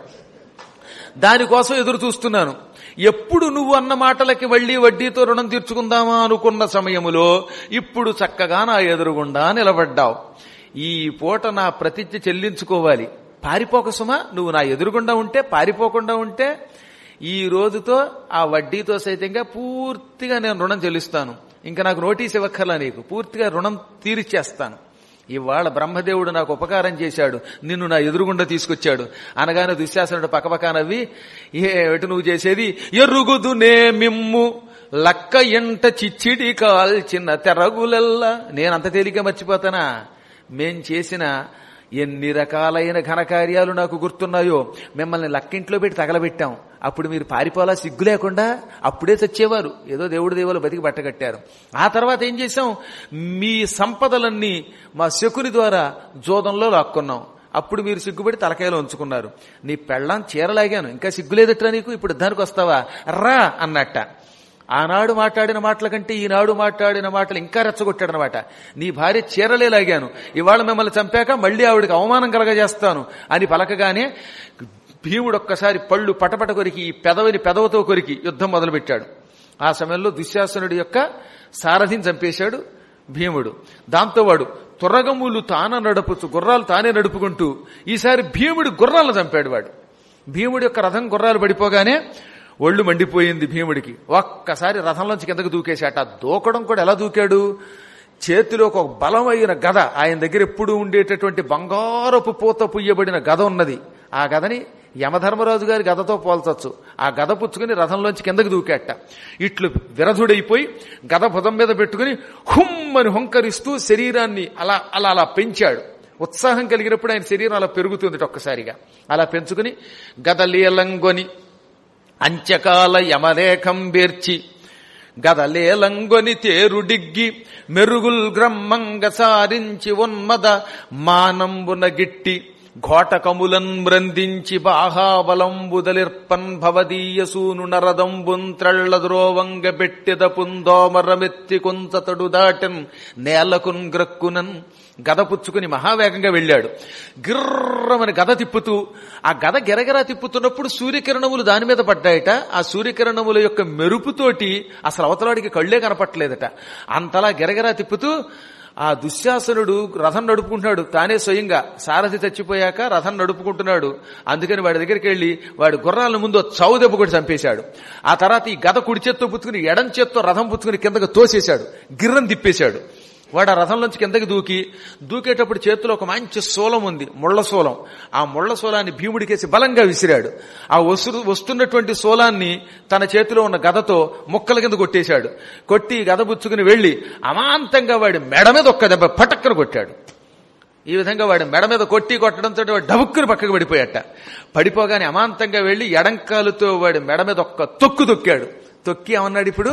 దానికోసం ఎదురు చూస్తున్నాను. ఎప్పుడు నువ్వు అన్న మాటలకి మళ్లీ వడ్డీతో రుణం తీర్చుకుందామా అనుకున్న సమయములో ఇప్పుడు చక్కగా నా ఎదురుగుండా నిలబడ్డావు. ఈ పూట నా ప్రతిజ్ఞ చెల్లించుకోవాలి. పారిపోక సుమా, నువ్వు నా ఎదురుగుండా ఉంటే, పారిపోకుండా ఉంటే ఈ రోజుతో ఆ వడ్డీతో సైతంగా పూర్తిగా నేను రుణం చెల్లిస్తాను. ఇంకా నాకు నోటీస్ ఇవ్వక్కర్లా, నీకు పూర్తిగా రుణం తీర్చేస్తాను. ఇవాళ బ్రహ్మదేవుడు నాకు ఉపకారం చేశాడు, నిన్ను నా ఎదురుగుండా తీసుకొచ్చాడు అనగానే దుశ్శాసనుడు పక్కపక్క నవ్వి, ఏమిటి నువ్వు చేసేది, ఎరుగుదునే మిమ్ము లక్క ఎంట చిచ్చిడి కాల్చిన తెరగులల్లా. నేనంత తేలిక మర్చిపోతానా? మేం చేసిన ఎన్ని రకాలైన ఘనకార్యాలు నాకు గుర్తున్నాయో. మిమ్మల్ని లక్కింట్లో పెట్టి తగలబెట్టాం, అప్పుడు మీరు పారిపోలా సిగ్గు లేకుండా, అప్పుడే చచ్చేవారు. ఏదో దేవుడి దేవులు బతికి బట్టగట్టారు. ఆ తర్వాత ఏం చేశాం, మీ సంపదలన్నీ మా శకుని ద్వారా జోదంలో లాక్కున్నాం. అప్పుడు మీరు సిగ్గుపడి తలకాయలో ఉంచుకున్నారు. నీ పెళ్ళాం చీరలాగాను, ఇంకా సిగ్గులేదట్రా నీకు, ఇప్పుడు యుద్ధానికి వస్తావా రా అన్నట్ట. ఆనాడు మాట్లాడిన మాటల కంటే ఈనాడు మాట్లాడిన మాటలు ఇంకా రెచ్చగొట్టాడనమాట. నీ భార్య చీరలే లాగాను, ఇవాళ మిమ్మల్ని చంపాక మళ్లీ ఆవిడికి అవమానం కలగజేస్తాను అని పలకగానే భీముడు ఒక్కసారి పళ్ళు పటపట కొరికి ఈ పెదవిని పెదవతో కొరికి యుద్ధం మొదలుపెట్టాడు. ఆ సమయంలో దుశ్శాసనుడి యొక్క సారథిని చంపేశాడు భీముడు. దాంతో వాడు తురగములు నడుపుతూ గుర్రాలు తానే నడుపుకుంటూ ఈసారి భీముడి గుర్రాలను చంపాడు. వాడు భీముడి యొక్క రథం గుర్రాలు పడిపోగానే ఒళ్ళు మండిపోయింది భీముడికి. ఒక్కసారి రథంలోంచి కిందకు దూకేశాట. దూకడం కూడా ఎలా దూకాడు, చేతిలో ఒక బలమైన గద, ఆయన దగ్గర ఎప్పుడు ఉండేటటువంటి బంగారపు పూత పుయ్యబడిన గద ఉన్నది. ఆ గదని యమధర్మరాజు గారి గదతో పోల్చొచ్చు. ఆ గద పుచ్చుకుని రథంలోంచి కిందకి దూకేట. ఇట్లు విరధుడైపోయి గద భుజం మీద పెట్టుకుని హుమ్మని హుంకరిస్తూ శరీరాన్ని అలా అలా అలా పెంచాడు. ఉత్సాహం కలిగినప్పుడు ఆయన శరీరం అలా పెరుగుతుంది ఒక్కసారిగా. అలా పెంచుకుని గదలీలంగొని అంచకాల యమరేఖం బేర్చి గదలేలంగొని తేరుడిగ్గి మెరుగుల్ గ్రమ్మంగ సారించి ఉన్మద మానంబున గిట్టి ఘోటకములన్ మ్రందించి బాహాబలంబుదలిర్పన్ భవదీయసూను నరదంబున్ త్రళ్లద్రోవంగ బెట్టెద పుందోమరమెత్తి కుంచతడు దాటన్ నేలకున్ గ్రక్కునన్ గద పుచ్చుకుని మహావేగంగా వెళ్ళాడు. గిర్రమని గద తిప్పుతూ, ఆ గద గిరగిరా తిప్పుతున్నప్పుడు సూర్యకిరణములు దాని మీద పడ్డాయట. ఆ సూర్యకిరణముల యొక్క మెరుపుతోటి అసలు అవతలాడికి కళ్ళే కనపట్టలేదట. అంతలా గిరగిరా తిప్పుతూ ఆ దుశ్శాసనుడు రథం నడుపుకుంటున్నాడు. తానే స్వయంగా సారథి చచ్చిపోయాక రథం నడుపుకుంటున్నాడు. అందుకని వాడి దగ్గరికి వెళ్లి వాడి గుర్రాలను ముందు చావు దెబ్బ కొట్టి చంపేశాడు. ఆ తర్వాత ఈ గద కుడి చేత్తో పుచ్చుకుని ఎడం చేత్తో రథం పుచ్చుకుని కిందకు తోసేశాడు. గిర్రం తిప్పేశాడు. వాడు ఆ రథంలోంచి కిందకి దూకేటప్పుడు చేతిలో ఒక మంచి శూలం ఉంది, ముళ్ల శూలం. ఆ ముళ్ల శూలాన్ని భీముడికేసి బలంగా విసిరాడు. ఆ వస్తున్నటువంటి శూలాన్ని తన చేతిలో ఉన్న గదతో ముక్కల కింద కొట్టేశాడు. కొట్టి గద పుచ్చుకుని వెళ్లి అమాంతంగా వాడి మెడ మీద ఒక్క దెబ్బ పటక్కన కొట్టాడు. ఈ విధంగా వాడి మెడ మీద కొట్టడంతో వాడు డబుక్కుని పక్కకు పడిపోయాట. పడిపోగానే అమాంతంగా వెళ్లి ఎడంకాలుతో వాడి మెడ మీద ఒక్క తొక్కాడు. తొక్కి ఏమన్నాడు ఇప్పుడు,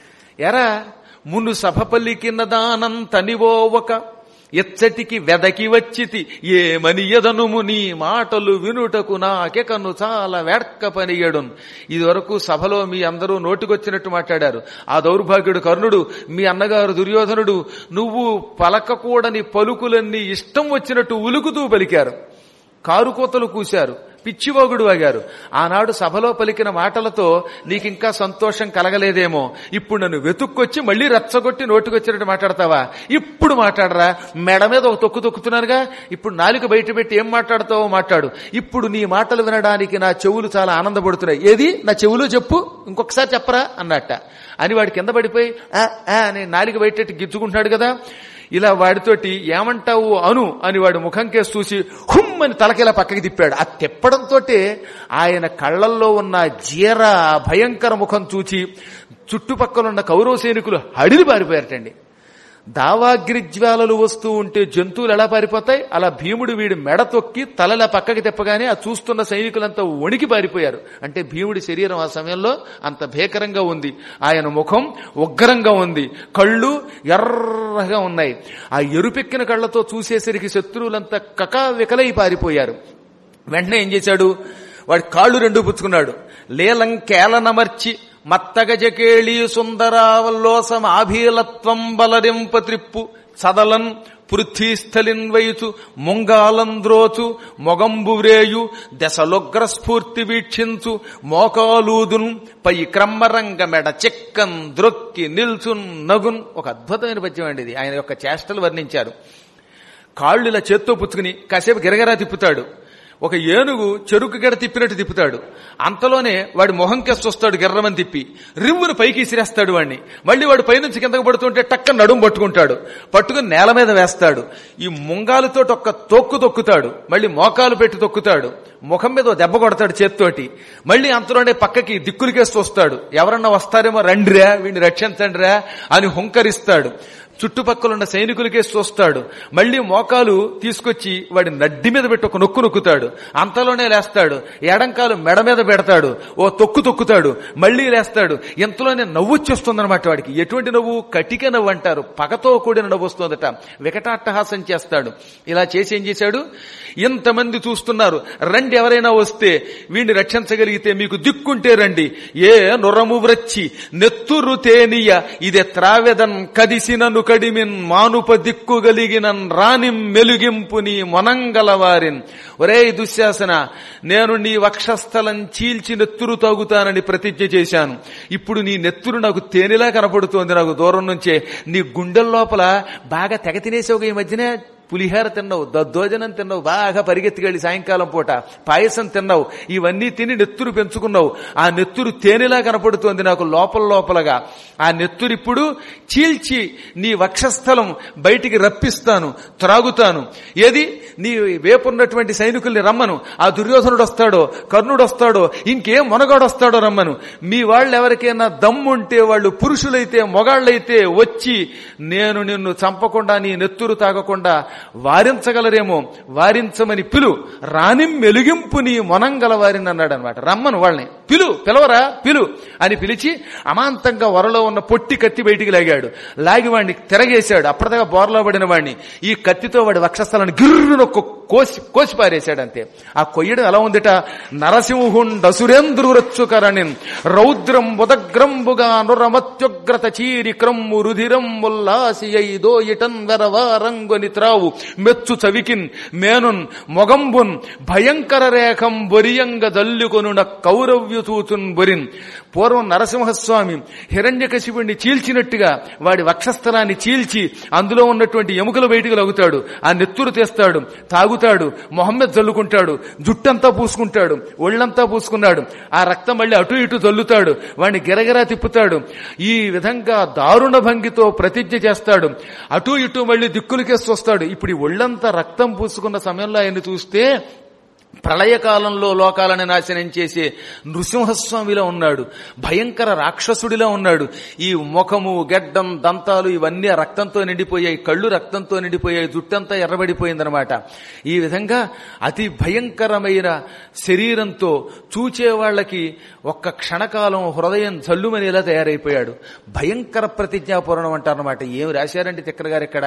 ఎరా మును సభ పలికిన దానంతనివో ఒక ఎచ్చటికి వెదకి వచ్చితి ఏమని ఎదనుము నీ మాటలు వినుటకు నాకెకను చాలా వేడ్క పనియడున్. ఇది వరకు సభలో మీ అందరూ నోటికొచ్చినట్టు మాట్లాడారు. ఆ దౌర్భాగ్యుడు కర్ణుడు, మీ అన్నగారు దుర్యోధనుడు, నువ్వు పలకకూడని పలుకులన్నీ ఇష్టం వచ్చినట్టు ఉలుకుతూ పలికారు. కారుకోతలు కూశారు, పిచ్చివాగుడు వాగారు. ఆనాడు సభలో పలికిన మాటలతో నీకింకా సంతోషం కలగలేదేమో. ఇప్పుడు నన్ను వెతుక్కొచ్చి మళ్లీ రెచ్చగొట్టి నోటికొచ్చినట్టు మాట్లాడతావా? ఇప్పుడు మాట్లాడరా. మెడ మీద ఒక తొక్కుతున్నానుగా, ఇప్పుడు నాలుక బయట పెట్టి ఏం మాట్లాడతావో మాట్లాడు. ఇప్పుడు నీ మాటలు వినడానికి నా చెవులు చాలా ఆనందపడుతున్నాయి. ఏది నా చెవులు చెప్పు, ఇంకొకసారి చెప్పరా అన్నట్ట అని వాడి కింద పడిపోయి అని నాలుక బయట గిచ్చుకుంటున్నాడు కదా. ఇలా వాడితోటి ఏమంటావు అను అని వాడు ముఖం కేసి చూసి హుమ్మని తలకిలా పక్కకి తిప్పాడు. ఆ తిప్పడంతో ఆయన కళ్లల్లో ఉన్న జీర భయంకర ముఖం చూచి చుట్టుపక్కలున్న కౌరవ సైనికులు హడిలి పారిపోయారటండి. దావాగ్రిజ్వాలలు వస్తూ ఉంటే జంతువులు ఎలా పారిపోతాయి, అలా భీముడు వీడి మెడ తొక్కి తలలా పక్కకి తిప్పగానే ఆ చూస్తున్న సైనికులంతా వణికి పారిపోయారు. అంటే భీముడి శరీరం ఆ సమయంలో అంత భీకరంగా ఉంది. ఆయన ముఖం ఉగ్రంగా ఉంది, కళ్ళు ఎర్రగా ఉన్నాయి. ఆ ఎరుపెక్కిన కళ్లతో చూసేసరికి శత్రువులంతా కకావికలై పారిపోయారు. వెంటనే ఏం చేశాడు, వాడి కాళ్ళు రెండు పుచ్చుకున్నాడు. లేలంకేలనమర్చి మత్తగజకేళీ సుందరావల్లోసమాభీలత్వం బలరింపత్రిప్పు చదలన్ పృథ్వీస్థలిన్ వయచు ముంగాలంద్రోచు మొగంబువ్రేయు దశలుగ్రస్ఫూర్తి వీక్షించు మోకాలూదున్ పై క్రమ్మరంగ మెడ చెక్కన్ ద్రొక్కి నిల్చున్ నగున్. ఒక అద్భుతమైన పద్యం అండి ఇది. ఆయన యొక్క చేష్టలు వర్ణించారు. కాళ్ళు ఇలా చేత్తో పుచ్చుకుని కాసేపు గిరగిరా తిప్పుతాడు. ఒక ఏనుగు చెరుకు గడ తిప్పినట్టు తిప్పుతాడు. అంతలోనే వాడి మొహం కేసి వస్తాడు గిర్రమని తిప్పి, రివ్వును పైకి ఇసిరేస్తాడు వాడిని. మళ్లీ వాడు పైనుంచి కిందకు పడుతుంటే టక్కన నడుము పట్టుకుంటాడు, పట్టుకుని నేల మీద వేస్తాడు. ఈ ముంగాలతో ఒక్క తొక్కుతాడు, మళ్లీ మోకాలు పెట్టి తొక్కుతాడు, ముఖం మీద దెబ్బ కొడతాడు చేత్తోటి. మళ్లీ అంతలోనే పక్కకి దిక్కులకేస్తూ వస్తాడు. ఎవరన్నా వస్తారేమో రండిరా వీడిని రక్షించండిరా అని హుంకరిస్తాడు. చుట్టుపక్కలున్న సైనికులకే చూస్తాడు. మళ్లీ మోకాలు తీసుకొచ్చి వాడి నడ్డి మీద పెట్టి ఒక నొక్కుతాడు. అంతలోనే లేస్తాడు. ఎడంకాలు మెడ మీద పెడతాడు, ఓ తొక్కుతాడు, మళ్లీ లేస్తాడు. ఇంతలోనే నవ్వు వచ్చేస్తుందన్నమాట వాడికి. ఎటువంటి నవ్వు? కటిక నవ్వు అంటారు. పగతో కూడిన నవ్వు వస్తుందట. వికటాట్టహాసం చేస్తాడు. ఇలా చేసి ఏం చేశాడు, ఇంతమంది చూస్తున్నారు, రండి ఎవరైనా వస్తే వీడిని రక్షించగలిగితే మీకు దిక్కుంటే రండి. ఏ నురము వ్రచ్చి నెత్తురు తేనియ ఇదే త్రావెదన్ కదిసినను కడిమిన్ మానుప దిక్కుగలిగినన్ రానిం మెలుగింపు నీ మొనంగలవారిన్. ఒరే దుశ్శాసన, నేను నీ వక్షస్థలం చీల్చి నెత్తురు తాగుతానని ప్రతిజ్ఞ చేశాను. ఇప్పుడు నీ నెత్తురు నాకు తేనెలా కనపడుతోంది. నాకు దూరం నుంచే నీ గుండెల లోపల బాగా తెగ తినేసావుగా ఈ మధ్యనే పులిహార తిన్నావు, దద్దోజనం తిన్నావు, బాగా పరిగెత్తికెళ్ళి సాయంకాలం పూట పాయసం తిన్నావు, ఇవన్నీ తిని నెత్తురు పెంచుకున్నావు. ఆ నెత్తురు తేనెలా కనపడుతోంది నాకు లోపలగా. ఆ నెత్తురు ఇప్పుడు చీల్చి నీ వక్షస్థలం బయటికి రప్పిస్తాను, త్రాగుతాను. ఏది నీ వేపున్నటువంటి సైనికుల్ని రమ్మను. ఆ దుర్యోధనుడు వస్తాడో, కర్ణుడు వస్తాడో, ఇంకేం మొనగాడు వస్తాడో రమ్మను. మీ వాళ్ళు ఎవరికైనా దమ్ముంటే, వాళ్ళు పురుషులైతే మొగాళ్ళైతే వచ్చి నేను నిన్ను చంపకుండా నీ నెత్తురు తాగకుండా వారించగలరేమో వారించమని పిలు. రాణిం మెలుగింపు నీ మొనంగల వారిని అన్నాడు అనమాట. రమ్మను వాళ్ళని, పిలవరా పిలు అని పిలిచి అమాంతంగా వరలో ఉన్న పొట్టి కత్తి బయటికి లాగాడు. లాగి వాడిని తిరగేశాడు. అప్పటిదాకా బోర్లా పడిన వాడిని ఈ కత్తితో వాడి వక్షస్థలాన్ని గిర్రున కోసి పారేశాడు. అంతే. ఆ కొయ్యడం ఎలా ఉందిట, నరసింహుండసురేంద్రురచ్చుకరణిన్ రౌద్రం ఉదగ్రంబుగా నురమత్యుగ్రత చీరి క్రమ్ము రుధిరం ఉల్లాసియైదో ఇటన్ వెరవారంగొని త్రావు మెచ్చు చవికిన్ మేనున్ మొగంబున్ భయంకర రేఖం బొరియంగ దల్లుకొనున కౌరవ్యు చూచున్ బొరిన్. పూర్వం నరసింహస్వామి హిరణ్యకశిపుణ్ణి చీల్చినట్టుగా వాడి వక్షస్థలాన్ని చీల్చి అందులో ఉన్నటువంటి ఎముకలు బయటికి లాగుతాడు. ఆ నెత్తురు తీస్తాడు, తాగుతాడు, మొహం మీద జల్లుకుంటాడు, జుట్టంతా పూసుకుంటాడు, ఒళ్ళంతా పూసుకున్నాడు. ఆ రక్తం మళ్ళీ అటు ఇటు జల్లుతాడు, వాడిని గిరగిరా తిప్పుతాడు. ఈ విధంగా దారుణ భంగితో ప్రతిజ్ఞ చేస్తాడు. అటు ఇటు మళ్ళీ దిక్కులకేసి వస్తాడు. ఇప్పుడు ఈ ఒళ్ళంతా రక్తం పూసుకున్న సమయంలో ఆయన చూస్తే ప్రళయకాలంలో లోకాలను నాశనం చేసే నృసింహస్వామిలా ఉన్నాడు, భయంకర రాక్షసుడిలా ఉన్నాడు. ఈ ముఖము, గెడ్డం, దంతాలు ఇవన్నీ రక్తంతో నిండిపోయాయి, కళ్ళు రక్తంతో నిండిపోయాయి, జుట్టంతా ఎర్రబడిపోయిందనమాట. ఈ విధంగా అతి భయంకరమైన శరీరంతో చూచేవాళ్లకి ఒక్క క్షణకాలం హృదయం జల్లుమనేలా తయారైపోయాడు. భయంకర ప్రతిజ్ఞాపూరణం అంటారనమాట. ఏం రాశారంటే తిక్కర గారు ఇక్కడ,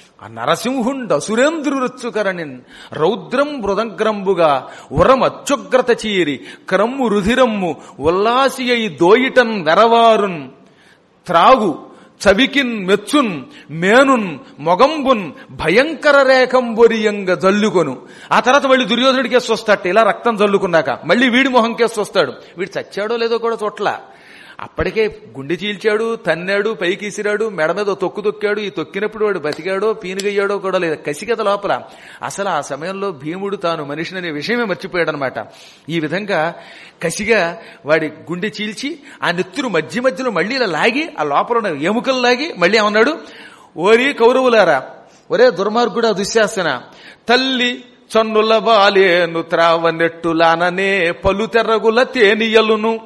నరసింహుండసురేంద్రురచ్చుకరణిన్ రౌద్రం మృదంగ్రంబుగా ఉరమత్యుగ్రత చీరి క్రమ్ము రుధిరమ్ము ఉల్లాసియై దోయిటన్ వెరవారున్ త్రాగు చవికిన్ మెచ్చున్ మేనున్ మొగంబున్ భయంకర రేఖం బొరియంగ జల్లుకొను. ఆ తర్వాత మళ్ళీ దుర్యోధనుడికేసి వస్తాడు. ఇలా రక్తం జల్లుకున్నాక మళ్ళీ వీడి మొహం కేసి వస్తాడు. వీడు చచ్చాడో లేదో కూడా చోట్ల. అప్పటికే గుండె చీల్చాడు, తన్నాడు, పైకి ఇసిరాడు, మెడ మీద తొక్కు తొక్కాడు. ఈ తొక్కినప్పుడు వాడు బతికాడో పీనుగయ్యాడో కూడా లేదు. కసిగత లోపల అసలు ఆ సమయంలో భీముడు తాను మనిషిని అనే విషయమే మర్చిపోయాడనమాట. ఈ విధంగా కసిగా వాడి గుండె చీల్చి ఆ నెత్తురు మధ్యలో మళ్ళీ ఇలా లాగి ఆ లోపల ఉన్న ఎముకలు లాగి మళ్ళీ ఏమన్నాడు, ఓరి కౌరవులారా, ఒరే దుర్మార్గుడా దుశ్శాసన, తల్లి చన్నుల బాలేను త్రావనెట్టులాననే పలుతెర్రగుల తేనియలును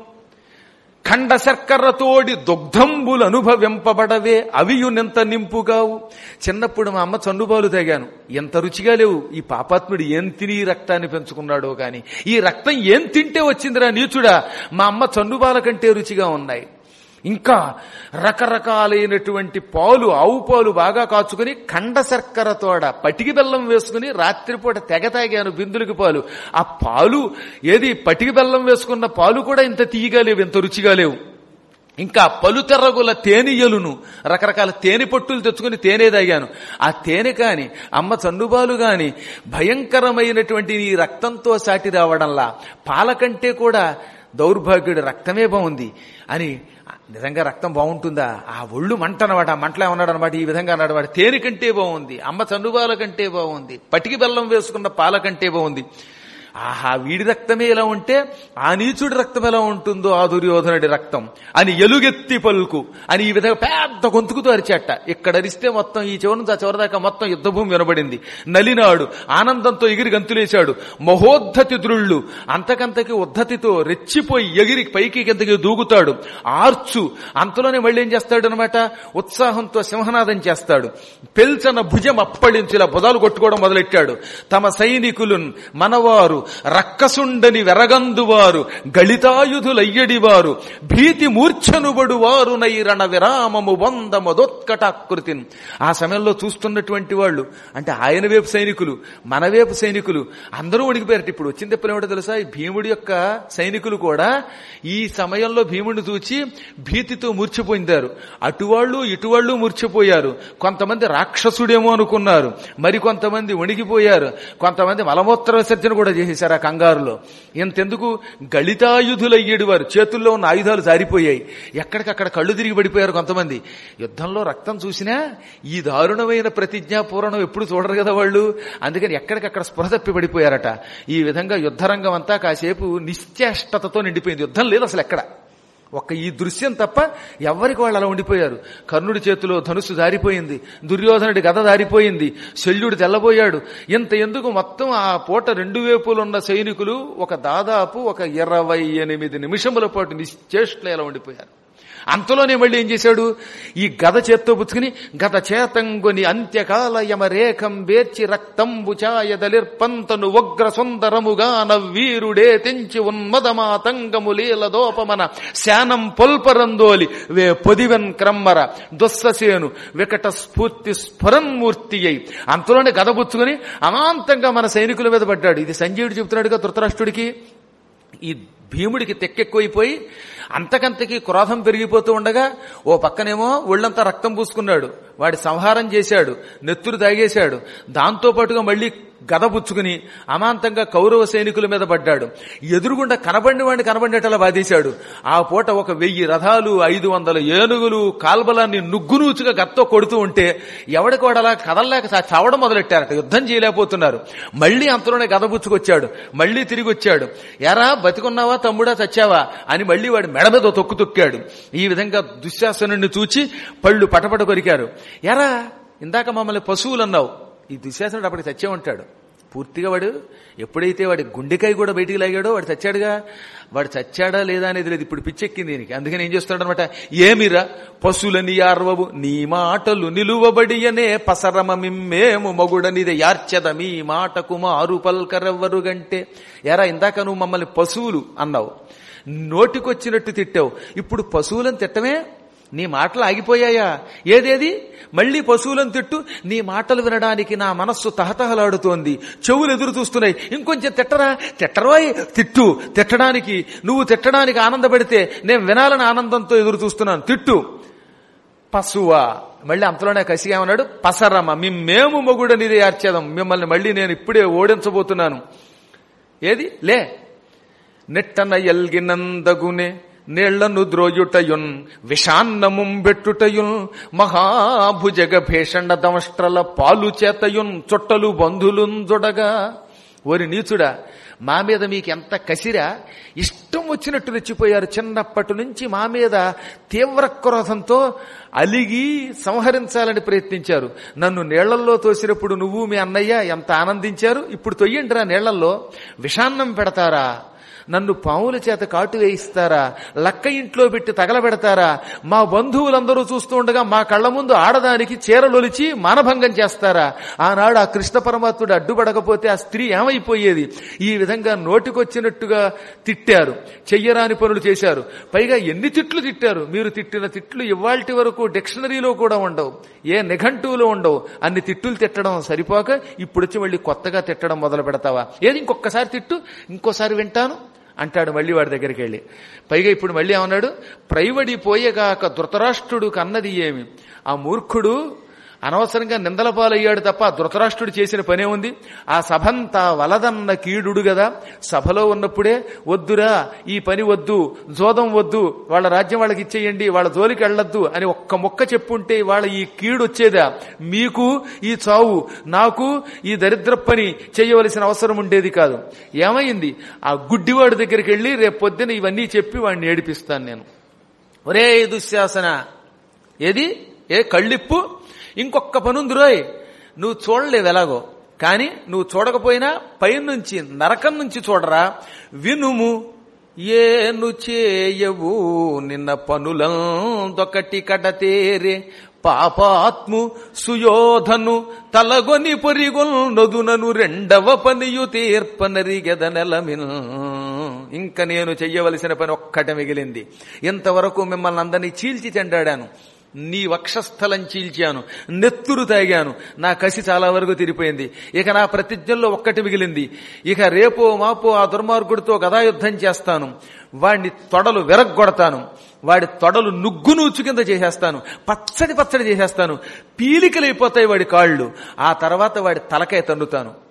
ఖండ శర్కరతోడి దుగ్ధంబులు అనుభవింపబడవే అవియునెంత నింపుగావు. చిన్నప్పుడు మా అమ్మ చన్నుబాలు తాగాను, ఎంత రుచిగా లేవు. ఈ పాపాత్ముడు ఏం తిని ఈ రక్తాన్ని పెంచుకున్నాడో గాని, ఈ రక్తం ఏం తింటే వచ్చిందిరా నీచుడా, మా అమ్మ చన్నుబాల కంటే రుచిగా ఉన్నాయి. ఇంకా రకరకాలైనటువంటి పాలు, ఆవు పాలు బాగా కాచుకుని ఖండ శర్కర తోడ పటికి బెల్లం వేసుకుని రాత్రిపూట తెగ తాగాను బిందులకి పాలు. ఆ పాలు ఏది పటికి బెల్లం వేసుకున్న పాలు కూడా ఇంత తీయగా లేవు, ఇంత రుచిగా లేవు. ఇంకా పలుతెర్రగుల తేనెయలును రకరకాల తేనె పొట్టులు తెచ్చుకుని తేనె తాగాను. ఆ తేనె కాని అమ్మ చన్నుబాలు గాని భయంకరమైనటువంటి ఈ రక్తంతో సాటి రావడంలా పాల కంటే కూడా దౌర్భాగ్యుడి రక్తమే బాగుంది అని. నిజంగా రక్తం బాగుంటుందా? ఆ ఒళ్ళు మంట అనమాట. ఆ మంటలో ఏమన్నాడు అనమాట, ఈ విధంగా అన్నాడు వాడు, తేనె కంటే బాగుంది, అమ్మ చన్నుబాల కంటే బాగుంది, పటికి బెల్లం వేసుకున్న పాల కంటే బాగుంది. ఆహా, వీడి రక్తమే ఎలా ఉంటే ఆ నీచుడి రక్తం ఎలా ఉంటుందో ఆ దుర్యోధనుడి రక్తం అని ఎలుగెత్తి పలుకు అని ఈ విధంగా పెద్ద గొంతుకుతో అరిచేట. ఇక్కడ అరిస్తే మొత్తం ఈ చివరి నుంచి ఆ చివరి దాకా మొత్తం యుద్ధభూమి వినబడింది. నలినాడు, ఆనందంతో ఎగిరి గంతులేశాడు. మహోద్ధతి ద్రుళ్ళు అంతకంతకి ఉద్ధతితో రెచ్చిపోయి ఎగిరి పైకి కిందకి దూగుతాడు. ఆర్చు అంతలోనే మళ్ళీ ఏం చేస్తాడు అనమాట, ఉత్సాహంతో సింహనాదం చేస్తాడు. పెల్చన భుజం అప్పళించి ఇలా బుధాలు కొట్టుకోవడం మొదలెట్టాడు. తమ సైనికులు మనవారు రక్కసుండని వెరగందువారు గళితాయుధులయ్యడివారు భీతి మూర్ఛనుబడువారు నైరణ విరామము వందమదోత్కటాకృతిన్. ఆ సమయంలో చూస్తున్నటువంటి వాళ్ళు అంటే ఆయన వైపు సైనికులు, మన వైపు సైనికులు అందరూ ఉడికిపోయారు. ఇప్పుడు వచ్చింది ఎప్పుడేమిటో తెలుసా, ఈ భీముడి యొక్క సైనికులు కూడా ఈ సమయంలో భీముడిని చూచి భీతితో మూర్ఛపోయిందారు. అటువాళ్లు ఇటువాళ్లు మూర్ఛపోయారు. కొంతమంది రాక్షసుడేమో అనుకున్నారు, మరికొంతమంది వణిగిపోయారు, కొంతమంది మలమూత్ర విసర్జన కూడా చేశారు. చేసేశారు ఆ కంగారులో. ఇంతెందుకు గళితాయుధులయ్యేడు వారు, చేతుల్లో ఉన్న ఆయుధాలు జారిపోయాయి. ఎక్కడికక్కడ కళ్ళు తిరిగి పడిపోయారు కొంతమంది. యుద్ధంలో రక్తం చూసినా ఈ దారుణమైన ప్రతిజ్ఞాపూరణం ఎప్పుడు చూడరు కదా వాళ్ళు. అందుకని ఎక్కడికక్కడ స్పృహ తప్పి పడిపోయారట. ఈ విధంగా యుద్ధరంగం అంతా కాసేపు నిశ్చేష్టతతో నిండిపోయింది. యుద్ధం లేదు అసలు ఎక్కడ. ఒక్క ఈ దృశ్యం తప్ప ఎవరికి వాళ్ళు అలా ఉండిపోయారు. కర్ణుడి చేతిలో ధనుస్సు జారిపోయింది, దుర్యోధనుడి గద జారిపోయింది, శల్యుడు తెల్లబోయాడు. ఇంత ఎందుకు మొత్తం ఆ పూట 2 వైపులున్న సైనికులు దాదాపు 28 నిమిషముల పాటు నిశ్చేష్టులు ఎలా ఉండిపోయారు. అంతలోనే మళ్ళీ ఏం చేశాడు, ఈ గద చేత్తో పుచ్చుకుని గద చేతంగుని అంత్యకాల యమరేఖం వేర్చి రక్తంబు ఛాయదలిర్పంతను ఉగ్ర సుందరముగా నవ్వీరుడే తెంచి ఉన్మదమాతంగము లీలదోపమన శానం పొల్పరందోలి వే పొదివెన్ క్రమ్మర దుస్ససేను వికట స్ఫూర్తి స్ఫురన్మూర్తి అయి అంతలోనే గద పుచ్చుకుని అమాంతంగా మన సైనికుల మీద పడ్డాడు. ఇది సంజయుడు చెబుతున్నాడుగా ధృతరాష్ట్రుడికి. ఈ భీముడికి తెక్కెక్కువైపోయి అంతకంతకి క్రోధం పెరిగిపోతూ ఉండగా ఓ పక్కనేమో ఒళ్ళంతా రక్తం పూసుకున్నాడు, వాడి సంహారం చేశాడు, నెత్తురు తాగేశాడు. దాంతోపాటుగా మళ్లీ గద పుచ్చుకుని అమాంతంగా కౌరవ సైనికుల మీద పడ్డాడు. ఎదురుగుండా కనబడిన వాడిని కనబడినట్లా బాధేశాడు. ఆ పూట 1000 రథాలు 500 ఏనుగులు కాల్బలాన్ని నుగ్గునూచుగా గత్తో కొడుతూ ఉంటే ఎవడికి వాడలా కదలలేక చావడం మొదలెట్టారట. యుద్ధం చేయలేకపోతున్నారు. మళ్లీ అంతలోనే గద పుచ్చుకొచ్చాడు. మళ్లీ తిరిగి వచ్చాడు. ఎరా బతికున్నావా తమ్ముడా చచ్చావా అని మళ్లీ వాడి మెడ మీద తొక్కాడు. ఈ విధంగా దుశ్శాసనుడిని చూచి పళ్ళు పటపట కొరికారు. ఎరా ఇందాక మమ్మల్ని పశువులు అన్నావు, ఈ దుశ్శాసనుడు అప్పటికి చచ్చే ఉంటాడు. పూర్తిగా వాడు ఎప్పుడైతే వాడి గుండెకాయ కూడా బయటికి లాగాడో వాడు చచ్చాడుగా. వాడు చచ్చాడా లేదా అనేది లేదు, ఇప్పుడు పిచ్చెక్కింది దీనికి. అందుకని ఏం చేస్తున్నాడు అనమాట, ఏమిరా పశులని యార్వవు నీ మాటలు నిలువబడి అనే పసరమమిమ్మేము మగుడనిదే యార్చద మీ మాటకు మారు పల్కరెవ్వరు గంటే. ఎరా ఇందాక నువ్వు మమ్మల్ని పశువులు అన్నావు, నోటికొచ్చినట్టు తిట్టావు, ఇప్పుడు పశువులను తిట్టమే, నీ మాటలు ఆగిపోయాయా? ఏదేది మళ్లీ పశువులను తిట్టు, నీ మాటలు వినడానికి నా మనస్సు తహతహలాడుతోంది, చెవులు ఎదురు చూస్తున్నాయి, ఇంకొంచెం తిట్టరాయ్ తిట్టు. నువ్వు తిట్టడానికి ఆనందపడితే నేను వినాలని ఆనందంతో ఎదురు చూస్తున్నాను, తిట్టు. పశువా మళ్ళీ అంతలోనే కసిగా ఉన్నాడు. పసరమ మిమ్మేము మొగుడనిదే యార్చేదం, మిమ్మల్ని మళ్ళీ నేను ఇప్పుడే ఓడించబోతున్నాను. ఏది లే నెట్టన ఎల్గినందగునే నేళ్లను ద్రోయుటయున్ విషాన్నముం బెట్టుటయున్ మహాభుజగ భీషణ దంష్ట్రల పాలు చేతయున్ చుట్టలు బంధులున్ జొడగా. ఓరి నీచుడా, మా మీద మీకెంత కసిరా, ఇష్టం వచ్చినట్టు రెచ్చిపోయారు. చిన్నప్పటి నుంచి మా మీద తీవ్ర క్రోధంతో అలిగి సంహరించాలని ప్రయత్నించారు. నన్ను నీళ్లల్లో తోసినప్పుడు నువ్వు మీ అన్నయ్య ఎంత ఆనందించారు. ఇప్పుడు తొయ్యండిరా నీళ్లల్లో, విషాన్నం పెడతారా, నన్ను పాముల చేత కాటు వేయిస్తారా, లక్క ఇంట్లో పెట్టి తగలబెడతారా, మా బంధువులందరూ చూస్తూ ఉండగా మా కళ్ల ముందు ఆడదానికి చీరలొలిచి మానభంగం చేస్తారా. ఆనాడు ఆ కృష్ణ పరమాత్ముడు అడ్డుపడకపోతే ఆ స్త్రీ ఏమైపోయేది. ఈ విధంగా నోటికొచ్చినట్టుగా తిట్టారు, చెయ్యరాని పనులు చేశారు. పైగా ఎన్ని తిట్లు తిట్టారు. మీరు తిట్టిన తిట్లు ఇవాల్టి వరకు డిక్షనరీలో కూడా ఉండవు, ఏ నిఘంటువులో ఉండవు. అన్ని తిట్టులు తిట్టడం సరిపోక ఇప్పుడు వచ్చి మళ్ళీ కొత్తగా తిట్టడం మొదలు పెడతావా? ఏది ఇంకొకసారి తిట్టు, ఇంకోసారి వింటాను అంటాడు మళ్ళీ వాడి దగ్గరికి వెళ్ళి. పైగా ఇప్పుడు మళ్ళీ ఏమన్నాడు, ప్రైవడిపోయేగాక ధృతరాష్ట్రుడు కన్నది ఏమి. ఆ మూర్ఖుడు అనవసరంగా నిందల పాలయ్యాడు తప్ప ధృతరాష్ట్రుడు చేసిన పనే ఉంది. ఆ సభంతా వలదన్న కీడుడు గదా. సభలో ఉన్నప్పుడే వద్దురా, ఈ పని వద్దు, జోదం వద్దు, వాళ్ళ రాజ్యం వాళ్ళకి ఇచ్చేయండి, వాళ్ళ జోలికి వెళ్ళొద్దు అని ఒక్క మొక్క చెప్పుంటే వాళ్ళ ఈ కీడు వచ్చేదా? మీకు ఈ చావు, నాకు ఈ దరిద్ర పని చేయవలసిన అవసరం ఉండేది కాదు. ఏమైంది, ఆ గుడ్డివాడి దగ్గరికి వెళ్ళి రేపు పొద్దున ఇవన్నీ చెప్పి వాడిని ఏడిపిస్తాను నేను. ఒరే దుశ్శాసన, ఏది ఏ కళ్ళిప్పు, ఇంకొక్క పనుందిరోయ్, నువ్వు చూడలేవు ఎలాగో, కానీ నువ్వు చూడకపోయినా పైనుంచి నరకం నుంచి చూడరా. వినుము ఏను చేయవు నిన్న పనులందొకటి కడతేరే పాపాత్ము సుయోధను తలగొని పొరిగొన్నదునను రెండవ పనియు తీర్పనరిగెదనెలమిన్. ఇంక నేను చెయ్యవలసిన పని ఒక్కట మిగిలింది. ఇంతవరకు మిమ్మల్ని అందరినీ చీల్చి చెండాడాను, నీ వక్షస్థలం చీల్చాను, నెత్తురు తాగాను, నా కసి చాలా వరకు తిరిపోయింది. ఇక నా ప్రతిజ్ఞల్లో ఒక్కటి మిగిలింది. ఇక రేపో మాపో ఆ దుర్మార్గుడితో గదాయుద్ధం చేస్తాను, వాడిని తొడలు విరగ్గొడతాను, వాడి తొడలు నుగ్గునూచు కింద చేసేస్తాను, పచ్చడి చేసేస్తాను, పీలికలైపోతాయి వాడి కాళ్ళు. ఆ తర్వాత వాడి తలకాయ తన్నుతాను.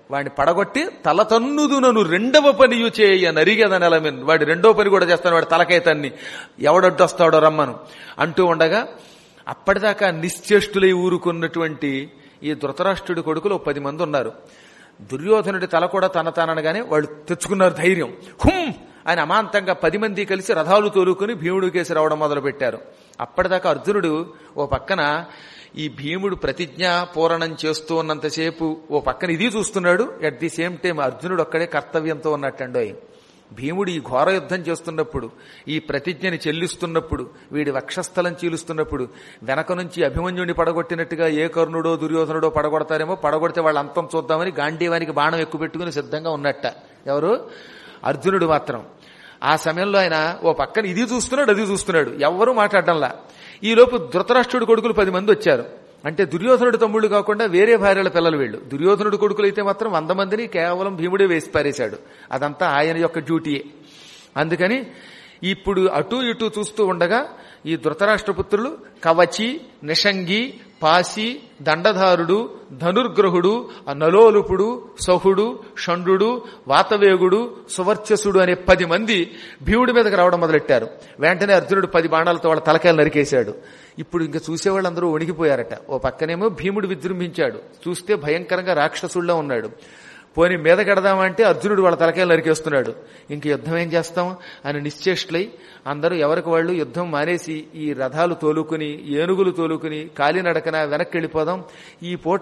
వాడిని పడగొట్టి తల తన్నుదునను రెండవ పనియు చేయ నరిగెదనెలమెన్, వాడి రెండో పని కూడా చేస్తాను, వాడి తలకై తన్ని ఎవడొడ్డొస్తాడో రమ్మను అంటూ ఉండగా అప్పటిదాకా నిశ్చేష్టులై ఊరుకున్నటువంటి ఈ ధృతరాష్ట్రుడి కొడుకులు 10 మంది ఉన్నారు. దుర్యోధనుడి తల కూడా తనగానే వాళ్ళు తెచ్చుకున్నారు ధైర్యం. హుం ఆయన అమాంతంగా 10 మంది కలిసి రథాలు తోలుకుని భీముడి కేసి రావడం మొదలు పెట్టారు. అప్పటిదాకా అర్జునుడు ఓ పక్కన ఈ భీముడు ప్రతిజ్ఞ పూరణం చేస్తూ ఉన్నంతసేపు ఓ పక్కన ఇది చూస్తున్నాడు. అట్ ది సేమ్ టైం అర్జునుడు ఒక్కడే కర్తవ్యంతో ఉన్నట్టండోయ్. భీముడు ఈ ఘోర యుద్ధం చేస్తున్నప్పుడు, ఈ ప్రతిజ్ఞని చెల్లిస్తున్నప్పుడు, వీడి వక్షస్థలం చీలుస్తున్నప్పుడు వెనక నుంచి అభిమన్యుడిని పడగొట్టినట్టుగా ఏ కర్ణుడో దుర్యోధనుడో పడగొడతారేమో, పడగొడితే వాళ్ళ అంతం చూద్దామని గాంధీవానికి బాణం ఎక్కువ పెట్టుకుని సిద్ధంగా ఉన్నట్ట. ఎవరు? అర్జునుడు మాత్రం. ఆ సమయంలో ఆయన ఓ పక్కన ఇది చూస్తున్నాడు, అది చూస్తున్నాడు, ఎవ్వరూ మాట్లాడడంలా. ఈలోపు ధృతరాష్ట్రుడి కొడుకులు 10 మంది వచ్చారు. అంటే దుర్యోధనుడు తమ్ముళ్ళు కాకుండా వేరే భార్యల పిల్లలు వీళ్ళు. దుర్యోధనుడు కొడుకులు అయితే మాత్రం 100 మందిని కేవలం భీముడే వేసి పారేశాడు. అదంతా ఆయన యొక్క డ్యూటీయే. అందుకని ఇప్పుడు అటూ ఇటూ చూస్తూ ఉండగా ఈ ధృతరాష్ట్రపుత్రులు కవచి, నిషంగి, పాసి, దండధారుడు, ధనుర్గ్రహుడు, నలోలుపుడు, సహుడు, షండు, వాతవేగుడు, సువర్చసుడు అనే 10 మంది భీముడి మీదకి రావడం మొదలెట్టారు. వెంటనే అర్జునుడు 10 బాణాలతో వాళ్ళ తలకాయలు నరికేశాడు. ఇప్పుడు ఇంకా చూసేవాళ్ళందరూ వణికిపోయారట. ఓ పక్కనేమో భీముడు విజృంభించాడు, చూస్తే భయంకరంగా రాక్షసుల్లో ఉన్నాడు. పోని మీద కడదామంటే అర్జునుడు వాళ్ళ తలకాయలు నరికేస్తున్నాడు. ఇంక యుద్ధం ఏం చేస్తాం అని నిశ్చేష్టులై అందరూ ఎవరికి వాళ్ళు యుద్ధం మానేసి ఈ రథాలు తోలుకుని, ఏనుగులు తోలుకుని కాలినడకన వెనక్కి వెళ్ళిపోదాం. ఈ పూట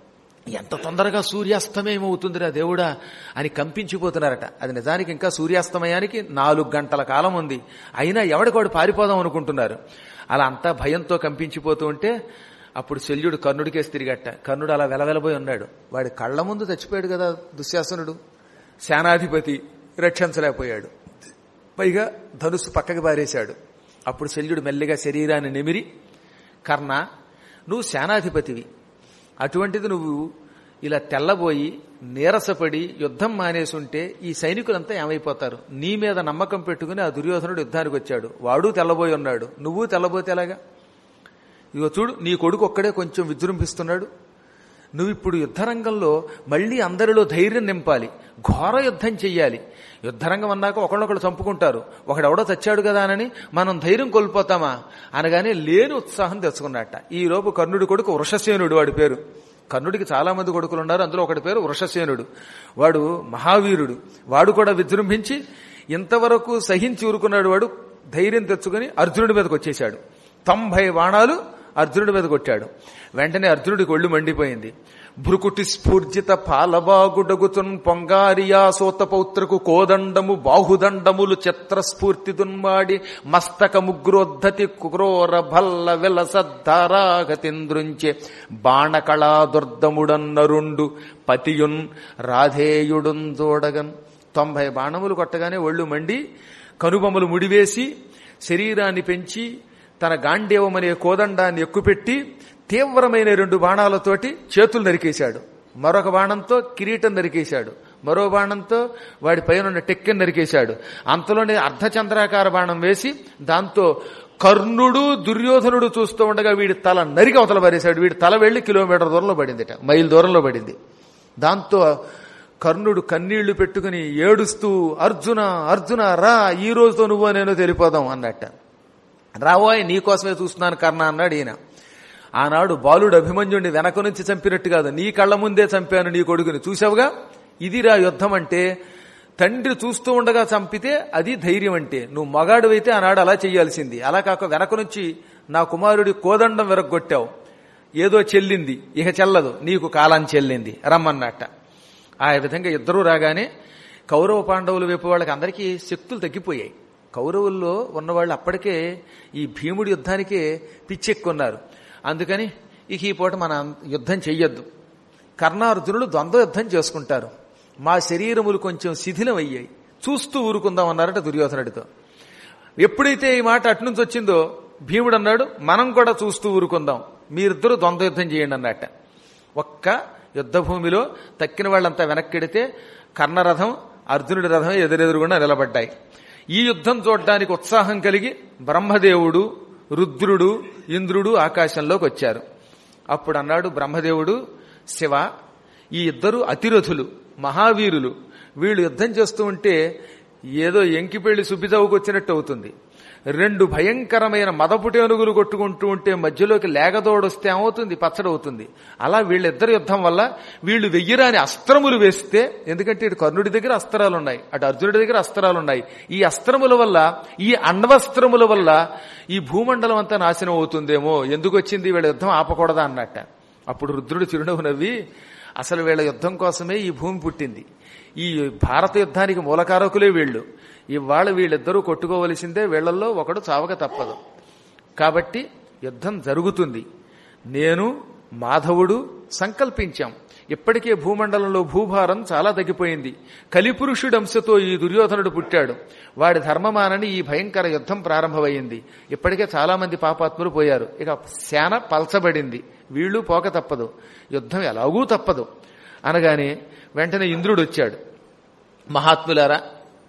ఎంత తొందరగా సూర్యాస్తమయమవుతుందిరా దేవుడా అని కంపించిపోతున్నారట. అది నిజానికి ఇంకా సూర్యాస్తమయానికి 4 గంటల కాలం ఉంది. అయినా ఎవడికోడు పారిపోదాం అనుకుంటున్నారు. అలా అంతా భయంతో కంపించిపోతూ ఉంటే అప్పుడు శల్యుడు కర్ణుడికేసి తిరిగట్ట. కర్ణుడు అలా వెలవెలబోయి ఉన్నాడు. వాడి కళ్ల ముందు చచ్చిపోయాడు కదా దుశ్శాసనుడు, సేనాధిపతి, రక్షించలేకపోయాడు. పైగా ధనుస్సు పక్కకి పారేశాడు. అప్పుడు శల్యుడు మెల్లిగా శరీరాన్ని నిమిరి, కర్ణ నువ్వు సేనాధిపతివి, అటువంటిది నువ్వు ఇలా తెల్లబోయి నీరసపడి యుద్ధం మానేసుంటే ఈ సైనికులంతా ఏమైపోతారు? నీ మీద నమ్మకం పెట్టుకుని ఆ దుర్యోధనుడు యుద్ధానికి వచ్చాడు. వాడు తెల్లబోయి ఉన్నాడు, నువ్వు తెల్లబోతే ఎలాగా? ఇగో చూడు, నీ కొడుకు ఒక్కడే కొంచెం విజృంభిస్తున్నాడు. నువ్వు ఇప్పుడు యుద్ధరంగంలో మళ్లీ అందరిలో ధైర్యం నింపాలి, ఘోర యుద్ధం చెయ్యాలి. యుద్ధరంగం అన్నాక ఒకళ్ళొకళ్ళు చంపుకుంటారు, ఒకడెవడో చచ్చాడు కదా అని మనం ధైర్యం కోల్పోతామా అనగానే లేని ఉత్సాహం తెచ్చుకున్నట్ట. ఈ లోపు కర్ణుడి కొడుకు వృషసేనుడు, వాడి పేరు. కర్ణుడికి చాలా మంది కొడుకులు ఉన్నారు, అందులో ఒకటి పేరు వృషసేనుడు. వాడు మహావీరుడు. వాడు కూడా విజృంభించి ఇంతవరకు సహించి ఊరుకున్నాడు. వాడు ధైర్యం తెచ్చుకుని అర్జునుడి మీదకి వచ్చేశాడు. 90 బాణాలు అర్జునుడి మీద కొట్టాడు. వెంటనే అర్జునుడికి ఒళ్ళు మండిపోయింది. భృకుటి స్ఫూర్జిత పాలబాగుడగుతున్ పొంగారియా సోత పౌత్రకు కోదండము బాహుదండములు చిత్రస్ఫూర్తి దున్మాడి మస్తక ముగ్రోద్ధతి క్రోర భల్ల విలసద్ధారాగతింద్రుంచే బాణకళా దుర్దముడన్నరుండు పతియున్ రాధేయుడున్ జోడగన్. 90 బాణములు కొట్టగానే ఒళ్ళు మండి కనుబొమ్మలు ముడివేసి శరీరాన్ని పెంచి తన గాండేవమనే కోదండాన్ని ఎక్కుపెట్టి తీవ్రమైన 2 బాణాలతోటి చేతులు నరికేశాడు. మరొక బాణంతో కిరీటం నరికేశాడు. మరో బాణంతో వాడి పైన టెక్కెను నరికేశాడు. అంతలోనే అర్ధచంద్రాకార బాణం వేసి దాంతో కర్ణుడు దుర్యోధనుడు చూస్తూ ఉండగా వీడి తల నరికి అవతల పారేశాడు. వీడి తల వెళ్లి కిలోమీటర్ దూరంలో పడిందిట, మైల్ దూరంలో పడింది. దాంతో కర్ణుడు కన్నీళ్లు పెట్టుకుని ఏడుస్తూ అర్జున అర్జున రా, ఈ రోజుతో నువ్వు నేను తెలిపోదాం అన్నట్ట. రావోయ్ నీకోసమే చూస్తున్నాను కర్ణ అన్నాడు ఈయన. ఆనాడు బాలుడు అభిమన్యుడిని వెనక నుంచి చంపినట్టు కాదు, నీ కళ్ల ముందే చంపాను నీ కొడుకుని, చూసావుగా. ఇదిరా యుద్ధం అంటే. తండ్రి చూస్తూ ఉండగా చంపితే అది ధైర్యం అంటే. నువ్వు మగాడువైతే ఆనాడు అలా చెయ్యాల్సింది. అలా కాక వెనక నుంచి నా కుమారుడి కోదండం వెరగొట్టావు, ఏదో చెల్లింది, ఇక చెల్లదు, నీకు కాలం చెల్లింది, రమ్మన్నట్ట. ఆ విధంగా ఇద్దరూ రాగానే కౌరవ పాండవులు వైపు వాళ్ళకి అందరికీ శక్తులు తగ్గిపోయాయి. కౌరవుల్లో ఉన్నవాళ్ళు అప్పటికే ఈ భీముడి యుద్ధానికే పిచ్చెక్కున్నారు. అందుకని ఇక ఈ పూట మన యుద్ధం చెయ్యొద్దు, కర్ణార్జునులు ద్వంద్వ యుద్ధం చేసుకుంటారు, మా శరీరములు కొంచెం శిథిలం అయ్యాయి, చూస్తూ ఊరుకుందాం అన్నారట దుర్యోధనుడితో. ఎప్పుడైతే ఈ మాట అటునుంచి వచ్చిందో భీముడు అన్నాడు, మనం కూడా చూస్తూ ఊరుకుందాం, మీరిద్దరూ ద్వంద్వ యుద్ధం చేయండి అన్నట్ట. ఒక్క యుద్ధభూమిలో తక్కిన వాళ్ళంతా వెనక్కిడితే కర్ణరథం అర్జునుడి రథం ఎదురెదురుగుండా నిలబడ్డాయి. ఈ యుద్ధం చూడడానికి ఉత్సాహం కలిగి బ్రహ్మదేవుడు, రుద్రుడు, ఇంద్రుడు ఆకాశంలోకి వచ్చారు. అప్పుడు అన్నాడు బ్రహ్మదేవుడు, శివ ఈ ఇద్దరు అతిరథులు, మహావీరులు. వీళ్ళు యుద్ధం చేస్తూ ఉంటే ఏదో ఎంకిపెళ్లి సుబ్బిజావుకు వచ్చినట్టు అవుతుంది. రెండు భయంకరమైన మదపుటేనుగులు కొట్టుకుంటూ ఉంటే మధ్యలోకి లేగదోడొస్తే ఏమవుతుంది? పచ్చడవుతుంది. అలా వీళ్ళిద్దరు యుద్ధం వల్ల వీళ్ళు వెయ్యిరాని అస్త్రములు వేస్తే, ఎందుకంటే ఇటు కర్ణుడి దగ్గర అస్త్రాలున్నాయి, అటు అర్జునుడి దగ్గర అస్త్రాలున్నాయి. ఈ అస్త్రముల వల్ల, ఈ అణ్వస్త్రముల వల్ల ఈ భూమండలం అంతా నాశనం అవుతుందేమో, ఎందుకు వచ్చింది వీళ్ళ యుద్ధం ఆపకూడదా అన్నట్ట. అప్పుడు రుద్రుడు చిరునవ్వు నవ్వి, అసలు వీళ్ళ యుద్ధం కోసమే ఈ భూమి పుట్టింది, ఈ భారత యుద్ధానికి మూలకారకులే వీళ్ళు. ఇవాళ వీళ్ళిద్దరూ కొట్టుకోవలసిందే, వీళ్లలో ఒకడు చావక తప్పదు. కాబట్టి యుద్ధం జరుగుతుంది. నేను మాధవుడు సంకల్పించాం. ఇప్పటికే భూమండలంలో భూభారం చాలా తగ్గిపోయింది. కలిపురుషుడి అంశతో ఈ దుర్యోధనుడు పుట్టాడు. వాడి ధర్మమానని ఈ భయంకర యుద్ధం ప్రారంభమైంది. ఇప్పటికే చాలా మంది పాపాత్ములు పోయారు. ఇక సేన పల్చబడింది. వీళ్ళు పోక తప్పదు, యుద్ధం ఎలాగూ తప్పదు అనగానే వెంటనే ఇంద్రుడు వచ్చాడు. మహాత్ములారా,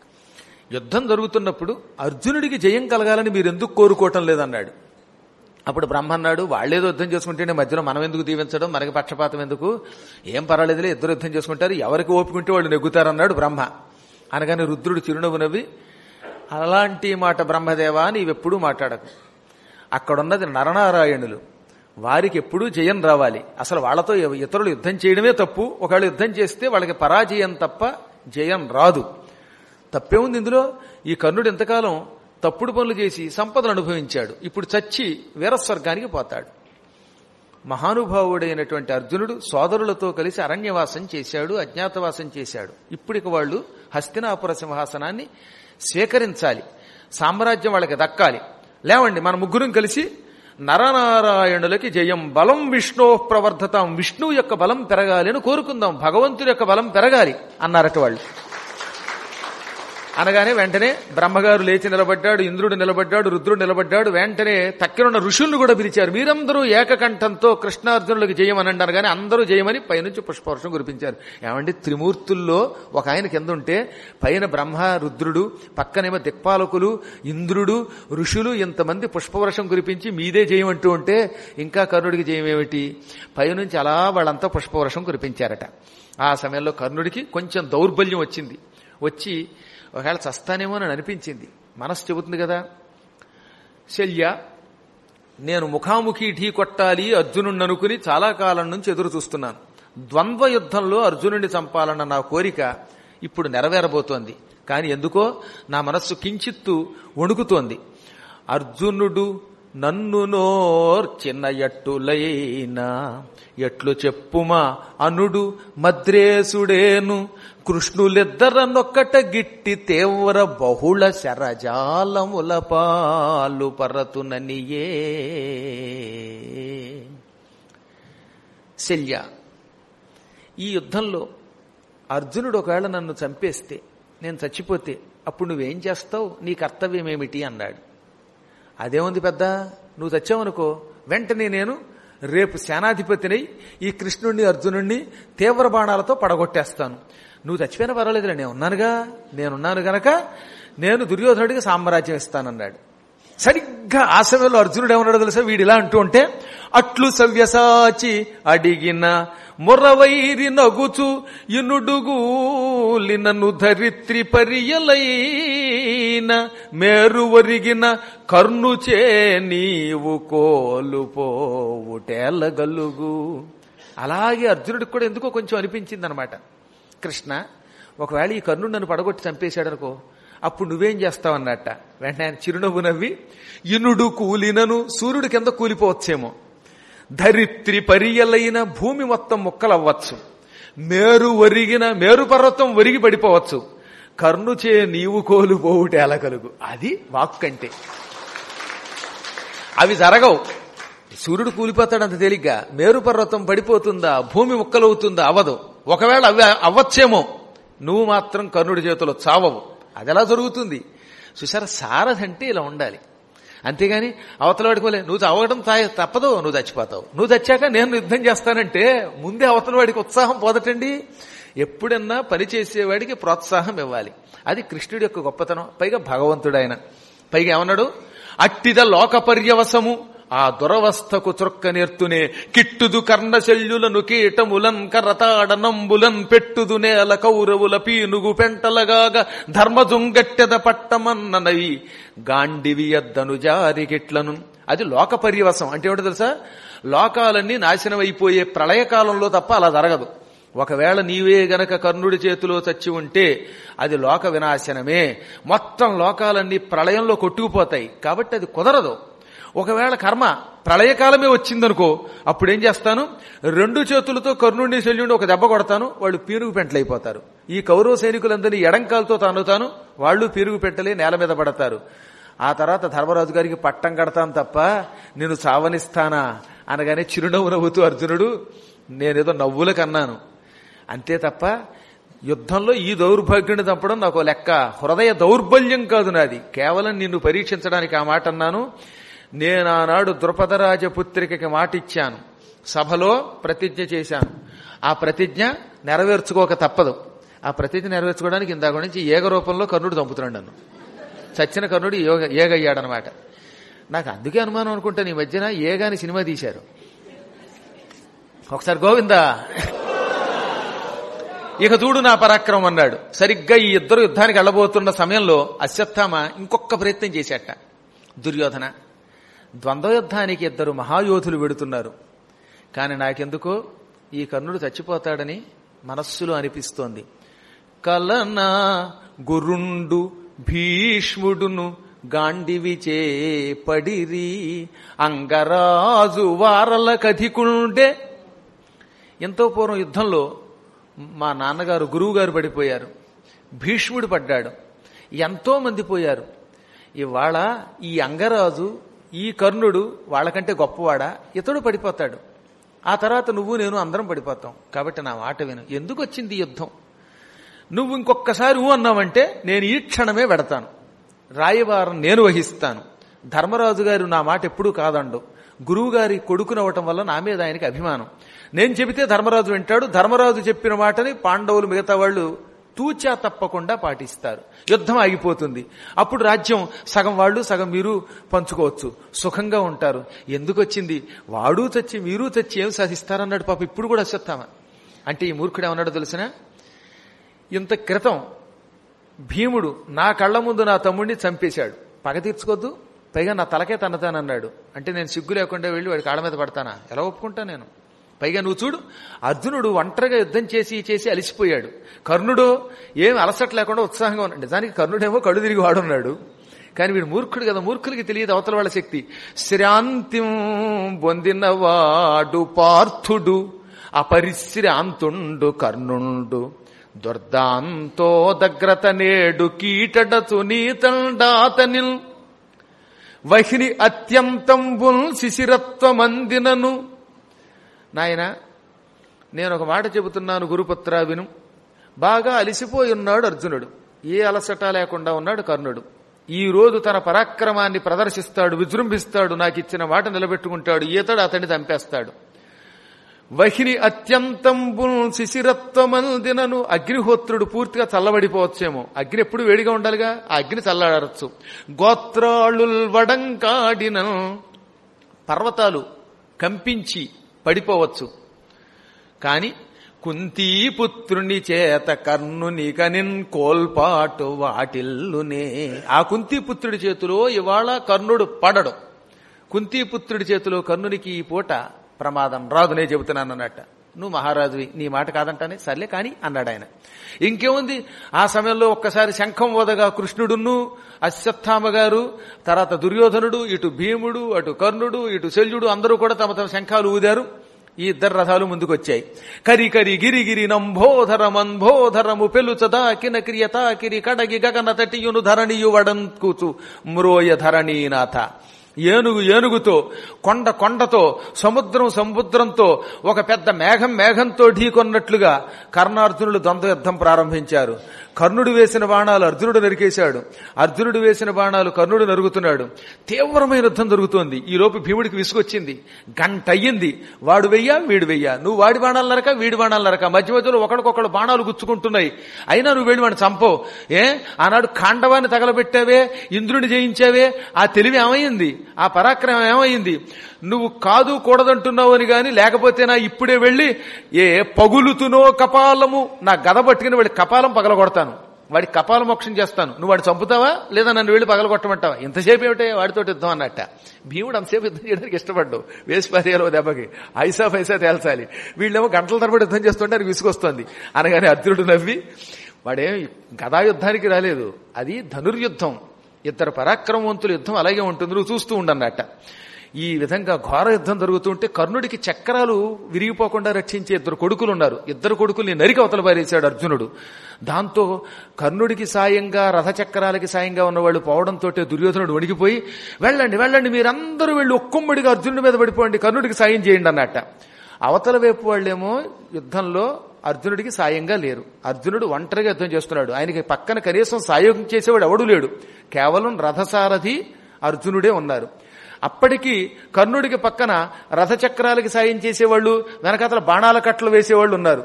యుద్ధం జరుగుతున్నప్పుడు అర్జునుడికి జయం కలగాలని మీరు ఎందుకు కోరుకోవటం లేదన్నాడు. అప్పుడు బ్రహ్మ అన్నాడు, వాళ్లేదో యుద్ధం చేసుకుంటేనే మధ్యలో మనం ఎందుకు దీవించడం, మనకి పక్షపాతం ఎందుకు, ఏం పర్వాలేదులే, ఇద్దరు యుద్ధం చేసుకుంటారు, ఎవరికి ఓపుకుంటే వాళ్ళు నెగ్గుతారన్నాడు బ్రహ్మ. అనగానే రుద్రుడు చిరునవ్వు నవ్వి, అలాంటి మాట బ్రహ్మదేవా నీవెప్పుడూ మాట్లాడకు. అక్కడున్నది నరనారాయణులు, వారికి ఎప్పుడూ జయం రావాలి. అసలు వాళ్లతో ఇతరులు యుద్ధం చేయడమే తప్పు. ఒకవేళ యుద్ధం చేస్తే వాళ్ళకి పరాజయం తప్ప జయం రాదు. తప్పేముంది ఇందులో? ఈ కర్ణుడు ఎంతకాలం తప్పుడు పనులు చేసి సంపదను అనుభవించాడు. ఇప్పుడు చచ్చి వీరస్వర్గానికి పోతాడు. మహానుభావుడైనటువంటి అర్జునుడు సోదరులతో కలిసి అరణ్యవాసం చేశాడు, అజ్ఞాతవాసం చేశాడు. ఇప్పుడిక వాళ్ళు హస్తినాపుర సింహాసనాన్ని స్వీకరించాలి, సామ్రాజ్యం వాళ్ళకి దక్కాలి. లేవండి, మన ముగ్గురం కలిసి నరనారాయణులకి జయం బలం విష్ణో ప్రవర్ధతాం, విష్ణువు యొక్క బలం పెరగాలి అని కోరుకుందాం, భగవంతుడి యొక్క బలం పెరగాలి అన్నారట వాళ్ళు. అనగానే వెంటనే బ్రహ్మగారు లేచి నిలబడ్డాడు, ఇంద్రుడు నిలబడ్డాడు, రుద్రుడు నిలబడ్డాడు. వెంటనే తక్కినున్న ఋషులను కూడా పిలిచారు. మీరందరూ ఏకకంఠంతో కృష్ణార్జునులకు జయం అని అంటారు. కానీ అందరూ జయమని పైనుంచి పుష్పవర్షం కురిపించారు. ఏమండి, త్రిమూర్తుల్లో ఒక ఆయన కింద ఉంటే పైన బ్రహ్మ రుద్రుడు, పక్కనేమో దిక్పాలకులు, ఇంద్రుడు, ఋషులు, ఇంతమంది పుష్పవర్షం కురిపించి మీదే జయం అంటూ ఉంటే ఇంకా కర్ణుడికి జయం ఏమిటి? పైనుంచి అలా వాళ్ళంతా పుష్పవర్షం కురిపించారట. ఆ సమయంలో కర్ణుడికి కొంచెం దౌర్బల్యం వచ్చింది. వచ్చి ఒకవేళ చస్తానేమో అని అనిపించింది. మనసు చెబుతుంది కదా, శల్య, నేను ముఖాముఖి ఢీ కొట్టాలి అర్జునుడిని అనుకుని చాలా కాలం నుంచి ఎదురు చూస్తున్నాను. ద్వంద్వ యుద్ధంలో అర్జునుడిని చంపాలన్న నా కోరిక ఇప్పుడు నెరవేరబోతోంది. కానీ ఎందుకో నా మనస్సు కించిత్తు వణుకుతోంది. అర్జునుడు నన్ను నోర్చిన ఎట్టులైనా ఎట్లు చెప్పుమా అనుడు మద్రేసుడేను, కృష్ణులిద్దరనొక్కట గిట్టి తీవ్ర బహుళ శరజాలముల పాలు పరతుననియే. శల్య, ఈ యుద్ధంలో అర్జునుడు ఒకవేళ నన్ను చంపేస్తే, నేను చచ్చిపోతే అప్పుడు నువ్వేం చేస్తావు, నీ కర్తవ్యం ఏమిటి అన్నాడు. అదేముంది పెద్ద, నువ్వు చచ్చావనుకో వెంటనే నేను రేపు సేనాధిపతినై ఈ కృష్ణుణ్ణి అర్జునుణ్ణి తీవ్ర బాణాలతో పడగొట్టేస్తాను. నువ్వు చచ్చిపోయినా పర్వాలేదులే, నేనున్నాను గనక నేను దుర్యోధనుడికి సామ్రాజ్యం ఇస్తానన్నాడు. సరిగ్గా ఆ సమయంలో అర్జునుడు ఏమన్నాడు తెలుసా? వీడిలా అంటూ ఉంటే, అట్లు సవ్యసాచి అడిగిన మొరవైరి నగుచు ఇనుడుగూలినను ధరిత్రి పరియలైన మేరువరిగిన కర్ణుచే నీవు కోలుపోవుటేలగలుగు. అలాగే అర్జునుడికి కూడా ఎందుకో కొంచెం అనిపించింది అనమాట. కృష్ణ, ఒకవేళ ఈ కర్ణుడు నన్ను పడగొట్టి చంపేశాడనుకో, అప్పుడు నువ్వేం చేస్తావన్నట్ట. వెంటనే ఆయన చిరునవ్వు నవ్వి, ఇనుడు కూలినను, సూర్యుడి కింద కూలిపోవచ్చేమో, ధరిత్రి పరియలైన, భూమి మొత్తం ముక్కలవ్వచ్చు, మేరు ఒరిగిన, మేరు పర్వతం ఒరిగి పడిపోవచ్చు, కర్ణుచే నీవు కోలుపోవుటే ఎలా కలుగు. అది వాక్కంటే. అవి జరగవు. సూర్యుడు కూలిపోతాడంత తేలిగ్గా. మేరు పర్వతం పడిపోతుందా, భూమి ముక్కలవుతుందా? అవదు. ఒకవేళ అవి అవ్వచ్చేమో, నువ్వు మాత్రం కర్ణుడి చేతిలో చావవు. అదెలా జరుగుతుంది? చూసారా, సారథంటే ఇలా ఉండాలి. అంతేగాని అవతల వాడికి పోలే, నువ్వు చావడం తప్పదు, నువ్వు చచ్చిపోతావు, నువ్వు చచ్చాక నేను యుద్ధం చేస్తానంటే ముందే అవతల వాడికి ఉత్సాహం పోదటండి. ఎప్పుడన్నా పనిచేసేవాడికి ప్రోత్సాహం ఇవ్వాలి. అది కృష్ణుడి యొక్క గొప్పతనం. పైగా భగవంతుడు ఆయన. పైగా ఏమన్నాడు? అట్టిద లోక పర్యవసము ఆ దురవస్థకు చురక్క నేర్తునే కిట్టుదు కర్ణశల్యులను కీటములన్ కరతాడనంబులన్ పెట్టుదు నేల కౌరవుల పీనుగు పెంటలగాగా ధర్మజుంగట్టెద పట్టమన్ననవి గాండివి ఎద్దను జారికిట్లను. అది లోక పర్యవసం అంటే ఏమిటో తెలుసా? లోకాలన్నీ నాశనం అయిపోయే ప్రళయకాలంలో తప్ప అలా జరగదు. ఒకవేళ నీవే గనక కర్ణుడి చేతిలో చచ్చి ఉంటే అది లోక వినాశనమే. మొత్తం లోకాలన్నీ ప్రళయంలో కొట్టుకుపోతాయి. కాబట్టి అది కుదరదు. ఒకవేళ కర్మ ప్రళయకాలమే వచ్చిందనుకో, అప్పుడేం చేస్తాను, 2 చేతులతో కర్ణుడిని శల్యుడిని ఒక దెబ్బ కొడతాను, వాళ్ళు పీరుగు పెంటలైపోతారు. ఈ కౌరవ సైనికులందరినీ ఎడంకాలతో తానుతాను, వాళ్ళు పీరుగు పెంటలే నేల మీద పడతారు. ఆ తర్వాత ధర్మరాజు గారికి పట్టం కడతాను తప్ప నేను సావనిస్తానా అనగానే చిరునవ్వు నవ్వుతూ అర్జునుడు, నేనేదో నవ్వులకు అన్నాను అంతే తప్ప యుద్ధంలో ఈ దౌర్భాగ్యుని చంపడం నాకు లెక్క. హృదయ దౌర్బల్యం కాదు నాది, కేవలం నిన్ను పరీక్షించడానికి ఆ మాట అన్నాను. నేనానాడు ద్రుపదరాజపుత్రికకి మాట ఇచ్చాను, సభలో ప్రతిజ్ఞ చేశాను. ఆ ప్రతిజ్ఞ నెరవేర్చుకోక తప్పదు. ఆ ప్రతిజ్ఞ నెరవేర్చుకోవడానికి ఇందాక నుంచి ఏగ రూపంలో కర్ణుడు చంపుతున్నాడు నన్ను. చచ్చిన కర్ణుడు ఏగయ్యాడనమాట. నాకు అందుకే అనుమానం అనుకుంటాను, ఈ మధ్యన ఏగాని సినిమా తీశారు. ఒకసారి గోవిందా ఇక చూడు నా పరాక్రమం అన్నాడు. సరిగ్గా ఈ ఇద్దరు యుద్ధానికి వెళ్ళబోతున్న సమయంలో అశ్వత్థామ ఇంకొక ప్రయత్నం చేశాట. దుర్యోధన, ద్వంద్వ యుద్ధానికి 2 మహాయోధులు వెడుతున్నారు, కాని నాకెందుకో ఈ కర్ణుడు చచ్చిపోతాడని మనస్సులో అనిపిస్తోంది. కలనా గురుండు భీష్ముడును గాండివిచే పడిరి అంగరాజు వారల కధికుండే. ఎంతో పూర్వం యుద్ధంలో మా నాన్నగారు గురువు గారు పడిపోయారు, భీష్ముడు పడ్డాడు, ఎంతో మంది పోయారు. ఇవాళ ఈ అంగరాజు ఈ కర్ణుడు వాళ్ళకంటే గొప్పవాడా? ఇతడు పడిపోతాడు, ఆ తర్వాత నువ్వు నేను అందరం పడిపోతాం. కాబట్టి నా మాట విను. ఎందుకు వచ్చింది యుద్ధం? నువ్వు ఇంకొకసారి అన్నావంటే నేను ఈ క్షణమే వెడతాను, రాయవారం నేను వహిస్తాను. ధర్మరాజు గారు నా మాట ఎప్పుడూ కాదండు. గురువు గారి కొడుకునవటం వల్ల నా మీద ఆయనకి అభిమానం. నేను చెబితే ధర్మరాజు వింటాడు. ధర్మరాజు చెప్పిన మాటని పాండవులు మిగతా వాళ్ళు తూచా తప్పకుండా పాటిస్తారు. యుద్ధం ఆగిపోతుంది. అప్పుడు రాజ్యం సగం వాళ్ళు సగం మీరు పంచుకోవచ్చు, సుఖంగా ఉంటారు. ఎందుకు వచ్చింది? వాడు చచ్చి మీరు చచ్చి ఏం సాధిస్తారన్నాడు పాప. ఇప్పుడు కూడా అశ్వత్థామ అంటే ఈ మూర్ఖుడు ఏమన్నాడో తెలిసిన, ఇంత క్రితం భీముడు నా కళ్ల ముందు నా తమ్ముడిని చంపేశాడు, పగ తీర్చుకోద్దు, పైగా నా తలకే తన్నతానన్నాడు. అంటే నేను సిగ్గు లేకుండా వెళ్ళి వాడి కాళ్ళ మీద పడతానా? ఎలా ఒప్పుకుంటా నేను? పైగా నువ్వు చూడు, అర్జునుడు ఒంటరిగా యుద్ధం చేసి అలిసిపోయాడు. కర్ణుడు ఏం అలసట లేకుండా ఉత్సాహంగా ఉన్నాడు. నిజానికి కర్ణుడేమో కళ్ళు తిరిగి వాడున్నాడు. కానీ వీడు మూర్ఖుడు కదా, మూర్ఖులకి తెలియదు అవతల వాళ్ళ శక్తి. శ్రాంతిం పొందినవాడు పార్థుడు అపరిశ్రాంతుండు కర్ణుండు దుర్దాంతో దగ్రత నేడు కీటడచు నీతండాతనిల్ వహిని అత్యంతంబుల్ శిశిరత్వమందినను. నాయన, నేను ఒక మాట చెబుతున్నాను గురుపుత్ర విను. బాగా అలిసిపోయి ఉన్నాడు అర్జునుడు, ఏ అలసట లేకుండా ఉన్నాడు కర్ణుడు. ఈ రోజు తన పరాక్రమాన్ని ప్రదర్శిస్తాడు, విజృంభిస్తాడు, నాకు ఇచ్చిన మాట నిలబెట్టుకుంటాడు, ఈతడు అతన్ని చంపేస్తాడు. వహిని అత్యంతంబుల్ శిశిరత్వమందినను. అగ్నిహోత్రుడు పూర్తిగా చల్లబడిపోవచ్చేమో, అగ్ని ఎప్పుడు వేడిగా ఉండాలిగా, ఆ అగ్ని చల్లాడచ్చు. గోత్రాళుల్ వడంకాడిన, పర్వతాలు కంపించి పడిపోవచ్చు. కాని కుంతీపుత్రుని చేత కర్ణుని కనిన్ కోల్పాటు వాటిల్లునే. ఆ కుంతీపుత్రుడి చేతిలో ఇవాళ కర్ణుడు పడడు. కుంతీపుత్రుడి చేతిలో కర్ణునికి ఈ పూట ప్రమాదం రాదు, నేను చెబుతున్నాను అన్నట్ట. నువ్వు మహారాజువి, నీ మాట కాదంటానే, సర్లే కాని అన్నాడు ఆయన. ఇంకేముంది, ఆ సమయంలో ఒక్కసారి శంఖం ఓదగా కృష్ణుడును అశ్వత్థామ గారు, తర్వాత దుర్యోధనుడు, ఇటు భీముడు, అటు కర్ణుడు, ఇటు శల్యుడు అందరూ కూడా తమ తమ శంఖాలు ఊదారు. ఈ 2 రథాలు ముందుకొచ్చాయి. కరికరి గిరిగిరి నంభోధర మంభోధరము పెలుచదా కినక్రియతాకిరి కడగి గగన తటియును ధరణియు వడంకుచు మ్రోయ ధరణీనాథ. ఏనుగుతో, కొండతో, సముద్రంతో, ఒక పెద్ద మేఘంతో ఢీకొన్నట్లుగా కర్ణార్జునులు ద్వంద్వ యుద్ధం ప్రారంభించారు. కర్ణుడు వేసిన బాణాలు అర్జునుడు నరికేశాడు, అర్జునుడు వేసిన బాణాలు కర్ణుడు నరుగుతున్నాడు. తీవ్రమైన యుద్ధం జరుగుతోంది. ఈ లోపు భీముడికి విసుగొచ్చింది. గంట అయ్యింది. వాడు వెయ్యా వీడు వెయ్యా, నువ్వు వాడి బాణాలు నరక వీడి బాణాలు నరక, మధ్యలో ఒకడికొకడు బాణాలు గుచ్చుకుంటున్నాయి. అయినా నువ్వు వెళ్ళి వాడిని చంపవు. ఆనాడు ఖాండవాన్ని తగలబెట్టావే, ఇంద్రుని జయించావే, ఆ తెలివి ఏమైంది? ఆ పరాక్రమం ఏమైంది? నువ్వు కాదు కూడదంటున్నావు అని గాని, లేకపోతే నా ఇప్పుడే వెళ్ళి ఏ పగులుతునో కపాలము, నా గద పట్టుకుని వాడి కపాలం పగలగొడతాను, వాడి కపాల మోక్షం చేస్తాను. నువ్వు వాడు చంపుతావా లేదా నన్ను వెళ్ళి పగలగొట్టమంటావా? ఇంతసేపు ఏమిటే వాడితో యుద్ధం అన్నట్ట. భీముడు అంతసేపు యుద్ధం చేయడానికి ఇష్టపడ్డు. వేసి పారేయాలో దెబ్బకి ఐసా పైసా తేల్చాలి. వీళ్ళేమో గంటల తరబడి యుద్ధం చేస్తుంటే అది విసుకొస్తోంది. అనగానే అర్జునుడు నవ్వి, వాడేం గదాయుద్ధానికి రాలేదు, అది ధనుర్యుద్ధం, ఇద్దరు పరాక్రమవంతుల యుద్ధం అలాగే ఉంటుంది, నువ్వు చూస్తూ ఉండన్నట్ట. ఈ విధంగా ఘోర యుద్ధం జరుగుతుంటే కర్ణుడికి చక్రాలు విరిగిపోకుండా రక్షించే ఇద్దరు కొడుకులు ఉన్నారు. ఇద్దరు కొడుకుల్ని నరికి అవతల పారేశాడు అర్జునుడు. దాంతో కర్ణుడికి సాయంగా రథచక్రాలకి సాయంగా ఉన్నవాళ్ళు పోవడంతో దుర్యోధనుడు వణికిపోయి, వెళ్ళండి వెళ్ళండి మీరందరూ వెళ్ళి ఒక్కొమ్మడిగా అర్జునుడి మీద పడిపోండి, కర్ణుడికి సాయం చేయండి అన్నట్ట. అవతల వైపు వాళ్ళేమో యుద్ధంలో అర్జునుడికి సాయంగా లేరు. అర్జునుడు ఒంటరిగా యుద్ధం చేస్తున్నాడు. ఆయనకి పక్కన కనీసం సాయం చేసేవాడు ఎవడూ లేడు. కేవలం రథసారథి అర్జునుడే ఉన్నారు. అప్పటికి కర్ణుడికి పక్కన రథచక్రాలకి సాయం చేసేవాళ్ళు, వెనకాతల బాణాల కట్టలు వేసేవాళ్ళు ఉన్నారు.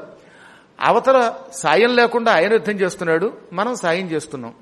అవతల సాయం లేకుండా ఆయన యుద్ధం చేస్తున్నాడు, మనం సాయం చేస్తున్నాం.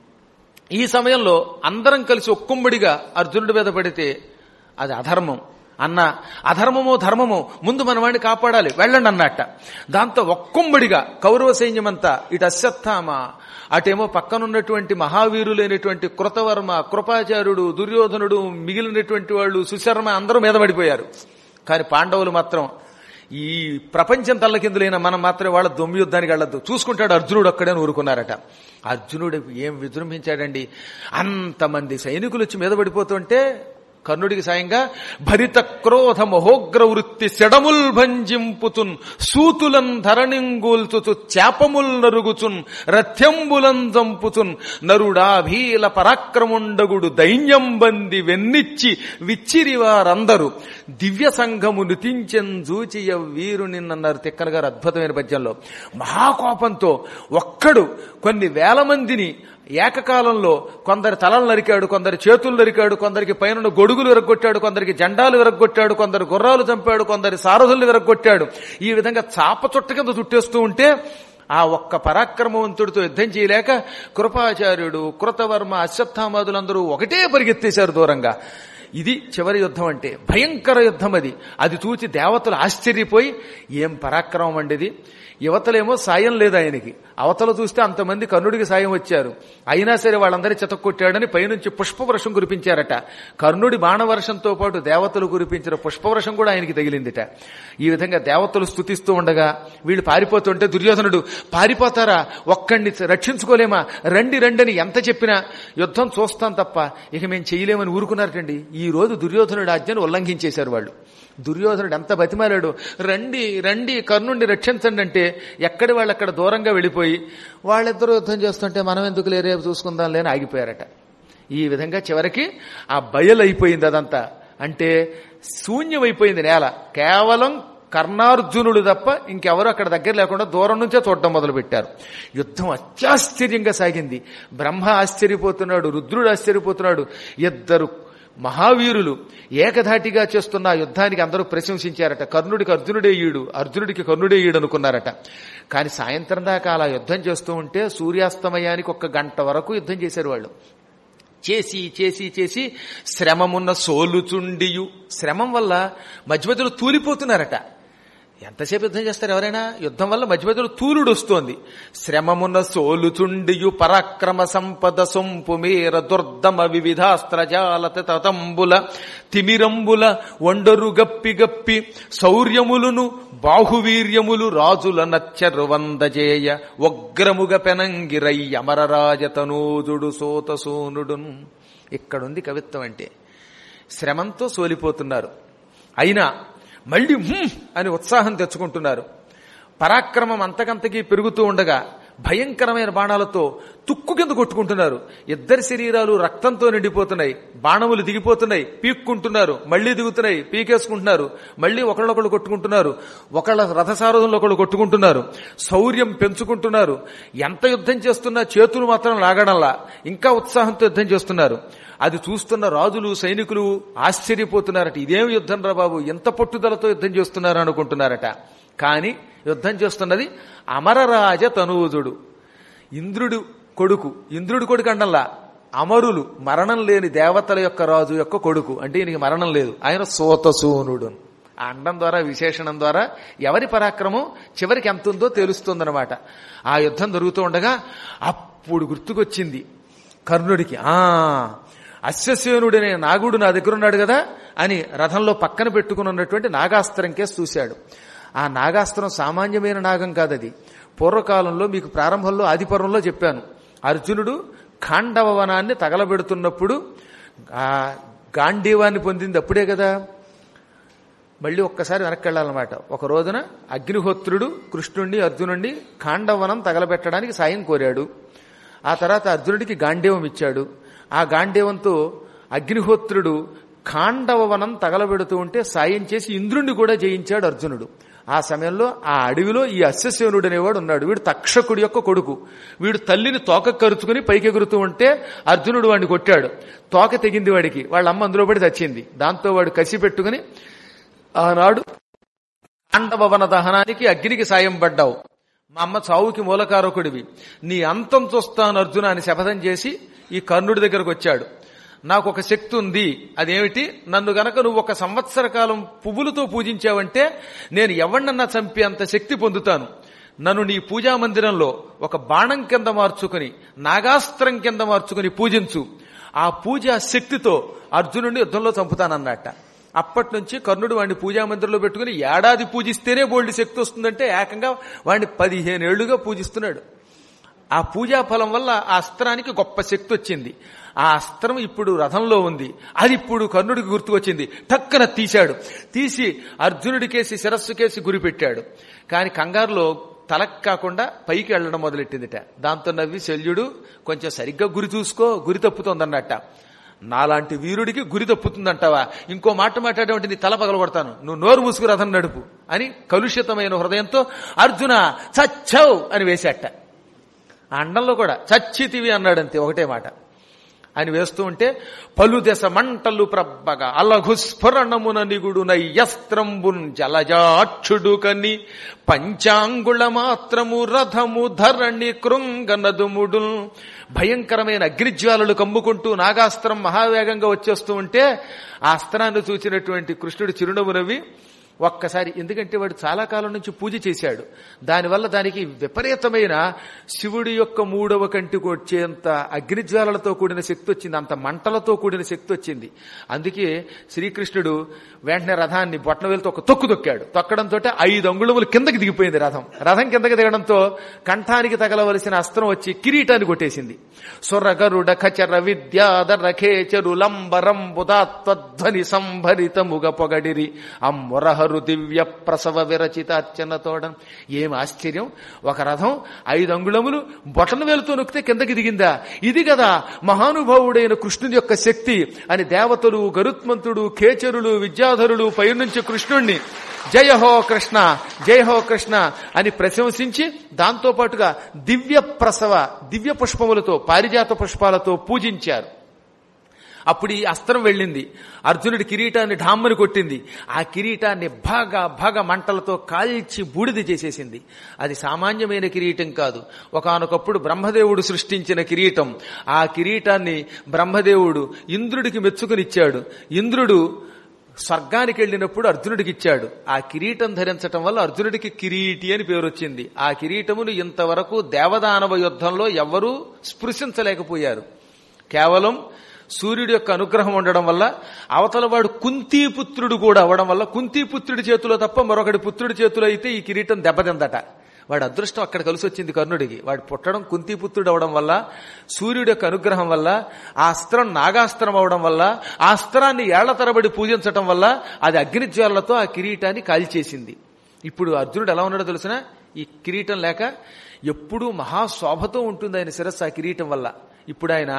ఈ సమయంలో అందరం కలిసి ఒక్కొమ్మడిగా అర్జునుడి మీద పడితే అది అధర్మం. అన్న అధర్మమో ధర్మమో, ముందు మన వాడిని కాపాడాలి, వెళ్ళండి అన్నట్ట. దాంతో ఒక్కొమ్మడిగా కౌరవ సైన్యమంతా, ఇటు అశ్వత్థామ, అటేమో పక్కనున్నటువంటి మహావీరులైనటువంటి కృతవర్మ, కృపాచార్యుడు, దుర్యోధనుడు, మిగిలినటువంటి వాళ్ళు సుశర్మ అందరూ మీద పడిపోయారు. కానీ పాండవులు మాత్రం, ఈ ప్రపంచం తల్లకిందులైన మనం మాత్రమే వాళ్ళ దొమ్మి యుద్ధానికి వెళ్ళొద్దు, చూసుకుంటాడు అర్జునుడు ఒక్కడే ఊరుకున్నారట. అర్జునుడు ఏం విజృంభించాడండి. అంతమంది సైనికులు వచ్చి మీద పడిపోతుంటే కర్ణుడికి సాయంగా భరిత క్రోధ మహోగ్ర వృత్తి సెడముల్ భంజింపుతున్ సూతులన్ ధరణింగూల్చుచు చేపముల్ నరుగుచున్ రథ్యంబులం జంపుచున్ నరుడాభీల పరాక్రముండగుడు దైన్యం బంది వెన్నిచ్చి విచ్చిరివారందరూ దివ్య సంఘము నుతించెంజూచియ వీరునిన్నన్నారు తిక్కన గారు అద్భుతమైన పద్యంలో. మహాకోపంతో ఒక్కడు కొన్ని వేల మందిని ఏకకాలంలో కొందరి తలలు నరికాడు, కొందరి చేతులు నరికాడు, కొందరికి పైన గొడుగులు విరగొట్టాడు, కొందరికి జెండాలు విరగొట్టాడు, కొందరు గుర్రాలు చంపాడు, కొందరి సారథుల్ని విరగొట్టాడు. ఈ విధంగా చాప చుట్ట కింద చుట్టేస్తూ ఉంటే ఆ ఒక్క పరాక్రమవంతుడితో యుద్ధం చేయలేక కృపాచార్యుడు, కృతవర్మ, అశ్వత్థామాదులందరూ ఒకటే పరిగెత్తేశారు దూరంగా. ఇది చివరి యుద్ధం అంటే భయంకర యుద్ధం. అది చూచి దేవతలు ఆశ్చర్యపోయి, ఏం పరాక్రమం అండిది. యువతలేమో సాయం లేదు ఆయనకి, అవతల చూస్తే అంతమంది కర్ణుడికి సాయం వచ్చారు. అయినా సరే వాళ్ళందరి చితక్కొట్టాడని పైనుంచి పుష్పవర్షం కురిపించారట. కర్ణుడి బాణవర్షంతో పాటు దేవతలు కురిపించిన పుష్పవర్షం కూడా ఆయనకి తగిలిందిట. ఈ విధంగా దేవతలు స్తుతిస్తూ ఉండగా వీళ్ళు పారిపోతుంటే దుర్యోధనుడు, పారిపోతారా, ఒక్కడిని రక్షించుకోలేమా, రండి రండి అని ఎంత చెప్పినా యుద్ధం చూస్తాం తప్ప ఇక మేము చేయలేమని ఊరుకున్నారటండి. ఈ రోజు దుర్యోధనుడి ఆజ్ఞను ఉల్లంఘించేశారు వాళ్ళు. దుర్యోధనుడు ఎంత బతిమాలాడు, రండి రండి కర్ణుడిని రక్షించండి అంటే ఎక్కడి వాళ్ళు అక్కడ దూరంగా వెళ్ళిపోయి వాళ్ళిద్దరూ యుద్ధం చేస్తుంటే మనం ఎందుకు రేపు చూసుకుందాం లేని ఆగిపోయారట. ఈ విధంగా చివరికి ఆ బయలైపోయింది. అదంతా అంటే శూన్యమైపోయింది నేల. కేవలం కర్ణార్జునుడు తప్ప ఇంకెవరు అక్కడ దగ్గర లేకుండా దూరం నుంచే చూడటం మొదలుపెట్టారు. యుద్ధం అత్యాశ్చర్యంగా సాగింది. బ్రహ్మ ఆశ్చర్యపోతున్నాడు, రుద్రుడు ఆశ్చర్యపోతున్నాడు. ఇద్దరు మహావీరులు ఏకధాటిగా చేస్తున్న యుద్ధానికి అందరూ ప్రశంసించారట. కర్ణుడికి అర్జునుడే ఈడు, అర్జునుడికి కర్ణుడే ఈడు అనుకున్నారట. కానీ సాయంత్రం దాకా అలా యుద్ధం చేస్తూ ఉంటే సూర్యాస్తమయానికి 1 గంట వరకు యుద్ధం చేశారు వాళ్ళు. చేసి చేసి చేసి శ్రమమున్న సోలుచుండియు, శ్రమం వల్ల మధ్యమధ్యలో తూలిపోతున్నారట. ఎంతసేపు యుద్ధం చేస్తారు ఎవరైనా? యుద్ధం వల్ల మధ్యమధ్యలో తూలుడు వస్తోంది. శ్రమమున్న సోలుచుండియు పరాక్రమ సంపద సొంపు మేర దుర్దమ వివిధాస్త్రజాలత తతంబుల తిమిరంబుల ఒండరు గప్పి గప్పి శౌర్యములును బాహువీర్యములు రాజుల నచ్చరువందజేయ ఉగ్రముగ పెనంగిరై అమరరాజతనూజుడు సోతసూనుడున్. ఇక్కడుంది కవిత్వం అంటే. శ్రమంతో సోలిపోతున్నారు, అయినా మళ్ళీ అని ఉత్సాహం తెచ్చుకుంటున్నారు. పరాక్రమం అంతకంతకీ పెరుగుతూ ఉండగా భయంకరమైన బాణాలతో తుక్కు కింద కొట్టుకుంటున్నారు. ఇద్దరి శరీరాలు రక్తంతో నిండిపోతున్నాయి. బాణములు దిగిపోతున్నాయి, పీక్కుంటున్నారు, మళ్లీ దిగుతున్నాయి, పీకేసుకుంటున్నారు, మళ్లీ ఒకళ్ళొకళ్ళు కొట్టుకుంటున్నారు, ఒకళ్ళ రథసారథంలో ఒకళ్ళు కొట్టుకుంటున్నారు, శౌర్యం పెంచుకుంటున్నారు. ఎంత యుద్ధం చేస్తున్నా చేతులు మాత్రం లాగడంలా ఇంకా ఉత్సాహంతో యుద్ధం చేస్తున్నారు. అది చూస్తున్న రాజులు సైనికులు ఆశ్చర్యపోతున్నారట. ఇదేం యుద్ధం రా బాబు, ఎంత పట్టుదలతో యుద్ధం చేస్తున్నారు అనుకుంటున్నారట. కానీ యుద్ధం చేస్తున్నది అమరరాజ తనూజుడు, ఇంద్రుడి కొడుకు. ఇంద్రుడి కొడుకు అండల్లా అమరులు, మరణం లేని దేవతల యొక్క రాజు యొక్క కొడుకు. అంటే ఈయనకి మరణం లేదు. ఆయన సోతసూనుడు. ఆ అండం ద్వారా, విశేషణం ద్వారా ఎవరి పరాక్రమం చివరికి ఎంత ఉందో తెలుస్తుందన్నమాట. ఆ యుద్ధం జరుగుతూ ఉండగా అప్పుడు గుర్తుకొచ్చింది కర్ణుడికి, అశ్వసేనుడనే నాగుడు నా దగ్గర ఉన్నాడు కదా అని రథంలో పక్కన పెట్టుకుని ఉన్నటువంటి నాగాస్త్రం కేసు చూశాడు. ఆ నాగాస్త్రం సామాన్యమైన నాగం కాదది. పూర్వకాలంలో మీకు ప్రారంభంలో ఆదిపర్వంలో చెప్పాను, అర్జునుడు ఖాండవ వనాన్ని తగలబెడుతున్నప్పుడు ఆ గాంధీవాన్ని పొందింది అప్పుడే కదా. మళ్ళీ ఒక్కసారి వెనక్కి వెళ్ళాలన్నమాట. ఒక రోజున అగ్నిహోత్రుడు కృష్ణుణ్ణి అర్జునుడిని ఖాండవనం తగలబెట్టడానికి సాయం కోరాడు. ఆ తర్వాత అర్జునుడికి గాంధీవం ఇచ్చాడు. ఆ గాంధీవంతో అగ్నిహోత్రుడు ఖాండవనం తగలబెడుతూ ఉంటే సాయం చేసి ఇంద్రుణ్ణి కూడా జయించాడు అర్జునుడు. ఆ సమయంలో ఆ అడవిలో ఈ అశ్వసేనుడు అనేవాడు ఉన్నాడు. వీడు తక్షకుడి యొక్క కొడుకు. వీడు తల్లిని తోక కరుచుకుని పైకెగురుతూ ఉంటే అర్జునుడు వాడిని కొట్టాడు. తోక తెగింది వాడికి. వాళ్ళ అమ్మ అందులో పడి చచ్చింది. దాంతో వాడు కసి పెట్టుకుని, ఆనాడు ఖాండవన దహనానికి అగ్నికి సాయం పడ్డావు, మా అమ్మ చావుకి మూలకారకుడివి, నీ అంతం చూస్తాను అర్జున అని శపథం చేసి ఈ కర్ణుడి దగ్గరకు వచ్చాడు. నాకు ఒక శక్తి ఉంది, అదేమిటి, నన్ను గనక నువ్వు 1 సంవత్సర కాలం పువ్వులతో పూజించావంటే నేను ఎవరినన్నా చంపి అంత శక్తి పొందుతాను. నన్ను నీ పూజా మందిరంలో ఒక బాణం కింద మార్చుకుని, నాగాస్త్రం కింద మార్చుకుని పూజించు. ఆ పూజా శక్తితో అర్జునుడిని యుద్ధంలో చంపుతానన్నట్ట. అప్పటి నుంచి కర్ణుడు వాడిని పూజా మందిరంలో పెట్టుకుని ఏడాది పూజిస్తేనే బోల్డ్ శక్తి వస్తుందంటే ఏకంగా వాడిని 15 ఏళ్లుగా పూజిస్తున్నాడు. ఆ పూజా ఫలం వల్ల ఆ అస్త్రానికి గొప్ప శక్తి వచ్చింది. ఆ అస్త్రం ఇప్పుడు రథంలో ఉంది. అది ఇప్పుడు కర్ణుడికి గుర్తుకొచ్చింది. టక్కన తీశాడు. తీసి అర్జునుడికేసి శిరస్సుకేసి గురిపెట్టాడు. కాని కంగారులో తలకు కాకుండా పైకి వెళ్లడం మొదలెట్టిందిట. దాంతో నవ్వి శల్యుడు, కొంచెం సరిగ్గా గురి చూసుకో, గురి తప్పుతోందన్నట్ట. నాలాంటి వీరుడికి గురి తప్పుతుందంటావా? ఇంకో మాట మాట్లాడేవంటి నీ తల పగలగొడతాను, నువ్వు నోరు మూసుకు రథం నడుపు అని కలుషితమైన హృదయంతో అర్జున చచ్చావు అని వేశాట. ఆ అండంలో కూడా చచ్చితివి అన్నాడంతే, ఒకటే మాట అని వేస్తూ ఉంటే పలు దశ మంటలు ప్రబ్బగా అలఘుస్ఫురణమున నిగుడు నయ్యస్త్రంబున్ జలజాక్షుడు కని పంచాంగుళ మాత్రము రథము ధరణి కృంగనదుముడు. భయంకరమైన అగ్నిజ్వాలలు కమ్ముకుంటూ నాగాస్త్రం మహావేగంగా వచ్చేస్తూ ఉంటే ఆ అస్త్రాన్ని చూసినటువంటి కృష్ణుడు చిరునవ్వు నవ్వి ఒక్కసారి, ఎందుకంటే వాడు చాలా కాలం నుంచి పూజ చేశాడు, దానివల్ల దానికి విపరీతమైన శివుడి యొక్క 3వ కంటికి వచ్చేంత అగ్నిజ్వాలలతో కూడిన శక్తి వచ్చింది, అంత మంటలతో కూడిన శక్తి వచ్చింది. అందుకే శ్రీకృష్ణుడు వెంటనే రథాన్ని బొట్టనవేలుతో ఒక తొక్కు తొక్కాడు. తొక్కడంతో 5 అంగుళములు కిందకి దిగిపోయింది రథం. రథం కిందకి దిగడంతో కంఠానికి తగలవలసిన అస్త్రం వచ్చి కిరీటాన్ని కొట్టేసింది. సురగరుడ ఖచర విద్యాధర ఖేచరు లంబరం బుధాత్వధ్వని సంభరితముగ పొగడిరి అమ్మొరహరు దివ్య ప్రసవ విరచితార్చనతోడం. ఏం ఆశ్చర్యం! ఒక రథం 5 అంగుళములు బొటన వేలుతో నొక్కితే కిందకి దిగిందా? ఇది కదా మహానుభావుడైన కృష్ణుని యొక్క శక్తి అని దేవతలు, గరుత్మంతుడు, ఖేచరులు, విద్యాధరులు పైనుంచి కృష్ణుణ్ణి జయ హో కృష్ణ, జయ హో కృష్ణ అని ప్రశంసించి దాంతో పాటుగా దివ్య పుష్పములతో, పారిజాత పుష్పాలతో పూజించారు. అప్పుడు ఈ అస్త్రం వెళ్ళింది, అర్జునుడి కిరీటాన్ని ఢామ్మని కొట్టింది. ఆ కిరీటాన్ని బాగా మంటలతో కాల్చి బూడిద చేసేసింది. అది సామాన్యమైన కిరీటం కాదు, ఒకానొకప్పుడు బ్రహ్మదేవుడు సృష్టించిన కిరీటం. ఆ కిరీటాన్ని బ్రహ్మదేవుడు ఇంద్రుడికి మెచ్చుకునిచ్చాడు. ఇంద్రుడు స్వర్గానికి వెళ్ళినప్పుడు అర్జునుడికి ఇచ్చాడు. ఆ కిరీటం ధరించటం వల్ల అర్జునుడికి కిరీటి అని పేరు వచ్చింది. ఆ కిరీటమును ఇంతవరకు దేవదానవ యుద్ధంలో ఎవ్వరూ స్పృశించలేకపోయారు. కేవలం సూర్యుడి యొక్క అనుగ్రహం ఉండడం వల్ల, అవతలవాడు కుంతీపుత్రుడు కూడా అవడం వల్ల, కుంతీపుత్రుడి చేతిలో తప్ప మరొకటి పుత్రుడి చేతిలో అయితే ఈ కిరీటం దెబ్బతిందట. వాడి అదృష్టం అక్కడ కలిసి వచ్చింది కర్ణుడికి. వాడు పుట్టడం కుంతీపుత్రుడు అవడం వల్ల, సూర్యుడి యొక్క అనుగ్రహం వల్ల, ఆ అస్త్రం నాగాస్త్రం అవడం వల్ల, ఆ అస్త్రాన్ని ఏళ్ల తరబడి పూజించటం వల్ల అది అగ్నిజ్వాలతో ఆ కిరీటాన్ని కాల్చేసింది. ఇప్పుడు అర్జునుడు ఎలా ఉన్నాడో తెలిసిన, ఈ కిరీటం లేక ఎప్పుడూ మహాశోభతో ఉంటుంది ఆయన శిరస్సు ఆ కిరీటం వల్ల. ఇప్పుడు ఆయన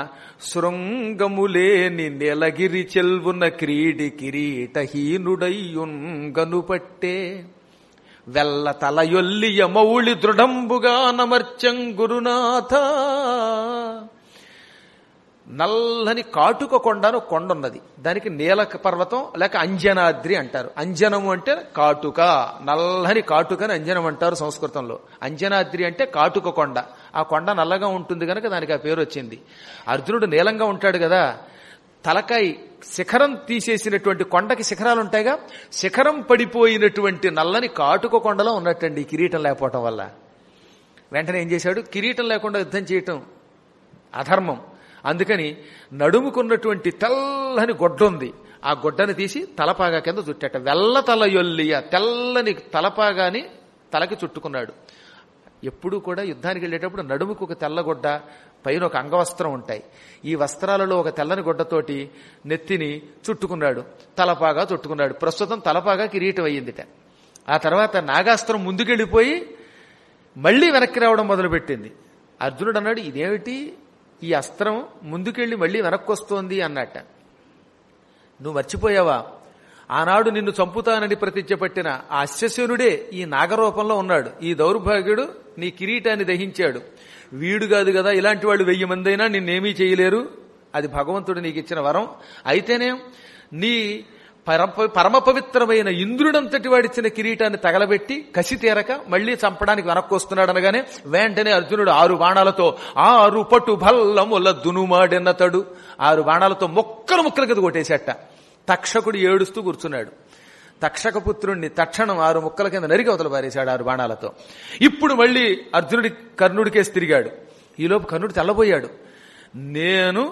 శృంగములేని నెలగిరి చెల్వున క్రీడి కిరీటహీనుడయ్యున్ గనుపట్టే వెల్ల తలయొల్లియ మౌళి దృఢంబుగా నమర్చం గురునాథ. నల్లని కాటుక కొండ అని కొండ ఉన్నది. దానికి నీల పర్వతం లేక అంజనాద్రి అంటారు. అంజనము అంటే కాటుక, నల్లని కాటుకని అంజనం అంటారు సంస్కృతంలో. అంజనాద్రి అంటే కాటుక కొండ. ఆ కొండ నల్లగా ఉంటుంది కనుక దానికి ఆ పేరు వచ్చింది. అర్జునుడు నీలంగా ఉంటాడు కదా, తలకాయ శిఖరం తీసేసినటువంటి కొండకి శిఖరాలు ఉంటాయిగా, శిఖరం పడిపోయినటువంటి నల్లని కాటుక కొండలో ఉన్నట్టండి కిరీటం లేకపోవటం వల్ల. వెంటనే ఏం చేశాడు, కిరీటం లేకుండా యుద్ధం చేయటం అధర్మం. అందుకని నడుముకున్నటువంటి తెల్లని గొడ్డ ఉంది, ఆ గొడ్డని తీసి తలపాగా కింద చుట్టట. వెల్ల తల యొల్లియ, తెల్లని తలపాగాని తలకి చుట్టుకున్నాడు. ఎప్పుడూ కూడా యుద్ధానికి వెళ్ళేటప్పుడు నడుముకు ఒక తెల్లగొడ్డ, పైన ఒక అంగవస్త్రం ఉంటాయి. ఈ వస్త్రాలలో ఒక తెల్లని గొడ్డతోటి నెత్తిని చుట్టుకున్నాడు, తలపాగా చుట్టుకున్నాడు. ప్రస్తుతం తలపాగా కిరీటం అయ్యిందిట. ఆ తర్వాత నాగాస్త్రం ముందుకెళ్ళిపోయి మళ్లీ వెనక్కి రావడం మొదలుపెట్టింది. అర్జునుడు అన్నాడు, ఇదేమిటి ఈ అస్త్రం ముందుకెళ్లి మళ్లీ వెనక్కి వస్తోంది అన్నట్ట. నువ్వు మర్చిపోయావా, ఆనాడు నిన్ను చంపుతానని ప్రతిజ్ఞ పట్టిన ఆ అశ్వసేనుడే ఈ నాగరూపంలో ఉన్నాడు. ఈ దౌర్భాగ్యుడు నీ కిరీటాన్ని దహించాడు. వీడు కాదు కదా, ఇలాంటి వాళ్ళు 1000 మంది అయినా నిన్నేమీ చేయలేరు. అది భగవంతుడు నీకు ఇచ్చిన వరం. అయితేనే నీ పరమ పవిత్రమైన ఇంద్రుడంతటి వాడిచ్చిన కిరీటాన్ని తగలబెట్టి కసి తీరక మళ్లీ చంపడానికి వెనక్కి వస్తున్నాడు అనగానే వెంటనే అర్జునుడు 6 బాణాలతో 6 పటు భల్లముల దునుమాడెన్నతడు 6 బాణాలతో ముక్కలు కింద కొట్టేసేట. తక్షకుడు ఏడుస్తూ కూర్చున్నాడు. తక్షకపుత్రుణ్ణి తక్షణం 6 ముక్కల కింద నరికి అవతల పారేశాడు 6 బాణాలతో. ఇప్పుడు మళ్లీ అర్జునుడి కర్ణుడికేసి తిరిగాడు. ఈలోపు కర్ణుడు తెల్లబోయాడు. నేను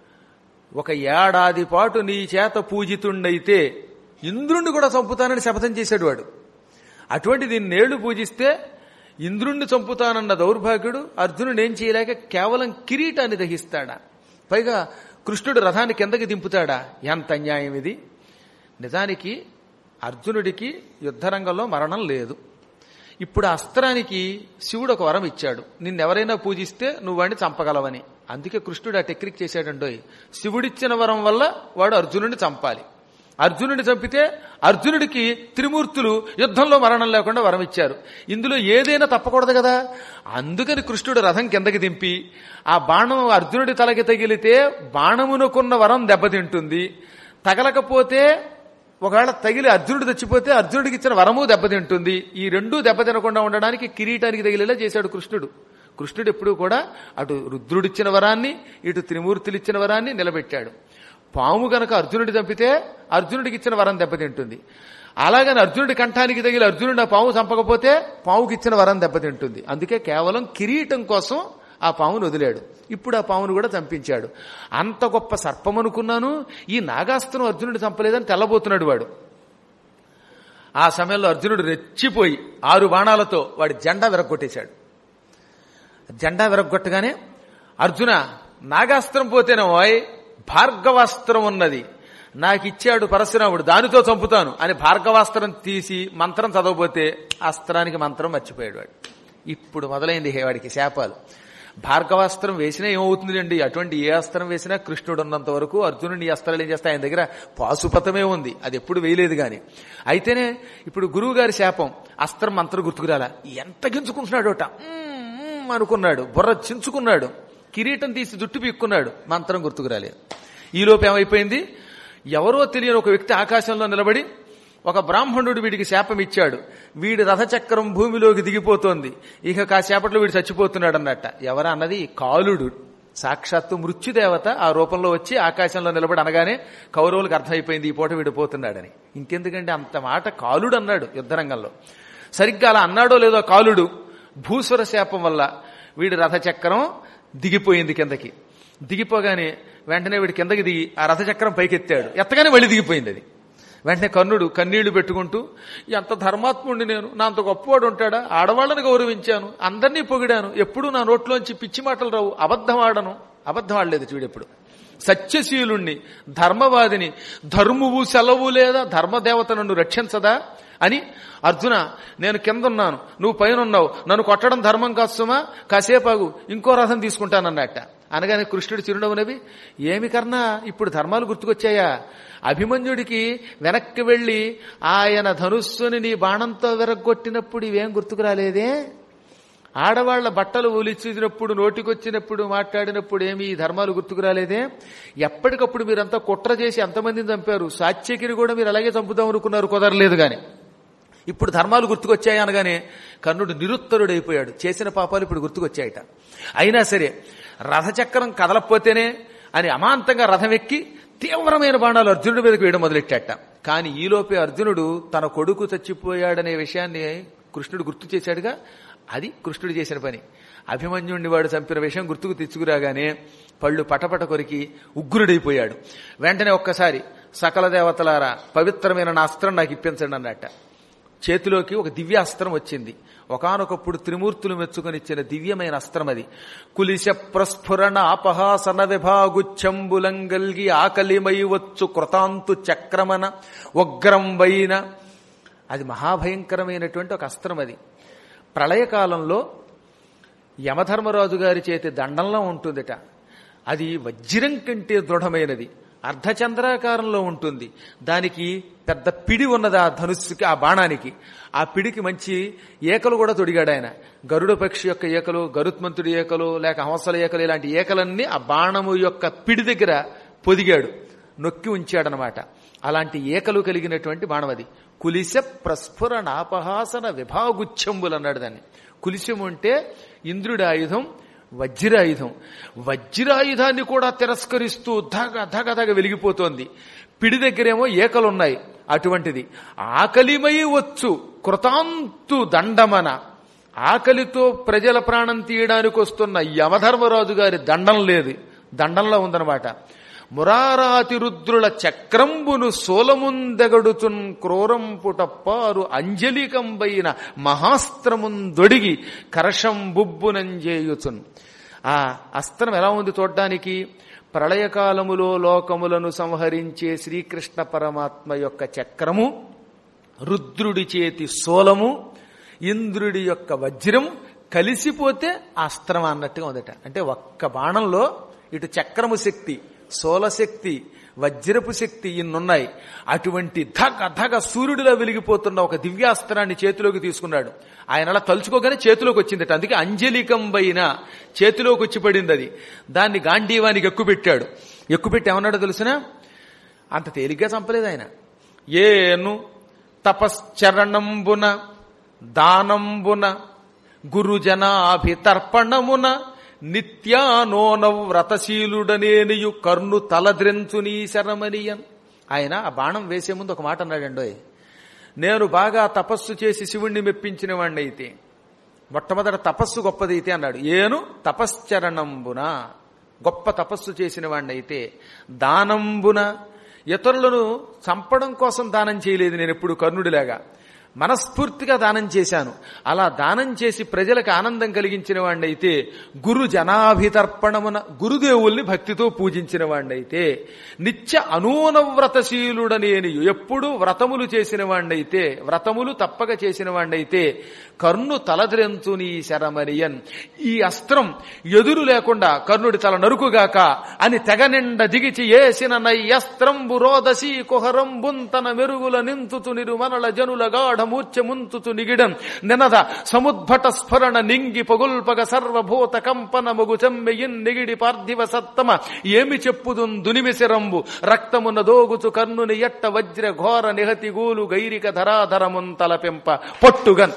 1 ఏడాది పాటు నీ చేత పూజితుండైతే ఇంద్రుణ్ణి కూడా చంపుతానని శపథం చేశాడు వాడు. అటువంటి దీన్నేళ్లు పూజిస్తే ఇంద్రుణ్ణి చంపుతానన్న దౌర్భాగ్యుడు అర్జునుడు ఏం చేయలేక కేవలం కిరీటాన్ని దహిస్తాడా, పైగా కృష్ణుడు రథాన్ని కిందకి దింపుతాడా? ఎంత అన్యాయం ఇది! నిజానికి అర్జునుడికి యుద్ధరంగంలో మరణం లేదు. ఇప్పుడు అస్త్రానికి శివుడు ఒక వరం ఇచ్చాడు, నిన్నెవరైనా పూజిస్తే నువ్వు వాడిని చంపగలవని. అందుకే కృష్ణుడు ఆ టెక్నిక్ చేశాడండోయ్. శివుడిచ్చిన వరం వల్ల వాడు అర్జునుడిని చంపాలి. అర్జునుడిని చంపితే అర్జునుడికి త్రిమూర్తులు యుద్ధంలో మరణం లేకుండా వరం ఇచ్చారు. ఇందులో ఏదైనా తప్పకూడదు కదా. అందుకని కృష్ణుడు రథం కిందకి దింపి ఆ బాణం అర్జునుడి తలకి తగిలితే బాణమునకున్న వరం దెబ్బతింటుంది, తగలకపోతే ఒకవేళ తగిలి అర్జునుడు చచ్చిపోతే అర్జునుడికి ఇచ్చిన వరము దెబ్బతింటుంది. ఈ రెండూ దెబ్బతినకుండా ఉండడానికి కిరీటానికి తగిలేలా చేశాడు కృష్ణుడు. కృష్ణుడు ఎప్పుడూ కూడా అటు రుద్రుడిచ్చిన వరాన్ని ఇటు త్రిమూర్తులిచ్చిన వరాన్ని నిలబెట్టాడు. పాము గనక అర్జునుడి చంపితే అర్జునుడికి ఇచ్చిన వరం దెబ్బతింటుంది. అలాగని అర్జునుడి కంఠానికి తగిలి అర్జునుడు ఆ పాము చంపకపోతే పాముకి ఇచ్చిన వరం దెబ్బతింటుంది. అందుకే కేవలం కిరీటం కోసం ఆ పామును వదిలాడు. ఇప్పుడు ఆ పామును కూడా చంపించాడు. అంత గొప్ప సర్పం అనుకున్నాను, ఈ నాగాస్త్రం అర్జునుడు చంపలేదని తెల్లబోతున్నాడు వాడు. ఆ సమయంలో అర్జునుడు రెచ్చిపోయి 6 బాణాలతో వాడి జెండా విరగొట్టేశాడు. జెండా విరగొట్టగానే అర్జున, నాగాస్త్రం పోతేనే ఓయ్ భార్గవాస్త్రం ఉన్నది, నాకిచ్చాడు పరశురాముడు, దానితో చంపుతాను అని భార్గవాస్త్రం తీసి మంత్రం చదవబోతే అస్త్రానికి మంత్రం మర్చిపోయాడు వాడు. ఇప్పుడు మొదలైంది వాడికి శాపాలు. భార్గవాస్త్రం వేసినా ఏమవుతుంది అండి, అటువంటి ఏ అస్త్రం వేసినా కృష్ణుడు ఉన్నంత వరకు అర్జునుడిని అస్త్రాలు ఏం చేస్తాయి, ఆయన దగ్గర పాశుపతమే ఉంది, అది ఎప్పుడు వేయలేదు గాని. అయితేనే ఇప్పుడు గురువు గారి శాపం, అస్త్రం మంత్రం గుర్తుకురాలా, ఎంత గించుకుంటున్నాడోట అనుకున్నాడు, బుర్ర చించుకున్నాడు, కిరీటం తీసి జుట్టు పీక్కున్నాడు, మంత్రం గుర్తుకురాలేదు. ఈలోపు ఏమైపోయింది, ఎవరో తెలియని ఒక వ్యక్తి ఆకాశంలో నిలబడి ఒక బ్రాహ్మణుడు వీడికి శాపం ఇచ్చాడు, వీడి రథచక్రం భూమిలోకి దిగిపోతోంది, ఇక కాసేపట్లో వీడు చచ్చిపోతున్నాడు అన్నట్ట. ఎవరా అన్నది కాలుడు, సాక్షాత్తు మృత్యుదేవత ఆ రూపంలో వచ్చి ఆకాశంలో నిలబడి అనగానే కౌరవులకు అర్థమైపోయింది ఈ పూట వీడిపోతున్నాడని. ఇంకెందుకంటే అంత మాట కాలుడు అన్నాడు యుద్ధరంగంలో. సరిగ్గా అలా అన్నాడో లేదో కాలుడు భూసుర శాపం వల్ల వీడి రథచక్రం దిగిపోయింది కిందకి. దిగిపోగానే వెంటనే వీడి కిందకి దిగి ఆ రథచక్రం పైకెత్తాడు, ఎత్తగానే మళ్ళీ దిగిపోయింది అది. వెంటనే కర్ణుడు కన్నీళ్లు పెట్టుకుంటూ, ఎంత ధర్మాత్ముడిని నేను, నా అంత గొప్పవాడు ఉంటాడా, ఆడవాళ్ళని గౌరవించాను, అందరినీ పొగిడాను, ఎప్పుడు నా నోట్లోంచి పిచ్చి మాటలు రావు, అబద్ధం ఆడలేదు చూడెప్పుడు, సత్యశీలుణ్ణి, ధర్మవాదిని, ధర్మువు సెలవు లేదా, ధర్మదేవత నన్ను రక్షించదా అని, అర్జున నేను కిందన్నాను నువ్వు పైనున్నావు, నన్ను కొట్టడం ధర్మం కాస్తుమా, కాసేపాగు ఇంకో రథం తీసుకుంటానన్నట్ట. అనగానే కృష్ణుడు చిరునవ్వు నవ్వి, ఏమి కర్ణ ఇప్పుడు ధర్మాలు గుర్తుకొచ్చాయా, అభిమన్యుడికి వెనక్కి వెళ్లి ఆయన ధనుస్సుని నీ బాణంతో విరగొట్టినప్పుడు ఇవేం గుర్తుకు రాలేదే, ఆడవాళ్ల బట్టలు ఒలిచినప్పుడు, నోటికొచ్చినప్పుడు, మాట్లాడినప్పుడు ఏమి ఈ ధర్మాలు గుర్తుకు రాలేదే? ఎప్పటికప్పుడు మీరంతా కుట్ర చేసి ఎంతమందిని చంపారు? సాత్యకిని కూడా మీరు అలాగే చంపుదాం అనుకున్నారు, కుదరలేదు. గాని ఇప్పుడు ధర్మాలు గుర్తుకొచ్చాయి అనగానే కర్ణుడు నిరుత్తరుడైపోయాడు. చేసిన పాపాలు ఇప్పుడు గుర్తుకొచ్చాయట. అయినా సరే రథచక్రం కదలకపోతేనే అని అమాంతంగా రథం ఎక్కి తీవ్రమైన బాణాలు అర్జునుడి మీదకి వేయడం మొదలెట్టాట. కానీ ఈలోపే అర్జునుడు తన కొడుకు చచ్చిపోయాడనే విషయాన్ని కృష్ణుడు గుర్తు చేశాడుగా. అది కృష్ణుడు చేసిన పని. అభిమన్యుడిని వాడు చంపిన విషయం గుర్తుకు తెచ్చుకురాగానే పళ్ళు పటపట కొరికి ఉగ్రుడైపోయాడు. వెంటనే ఒక్కసారి సకల దేవతలారా పవిత్రమైన నా అస్త్రం నాకు ఇప్పించండి అన్నట్ట. చేతిలోకి ఒక దివ్యాస్త్రం వచ్చింది. ఒకానొకప్పుడు త్రిమూర్తులు మెచ్చుకొనిచ్చిన దివ్యమైన అస్త్రం అది. కులిశ ప్రస్ఫురణ అపహాసన విభాగుచ్చంబులంగల్గి ఆకలిమై వచ్చు కృతాంతు చక్రమన ఉగ్రం వైన. అది మహాభయంకరమైనటువంటి ఒక అస్త్రం. అది ప్రళయకాలంలో యమధర్మరాజు గారి చేతి దండంలో ఉంటుందిట. అది వజ్రం కంటే దృఢమైనది, అర్ధచంద్రాకారంలో ఉంటుంది. దానికి పెద్ద పిడి ఉన్నది ఆ ధనుస్సుకి, ఆ బాణానికి. ఆ పిడికి మంచి ఏకలు కూడా తొడిగాడు ఆయన. గరుడ పక్షి యొక్క ఏకలు, గరుత్మంతుడి ఏకలు, లేక హంసల ఏకలు, ఇలాంటి ఏకలన్నీ ఆ బాణము యొక్క పిడి దగ్గర పొదిగాడు, నొక్కి ఉంచాడనమాట. అలాంటి ఏకలు కలిగినటువంటి బాణం అది. కులిశ ప్రస్ఫురణ అపహాసన విభాగుచ్చంబులు అన్నాడు దాన్ని. కులిశము అంటే ఇంద్రుడి ఆయుధం, వజ్రాయుధం. వజ్రాయుధాన్ని కూడా తిరస్కరిస్తూ ధగ ధగ ధగ వెలిగిపోతోంది. పిడి దగ్గరేమో ఏకలున్నాయి. అటువంటిది ఆకలిమై వచ్చు కృతాంతు దండమన. ఆకలితో ప్రజల ప్రాణం తీయడానికి వస్తున్న యమధర్మరాజు గారి దండం లేదు, దండంలో ఉందన్నమాట. మురారాతిరుద్రుల చక్రంబును సోలముందెగడుచున్ క్రూరంపుటప్పారు అంజలికంబైన మహాస్త్రముందొడిగి కరశం బుబ్బునంజేయుచున్. ఆ అస్త్రం ఎలా ఉంది చూడ్డానికి? ప్రళయకాలములో లోకములను సంహరించే శ్రీకృష్ణ పరమాత్మ యొక్క చక్రము, రుద్రుడి చేతి సోలము, ఇంద్రుడి యొక్క వజ్రం కలిసిపోతే ఆ అస్త్రం అన్నట్టుగా ఉందట. అంటే ఒక్క బాణంలో ఇటు చక్రము శక్తి, సోలశక్తి, వజ్రపు శక్తి ఇన్నున్నాయి. అటువంటి ధగ ధగ సూర్యుడిలో వెలిగిపోతున్న ఒక దివ్యాస్త్రాన్ని చేతిలోకి తీసుకున్నాడు. ఆయన అలా తలుచుకోగానే చేతిలోకి వచ్చిందట. అందుకే అంజలికంబైన చేతిలోకి వచ్చి పడింది అది. దాన్ని గాంధీవానికి ఎక్కుపెట్టాడు. ఎక్కుపెట్టి ఏమన్నాడో తెలుసునా? అంత తేలిగ్గా చంపలేదు ఆయన. ఏను తపశ్చరణంబున దానంబున గురుజనాభితర్పణమున నిత్యానోన వ్రతశీలుడనేనియు కర్ణు తలద్రెంచునీ శరమనియన్. ఆయన ఆ బాణం వేసే ముందు ఒక మాట అన్నాడండోయ్, నేను బాగా తపస్సు చేసి శివుణ్ణి మెప్పించిన వాణ్ణయితే, మొట్టమొదట తపస్సు గొప్పదైతే అన్నాడు. ఏను తపశ్చరణంబున, గొప్ప తపస్సు చేసిన వాణ్ణయితే, దానంబున, ఇతరులను చంపడం కోసం దానం చేయలేదు నేను ఎప్పుడు కర్ణుడిలాగా, మనస్ఫూర్తిగా దానం చేశాను. అలా దానం చేసి ప్రజలకు ఆనందం కలిగించిన వాణ్ణయితే, గురు జనాభితర్పణమున, గురుదేవుల్ని భక్తితో పూజించిన వాణ్ణయితే, నిత్య అనూన వ్రతశీలుడనేని, ఎప్పుడు వ్రతములు చేసిన వాణ్ణయితే, వ్రతములు తప్పక చేసిన వాణ్ణయితే, కర్ణు తలద్రెంచునీ శరమరియన్. ఈ అస్త్రం ఎదురు లేకుండా కర్ణుడి తల నరుకుగాక అని తెగ నిండ దిగిచి ఏసిన నయ్యస్త్రంబు రోదసి కుహరంబుంతన మెరుగుల నింతుతు నిరుమనల జనుల గాఢ మూర్ఛముంతుతు నిగిడం నెనద సముద్భట స్ఫురణ నింగి పగుల్పగ సర్వభూత కంపన మగు చెమ్మెయిన్ నిగిడి పార్థివ సత్తమ ఏమి చెప్పుదుం దునిమిసిరంబు రక్తమున దోగుచు కర్ణుని ఎట్ట వజ్ర ఘోర నిహతి గూలు గైరిక ధరాధరముంతల పెంప పొట్టుగన్.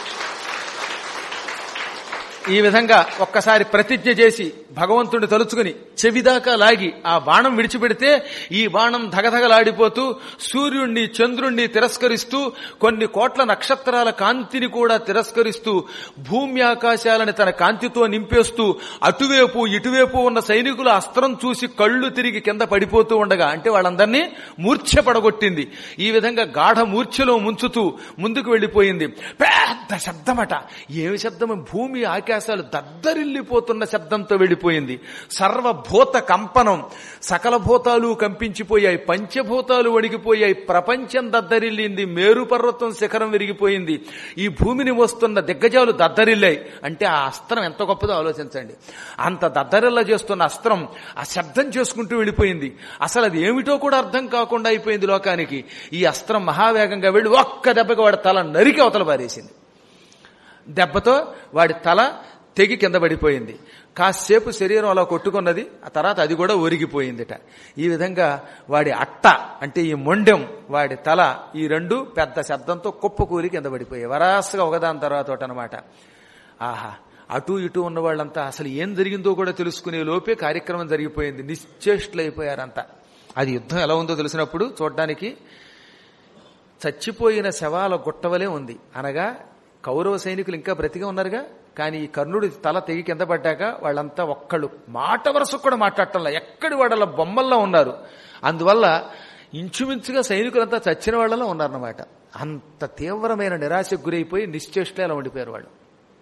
ఈ విధంగా ఒక్కసారి ప్రతిజ్ఞ చేసి భగవంతుడిని తలుచుకుని చెవిదాకా లాగి ఆ బాణం విడిచిపెడితే ఈ బాణం ధగధగలాడిపోతూ సూర్యుణ్ణి చంద్రుణ్ణి తిరస్కరిస్తూ కొన్ని కోట్ల నక్షత్రాల కాంతిని కూడా తిరస్కరిస్తూ భూమి ఆకాశాలని తన కాంతితో నింపేస్తూ అటువైపు ఇటువైపు ఉన్న సైనికుల అస్త్రం చూసి కళ్ళు తిరిగి కింద పడిపోతూ ఉండగా, అంటే వాళ్ళందరినీ మూర్ఛ పడగొట్టింది. ఈ విధంగా గాఢ మూర్ఛలో ముంచుతూ ముందుకు వెళ్లిపోయింది. పెద్ద శబ్దమట. ఏమి శబ్దం? భూమి ఆకాశాలు దద్దరిల్లిపోతున్న శబ్దంతో వెళ్ళిపోయింది. సర్వభూత కంపనం, సకల భూతాలు కంపించిపోయాయి, పంచభూతాలు వణిగిపోయాయి, ప్రపంచం దద్దరిల్లింది, మేరు పర్వతం శిఖరం విరిగిపోయింది, ఈ భూమిని మోస్తున్న దిగ్గజాలు దద్దరిల్లాయి. అంటే ఆ అస్త్రం ఎంత గొప్పదో ఆలోచించండి. అంత దద్దరిల్ల చేస్తున్న అస్త్రం ఆ శబ్దం చేసుకుంటూ వెళ్ళిపోయింది. అసలు అది ఏమిటో కూడా అర్థం కాకుండా అయిపోయింది లోకానికి. ఈ అస్త్రం మహావేగంగా వెళ్ళి ఒక్క దెబ్బకి వాడి తల నరికి అవతల పారేసింది. దెబ్బతో వాడి తల తెగి కింద పడిపోయింది. కాసేపు శరీరం అలా కొట్టుకున్నది, ఆ తర్వాత అది కూడా ఒరిగిపోయిందిట. ఈ విధంగా వాడి అట్ట అంటే ఈ మొండెం, వాడి తల, ఈ రెండు పెద్ద శబ్దంతో కుప్పకూలి కింద పడిపోయాయి వరాసగా ఒకదాని తర్వాత ఒకటి అనమాట. ఆహా, అటు ఇటు ఉన్న వాళ్ళంతా అసలు ఏం జరిగిందో కూడా తెలుసుకునే లోపే కార్యక్రమం జరిగిపోయింది. నిశ్చేష్టులైపోయారంతా. అది యుద్ధం ఎలా ఉందో తెలిసినప్పుడు చూడ్డానికి చచ్చిపోయిన శవాల గుట్టవలే ఉంది. అనగా కౌరవ సైనికులు ఇంకా బ్రతిగా ఉన్నారుగా, కానీ ఈ కర్ణుడి తల తెగి కింద పడ్డాక వాళ్ళంతా ఒక్కళ్ళు మాట వరుసకు కూడా మాట్లాడటంలా, ఎక్కడి వాళ్ళ బొమ్మల్లో ఉన్నారు. అందువల్ల ఇంచుమించుగా సైనికులంతా చచ్చిన వాళ్ళలో ఉన్నారన్నమాట. అంత తీవ్రమైన నిరాశకు గురైపోయి నిశ్చేష్టులే అలా ఉండిపోయారు వాళ్ళు.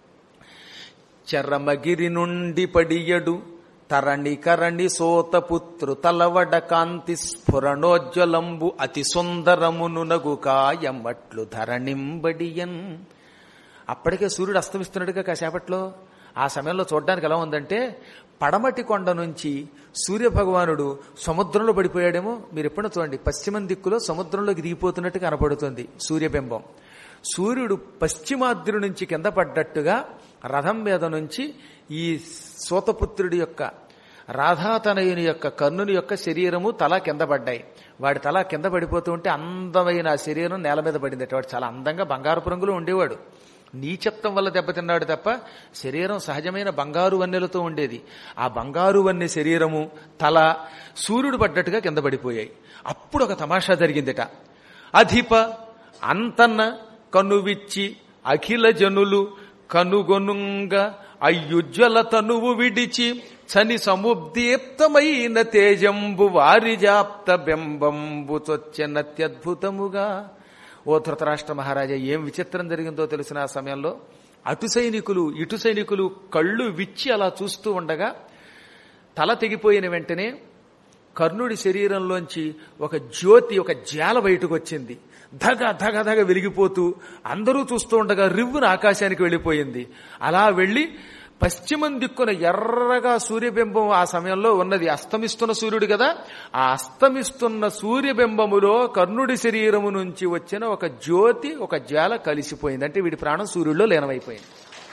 చర్రమగిరి నుండి పడియడు తరణి కరణి సోతపుత్రు తలవడ కాంతి స్ఫురణోజ్వలంబు అతి సుందరమును నగు కాయమట్లు ధరణింబడియన్. అప్పటికే సూర్యుడు అస్తమిస్తున్నట్టుగా కాసేపట్లో. ఆ సమయంలో చూడడానికి ఎలా ఉందంటే పడమటి కొండ నుంచి సూర్యభగవానుడు సముద్రంలో పడిపోయాడేమో. మీరు ఎప్పుడో చూడండి, పశ్చిమ దిక్కులో సముద్రంలోకి దిగిపోతున్నట్టు కనపడుతుంది సూర్యబింబం. సూర్యుడు పశ్చిమాద్రి నుంచి కింద పడ్డట్టుగా రథం మీద నుంచి ఈ సూతపుత్రుడి యొక్క రాధాతనయుని యొక్క కర్ణుని యొక్క శరీరము తల కింద పడ్డాయి. వాడి తల కింద పడిపోతూ ఉంటే అందమైన ఆ శరీరం నేల మీద పడింది. వాడు చాలా అందంగా బంగారు రంగులో ఉండేవాడు. నీచత్వం వల్ల దెబ్బతిన్నాడు తప్ప శరీరం సహజమైన బంగారు వన్నెలతో ఉండేది. ఆ బంగారు వన్నె శరీరము తల సూర్యుడు పడ్డట్టుగా కింద పడిపోయాయి. అప్పుడు ఒక తమాషా జరిగిందిట. అధిప అంతన్న కనువిచ్చి అఖిల జనులు కనుగొనుంగ అయ్యుజ్వల తనువు విడిచి చని సముద్దీప్తమైన తేజంబు వారి జాప్త బింబంబు చొచ్చెనత్యద్భుతముగా. ఓ ధృతరాష్ట్ర మహారాజా, ఏం విచిత్రం జరిగిందో తెలిసిన ఆ సమయంలో అటు సైనికులు ఇటు సైనికులు కళ్ళు విచ్చి అలా చూస్తూ ఉండగా తల తెగిపోయిన వెంటనే కర్ణుడి శరీరంలోంచి ఒక జ్యోతి, ఒక జ్వాల బయటకు వచ్చింది. ధగ ధగ ధగ వెలిగిపోతూ అందరూ చూస్తూ ఉండగా రివ్వున ఆకాశానికి వెళ్ళిపోయింది. అలా వెళ్లి పశ్చిమం దిక్కున ఎర్రగా సూర్యబింబం ఆ సమయంలో ఉన్నది. అస్తమిస్తున్న సూర్యుడు కదా, ఆ అస్తమిస్తున్న సూర్యబింబములో కర్ణుడి శరీరము నుంచి వచ్చిన ఒక జ్యోతి, ఒక జ్వాల కలిసిపోయింది. అంటే వీడి ప్రాణం సూర్యుడిలో లీనమైపోయింది.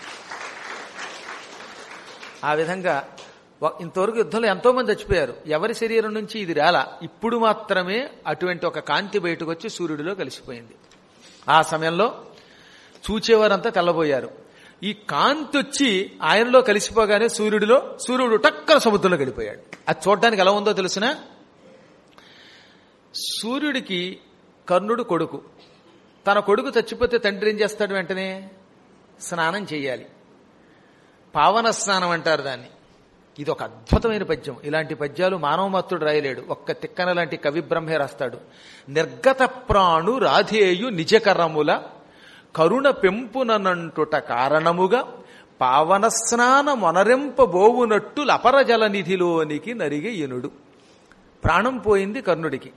ఆ విధంగా ఇంతవరకు యుద్ధంలో ఎంతో మంది చచ్చిపోయారు. ఎవరి శరీరం నుంచి ఇది రాలా. ఇప్పుడు మాత్రమే అటువంటి ఒక కాంతి బయటకు వచ్చి సూర్యుడిలో కలిసిపోయింది. ఆ సమయంలో చూచేవారంతా తెల్లబోయారు. ఈ కాంతి వచ్చి ఆయనలో కలిసిపోగానే సూర్యుడు టక్కన సముద్రంలో గడిపోయాడు. అది చూడడానికి ఎలా ఉందో తెలిసిన, సూర్యుడికి కర్ణుడు కొడుకు. తన కొడుకు చచ్చిపోతే తండ్రి ఏం చేస్తాడు? వెంటనే స్నానం చెయ్యాలి. పావన స్నానం అంటారు దాన్ని. ఇది ఒక అద్భుతమైన పద్యం. ఇలాంటి పద్యాలు మానవమత్తుడు రాయలేడు. ఒక్క తిక్కన లాంటి కవి బ్రహ్మే రాస్తాడు. నిర్గత ప్రాణు రాధేయు నిజకరముల కరుణ పెంపుననంటుట కారణముగా పావన స్నాన మొనరెంపబోవునట్టు లపరజల నిధిలోనికి నరిగే ఇనుడు. ప్రాణం పోయింది కర్ణుడికి.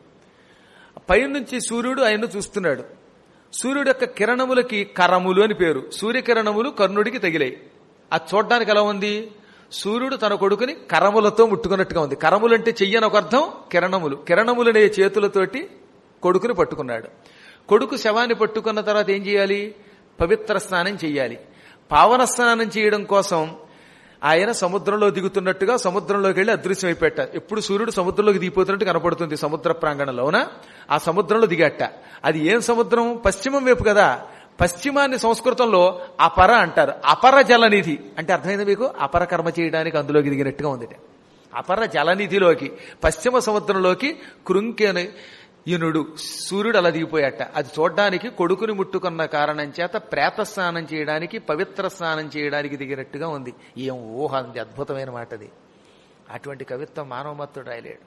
పైనుంచి సూర్యుడు ఆయన్ను చూస్తున్నాడు. సూర్యుడు యొక్క కిరణములకి కరములు అని పేరు. సూర్యకిరణములు కర్ణుడికి తగిలాయి. అది చూడడానికి ఎలా ఉంది? సూర్యుడు తన కొడుకుని కరములతో ముట్టుకున్నట్టుగా ఉంది. కరములంటే చెయ్యని ఒక అర్థం, కిరణములు. కిరణములనే చేతులతోటి కొడుకుని పట్టుకున్నాడు. కొడుకు శవాన్ని పట్టుకున్న తర్వాత ఏం చేయాలి? పవిత్ర స్నానం చెయ్యాలి. పావన స్నానం చేయడం కోసం ఆయన సముద్రంలో దిగుతున్నట్టుగా సముద్రంలోకి వెళ్లి అదృశ్యమైపోయాట. ఎప్పుడు సూర్యుడు సముద్రంలోకి దిగిపోతున్నట్టు కనపడుతుంది సముద్ర ప్రాంగణంలోన. ఆ సముద్రంలో దిగాట. అది ఏం సముద్రం? పశ్చిమం వైపు కదా. పశ్చిమాన్ని సంస్కృతంలో అపర అంటారు. అపర జలనిధి అంటే అర్థమైంది మీకు? అపర కర్మ చేయడానికి అందులోకి దిగినట్టుగా ఉంది. అపర జలనిధిలోకి, పశ్చిమ సముద్రంలోకి కృంకెను ఈనుడు సూర్యుడు అలా దిగిపోయాట. అది చూడడానికి కొడుకుని ముట్టుకున్న కారణం చేత ప్రేత స్నానం చేయడానికి, పవిత్ర స్నానం చేయడానికి దిగినట్టుగా ఉంది. ఏం ఊహ! అంది అద్భుతమైన మాట అది. అటువంటి కవిత్వం మానవమత్తుడు రాయలేడు.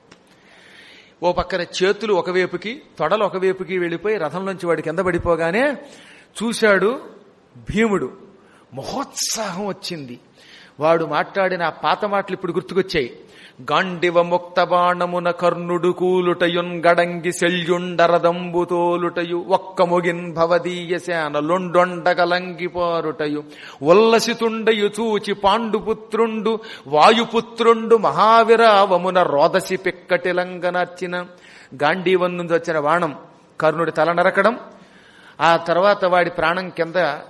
ఓ పక్కన చేతులు ఒకవైపుకి, తొడలు ఒకవైపుకి వెళ్ళిపోయి రథంలోంచి వాడి కింద పడిపోగానే చూశాడు భీముడు. మహోత్సాహం వచ్చింది. వాడు మాట్లాడిన ఆ పాత మాటలు ఇప్పుడు గుర్తుకొచ్చాయి. గాండివ ముక్త బాణమున కర్ణుడు కూలుటయున్ గడంగి శల్యుండరదంబుతోలుటయు ఒక్క మొగిన్ భవదీయ సేన లొండొండగలంగిపోరుటయు ఉల్లసితుండయు చూచి పాండుపుత్రుండు వాయుపుత్రుండు మహావిరావమున రోదసి పిక్కటిలంగనర్చిన. గాంధీవం నుంచి వచ్చిన బాణం కర్ణుడి తల నరకడం, ఆ తర్వాత వాడి ప్రాణం కింద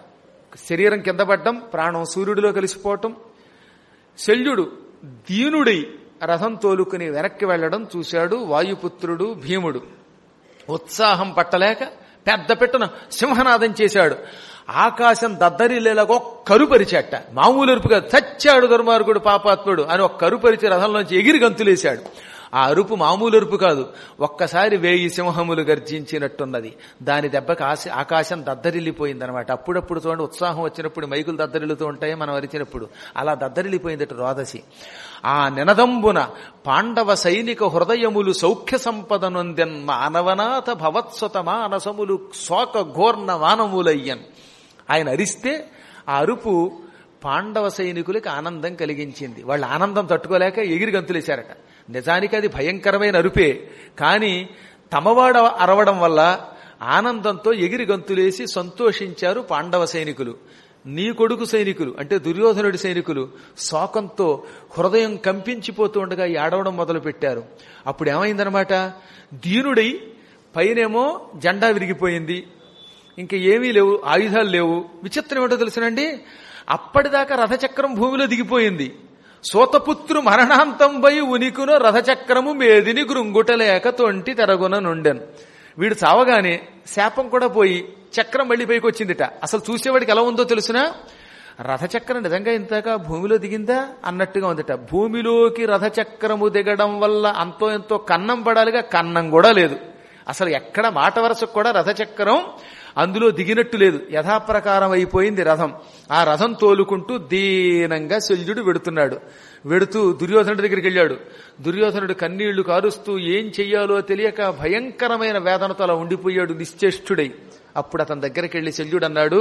శరీరం కింద పడ్డం, ప్రాణం సూర్యుడిలో కలిసిపోవటం. శల్యుడు దీనుడై రథం తోలుకుని వెనక్కి వెళ్లడం చూశాడు వాయుపుత్రుడు భీముడు. ఉత్సాహం పట్టలేక పెద్ద పెట్టున సింహనాదం చేశాడు. ఆకాశం దద్దరిల్లేలాగా కరుపరిచేట. మామూలు అరుపుగా చచ్చాడు దుర్మార్గుడు పాపాత్ముడు అని ఒక కరుపరిచి రథంలోంచి ఎగిరి గంతులేశాడు. ఆ అరుపు మామూలు అరుపు కాదు, ఒక్కసారి 1000 సింహములు గర్జించినట్టున్నది. దాని దెబ్బకి ఆకాశం దద్దరిల్లిపోయిందనమాట. అప్పుడప్పుడు చూడండి, ఉత్సాహం వచ్చినప్పుడు మైకులు దద్దరిల్లుతూ ఉంటాయి మనం అరిచినప్పుడు. అలా దద్దరిల్లిపోయిందట రోదసి. ఆ నినదంబున పాండవ సైనిక హృదయములు సౌఖ్య సంపదనొందెన్ మానవనాథ భవత్సత మానసములు శోక ఘోర్ణ వానములయ్యన్. ఆయన అరిస్తే ఆ అరుపు పాండవ సైనికులకి ఆనందం కలిగించింది. వాళ్ళ ఆనందం తట్టుకోలేక ఎగిరి గంతులేశారట. నిజానికి అది భయంకరమైన అరుపే, కానీ తమవాడ అరవడం వల్ల ఆనందంతో ఎగిరి గంతులేసి సంతోషించారు పాండవ సైనికులు. నీ కొడుకు సైనికులు అంటే దుర్యోధనుడి సైనికులు శోకంతో హృదయం కంపించిపోతూ ఉండగా ఏడవడం మొదలు పెట్టారు. అప్పుడు ఏమైందనమాట, దీనుడై పైనేమో జెండా విరిగిపోయింది, ఇంకా ఏమీ లేవు, ఆయుధాలు లేవు. విచిత్రం ఏమిటో తెలుసునండి, అప్పటిదాకా రథచక్రం భూమిలో దిగిపోయింది. సోతపుత్రు మరణాంతంపై ఉనికును రథచక్రము మేదిని గృంగుటలేక తొంటి తెరగున నుండెను. వీడు చావగానే శాపం కూడా పోయి చక్రం మళ్లీ పైకి వచ్చిందిట. అసలు చూసేవాడికి ఎలా ఉందో తెలుసునా, రథచక్రం నిజంగా ఇంతగా భూమిలో దిగిందా అన్నట్టుగా ఉందిట. భూమిలోకి రథచక్రము దిగడం వల్ల అంతో ఎంతో కన్నం పడాలిగా, కన్నం కూడా లేదు. అసలు ఎక్కడ మాట వరసకు కూడా రథచక్రం అందులో దిగినట్టు లేదు. యథాప్రకారం అయిపోయింది రథం. ఆ రథం తోలుకుంటూ దీనంగా శల్యుడు వెడుతున్నాడు. వెడుతూ దుర్యోధనుడి దగ్గరికి వెళ్ళాడు. దుర్యోధనుడు కన్నీళ్లు కారుస్తూ ఏం చెయ్యాలో తెలియక భయంకరమైన వేదనతో అలా ఉండిపోయాడు నిశ్చేష్టుడై. అప్పుడు అతని దగ్గరికి వెళ్లి శల్యుడు అన్నాడు,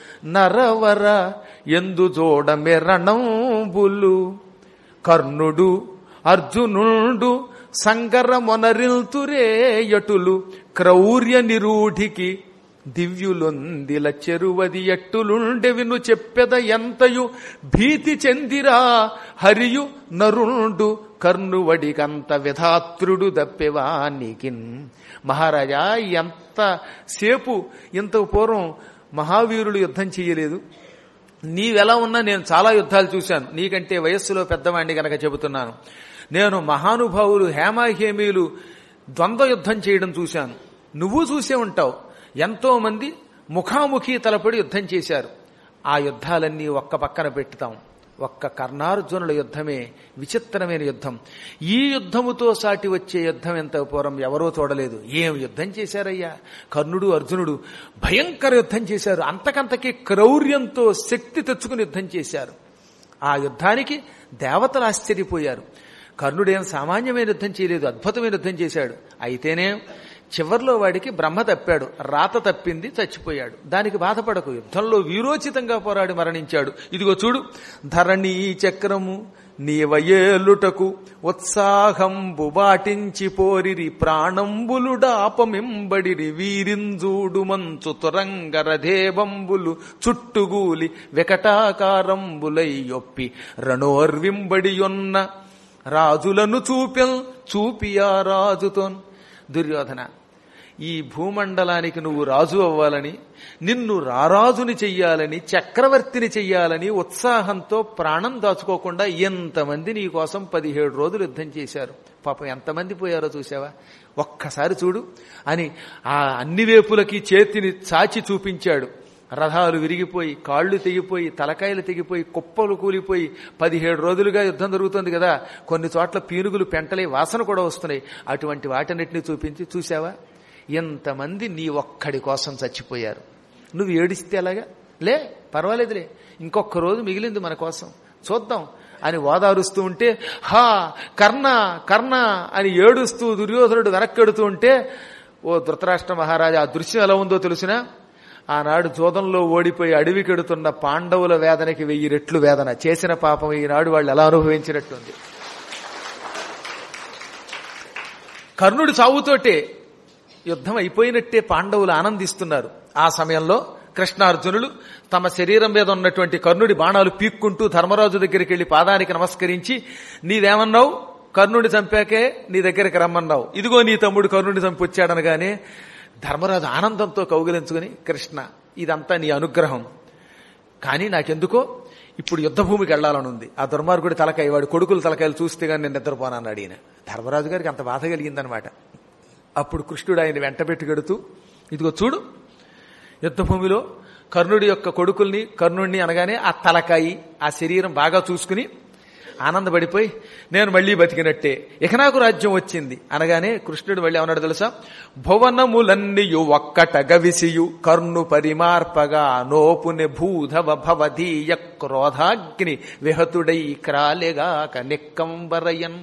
నరవర ఎందు జోడమె రణంబులు కర్ణుడు అర్జునుడు సంగర మొనరిల్తురేయటులు క్రౌర్య నిరూఢికి దివ్యులొందిల చెరువది ఎట్టులుండెవిను చెప్పెద ఎంతయు భీతి చెందిరా హరియు నరుండు కర్ణువడికంత విధాత్రుడు దప్పెవానికిన్. మహారాజా, ఎంతసేపు ఇంతకు పూర్వం మహావీరులు యుద్ధం చెయ్యలేదు. నీవెలా ఉన్నా నేను చాలా యుద్ధాలు చూశాను. నీకంటే వయస్సులో పెద్దవాణ్ణి గనక చెబుతున్నాను. నేను మహానుభావులు హేమాహేమీలు ద్వంద్వ యుద్ధం చేయడం చూశాను. నువ్వు చూసే ఉంటావు. ఎంతో మంది ముఖాముఖి తలపడి యుద్ధం చేశారు. ఆ యుద్ధాలన్నీ ఒక్క పక్కన పెట్టుతాం. ఒక్క కర్ణార్జునుల యుద్ధమే విచిత్రమైన యుద్ధం. ఈ యుద్ధముతో సాటి వచ్చే యుద్ధం ఎంత పూర్వం ఎవరో చూడలేదు. ఏం యుద్ధం చేశారయ్యా! కర్ణుడు అర్జునుడు భయంకర యుద్ధం చేశారు. అంతకంతకీ క్రౌర్యంతో శక్తి తెచ్చుకుని యుద్ధం చేశారు. ఆ యుద్ధానికి దేవతలు ఆశ్చర్యపోయారు. కర్ణుడేం సామాన్యమైన యుద్ధం చేయలేదు, అద్భుతమైన యుద్ధం చేశాడు. అయితేనే చివర్లో వాడికి బ్రహ్మ తప్పాడు, రాత తప్పింది, చచ్చిపోయాడు. దానికి బాధపడకు, యుద్ధంలో వీరోచితంగా పోరాడి మరణించాడు. ఇదిగో చూడు, ధరణీ చక్రము నీవయేలుటకు ఉత్సాహంబు బాటించి పోరిరి ప్రాణంబులుడాపమింబడిరి వీరింజూడు మంచు తురంగరధేబంబులు చుట్టుగూలి వికటాకారంబులయ్యొప్పి రణోర్వింబడియొన్న రాజులను చూపియా రాజుతోన్. దుర్యోధన, ఈ భూమండలానికి నువ్వు రాజు అవ్వాలని, నిన్ను రారాజుని చెయ్యాలని, చక్రవర్తిని చెయ్యాలని ఉత్సాహంతో ప్రాణం దాచుకోకుండా ఎంతమంది నీ కోసం 17 రోజులు యుద్ధం చేశారు. పాపం ఎంతమంది పోయారో చూసావా? ఒక్కసారి చూడు అని ఆ అన్ని వేపులకి చేతిని చాచి చూపించాడు. రథాలు విరిగిపోయి, కాళ్లు తెగిపోయి, తలకాయలు తెగిపోయి, కుప్పలు కూలిపోయి 17 రోజులుగా యుద్ధం జరుగుతుంది కదా. కొన్ని చోట్ల పీనుగులు పెంటలే వాసన కూడా వస్తున్నాయి. అటువంటి వాటన్నిటిని చూపించి, చూసావా ఎంతమంది నీ ఒక్కడి కోసం చచ్చిపోయారు. నువ్వు ఏడిస్తే అలాగా, లే పర్వాలేదులే, ఇంకొక రోజు మిగిలింది మన కోసం, చూద్దాం అని ఓదారుస్తూ ఉంటే, హా కర్ణ కర్ణ అని ఏడుస్తూ దుర్యోధనుడు వెనక్కెడుతూ ఉంటే, ఓ ధృతరాష్ట్ర మహారాజా, ఆ దృశ్యం ఎలా ఉందో తెలుసునా? ఆనాడు జోదంలో ఓడిపోయి అడవికెడుతున్న పాండవుల వేదనకి 1000 రెట్లు వేదన. చేసిన పాపం ఈనాడు వాళ్ళు ఎలా అనుభవించినట్టుంది. కర్ణుడి చావుతోటే యుద్ధం అయిపోయినట్టే పాండవులు ఆనందిస్తున్నారు. ఆ సమయంలో కృష్ణార్జునులు తమ శరీరం మీద ఉన్నటువంటి కర్ణుడి బాణాలు పీక్కుంటూ ధర్మరాజు దగ్గరికి వెళ్లి పాదానికి నమస్కరించి, నీవేమన్నావు? కర్ణుడి చంపాకే నీ దగ్గరికి రమ్మన్నావు, ఇదిగో నీ తమ్ముడు కర్ణుడిని చంపొచ్చాడనగానే ధర్మరాజు ఆనందంతో కౌగిలించుకుని, కృష్ణ ఇదంతా నీ అనుగ్రహం, కానీ నాకెందుకో ఇప్పుడు యుద్ధభూమికి వెళ్లాలని ఉంది. ఆ దుర్మార్గుడి తలకాయ, వాడి కొడుకుల తలకాయలు చూస్తే కానీ నేను నిద్రపోనన్నాడు ఈయన. ధర్మరాజు గారికి అంత బాధ కలిగిందనమాట. అప్పుడు కృష్ణుడు ఆయన వెంటబెట్టుకెడుతూ, ఇదిగో చూడు, యుద్ధభూమిలో కర్ణుడి యొక్క కొడుకుల్ని, కర్ణుడిని అనగానే ఆ తలకాయి, ఆ శరీరం బాగా చూసుకుని ఆనందపడిపోయి, నేను మళ్లీ బతికినట్టే, ఇక నాకు రాజ్యం వచ్చింది అనగానే కృష్ణుడు మళ్ళీ ఏమన్నాడు తెలుసా? భువనములన్నీయు ఒక్కట గవిసియు కర్ణు పరిమార్పగా నోపుని భూధవ భవధీయ క్రోధాగ్ని విహతుడై క్రాలెగాక నిక్కంబరయన్.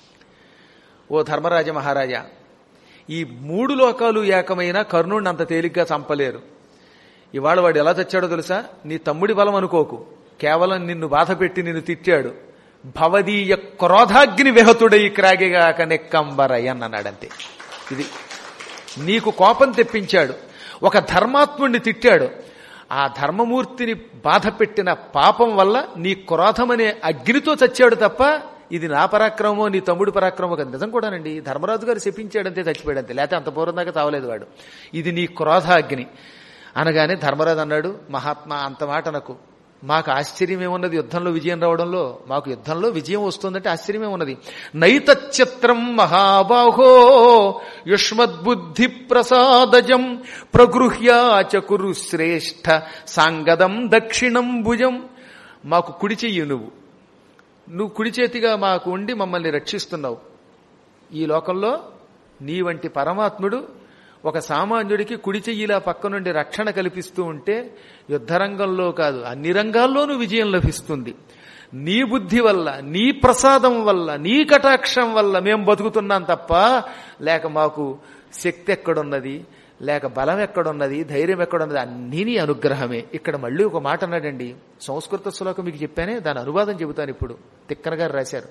ఓ ధర్మరాజ మహారాజా, ఈ 3 లోకాలు ఏకమైన కర్ణుడిని అంత తేలిగ్గా చంపలేరు. ఇవాళ వాడు ఎలా తెచ్చాడో తెలుసా? నీ తమ్ముడి బలం అనుకోకు, కేవలం నిన్ను బాధ పెట్టి నిన్ను తిట్టాడు. భవదీయ క్రోధాగ్ని విహతుడై క్రాగిగాక నెక్కంబరయన్ అన్నాడంతే. ఇది నీకు కోపం తెప్పించాడు, ఒక ధర్మాత్ముడిని తిట్టాడు. ఆ ధర్మమూర్తిని బాధ పెట్టిన పాపం వల్ల నీ క్రోధమనే అగ్నితో చచ్చాడు తప్ప ఇది నా పరాక్రమమో నీ తమ్ముడి పరాక్రమో కదా. నిజం కూడానండి, ధర్మరాజు గారు శపించాడంతే, చచ్చిపోయాడంతే, లేకపోతే అంత పూర్వం దాకా తావలేదు వాడు. ఇది నీ క్రోధాగ్ని అనగానే ధర్మరాజు అన్నాడు, మహాత్మా అంత మాట నాకు, మాకు ఆశ్చర్యమేమున్నది యుద్ధంలో విజయం రావడంలో? మాకు యుద్ధంలో విజయం వస్తుందంటే ఆశ్చర్యమేమున్నది? నైతచిత్రం మహాబాహో యుష్మద్బుద్ధి ప్రసాదజం ప్రగృహ్యాచ కురు శ్రేష్ఠ సాంగదం దక్షిణం భుజం. మాకు కుడి చెయ్యి, నువ్వు కుడి చేతిగా మాకు ఉండి మమ్మల్ని రక్షిస్తున్నావు. ఈ లోకంలో నీ వంటి పరమాత్ముడు ఒక సామాన్యుడికి కుడి చెయ్యిలా పక్క నుండి రక్షణ కల్పిస్తూ ఉంటే యుద్ధరంగంలో కాదు అన్ని రంగాల్లోనూ విజయం లభిస్తుంది. నీ బుద్ధి వల్ల, నీ ప్రసాదం వల్ల, నీ కటాక్షం వల్ల మేం బతుకుతున్నాం తప్ప లేక మాకు శక్తి ఎక్కడున్నది, లేక బలం ఎక్కడున్నది, ధైర్యం ఎక్కడున్నది, అన్నీ నీ అనుగ్రహమే. ఇక్కడ మళ్ళీ ఒక మాట అన్నాడండి, సంస్కృత శ్లోకం మీకు చెప్పానే, దాని అనువాదం చెబుతాను ఇప్పుడు. తిక్కన గారు రాశారు,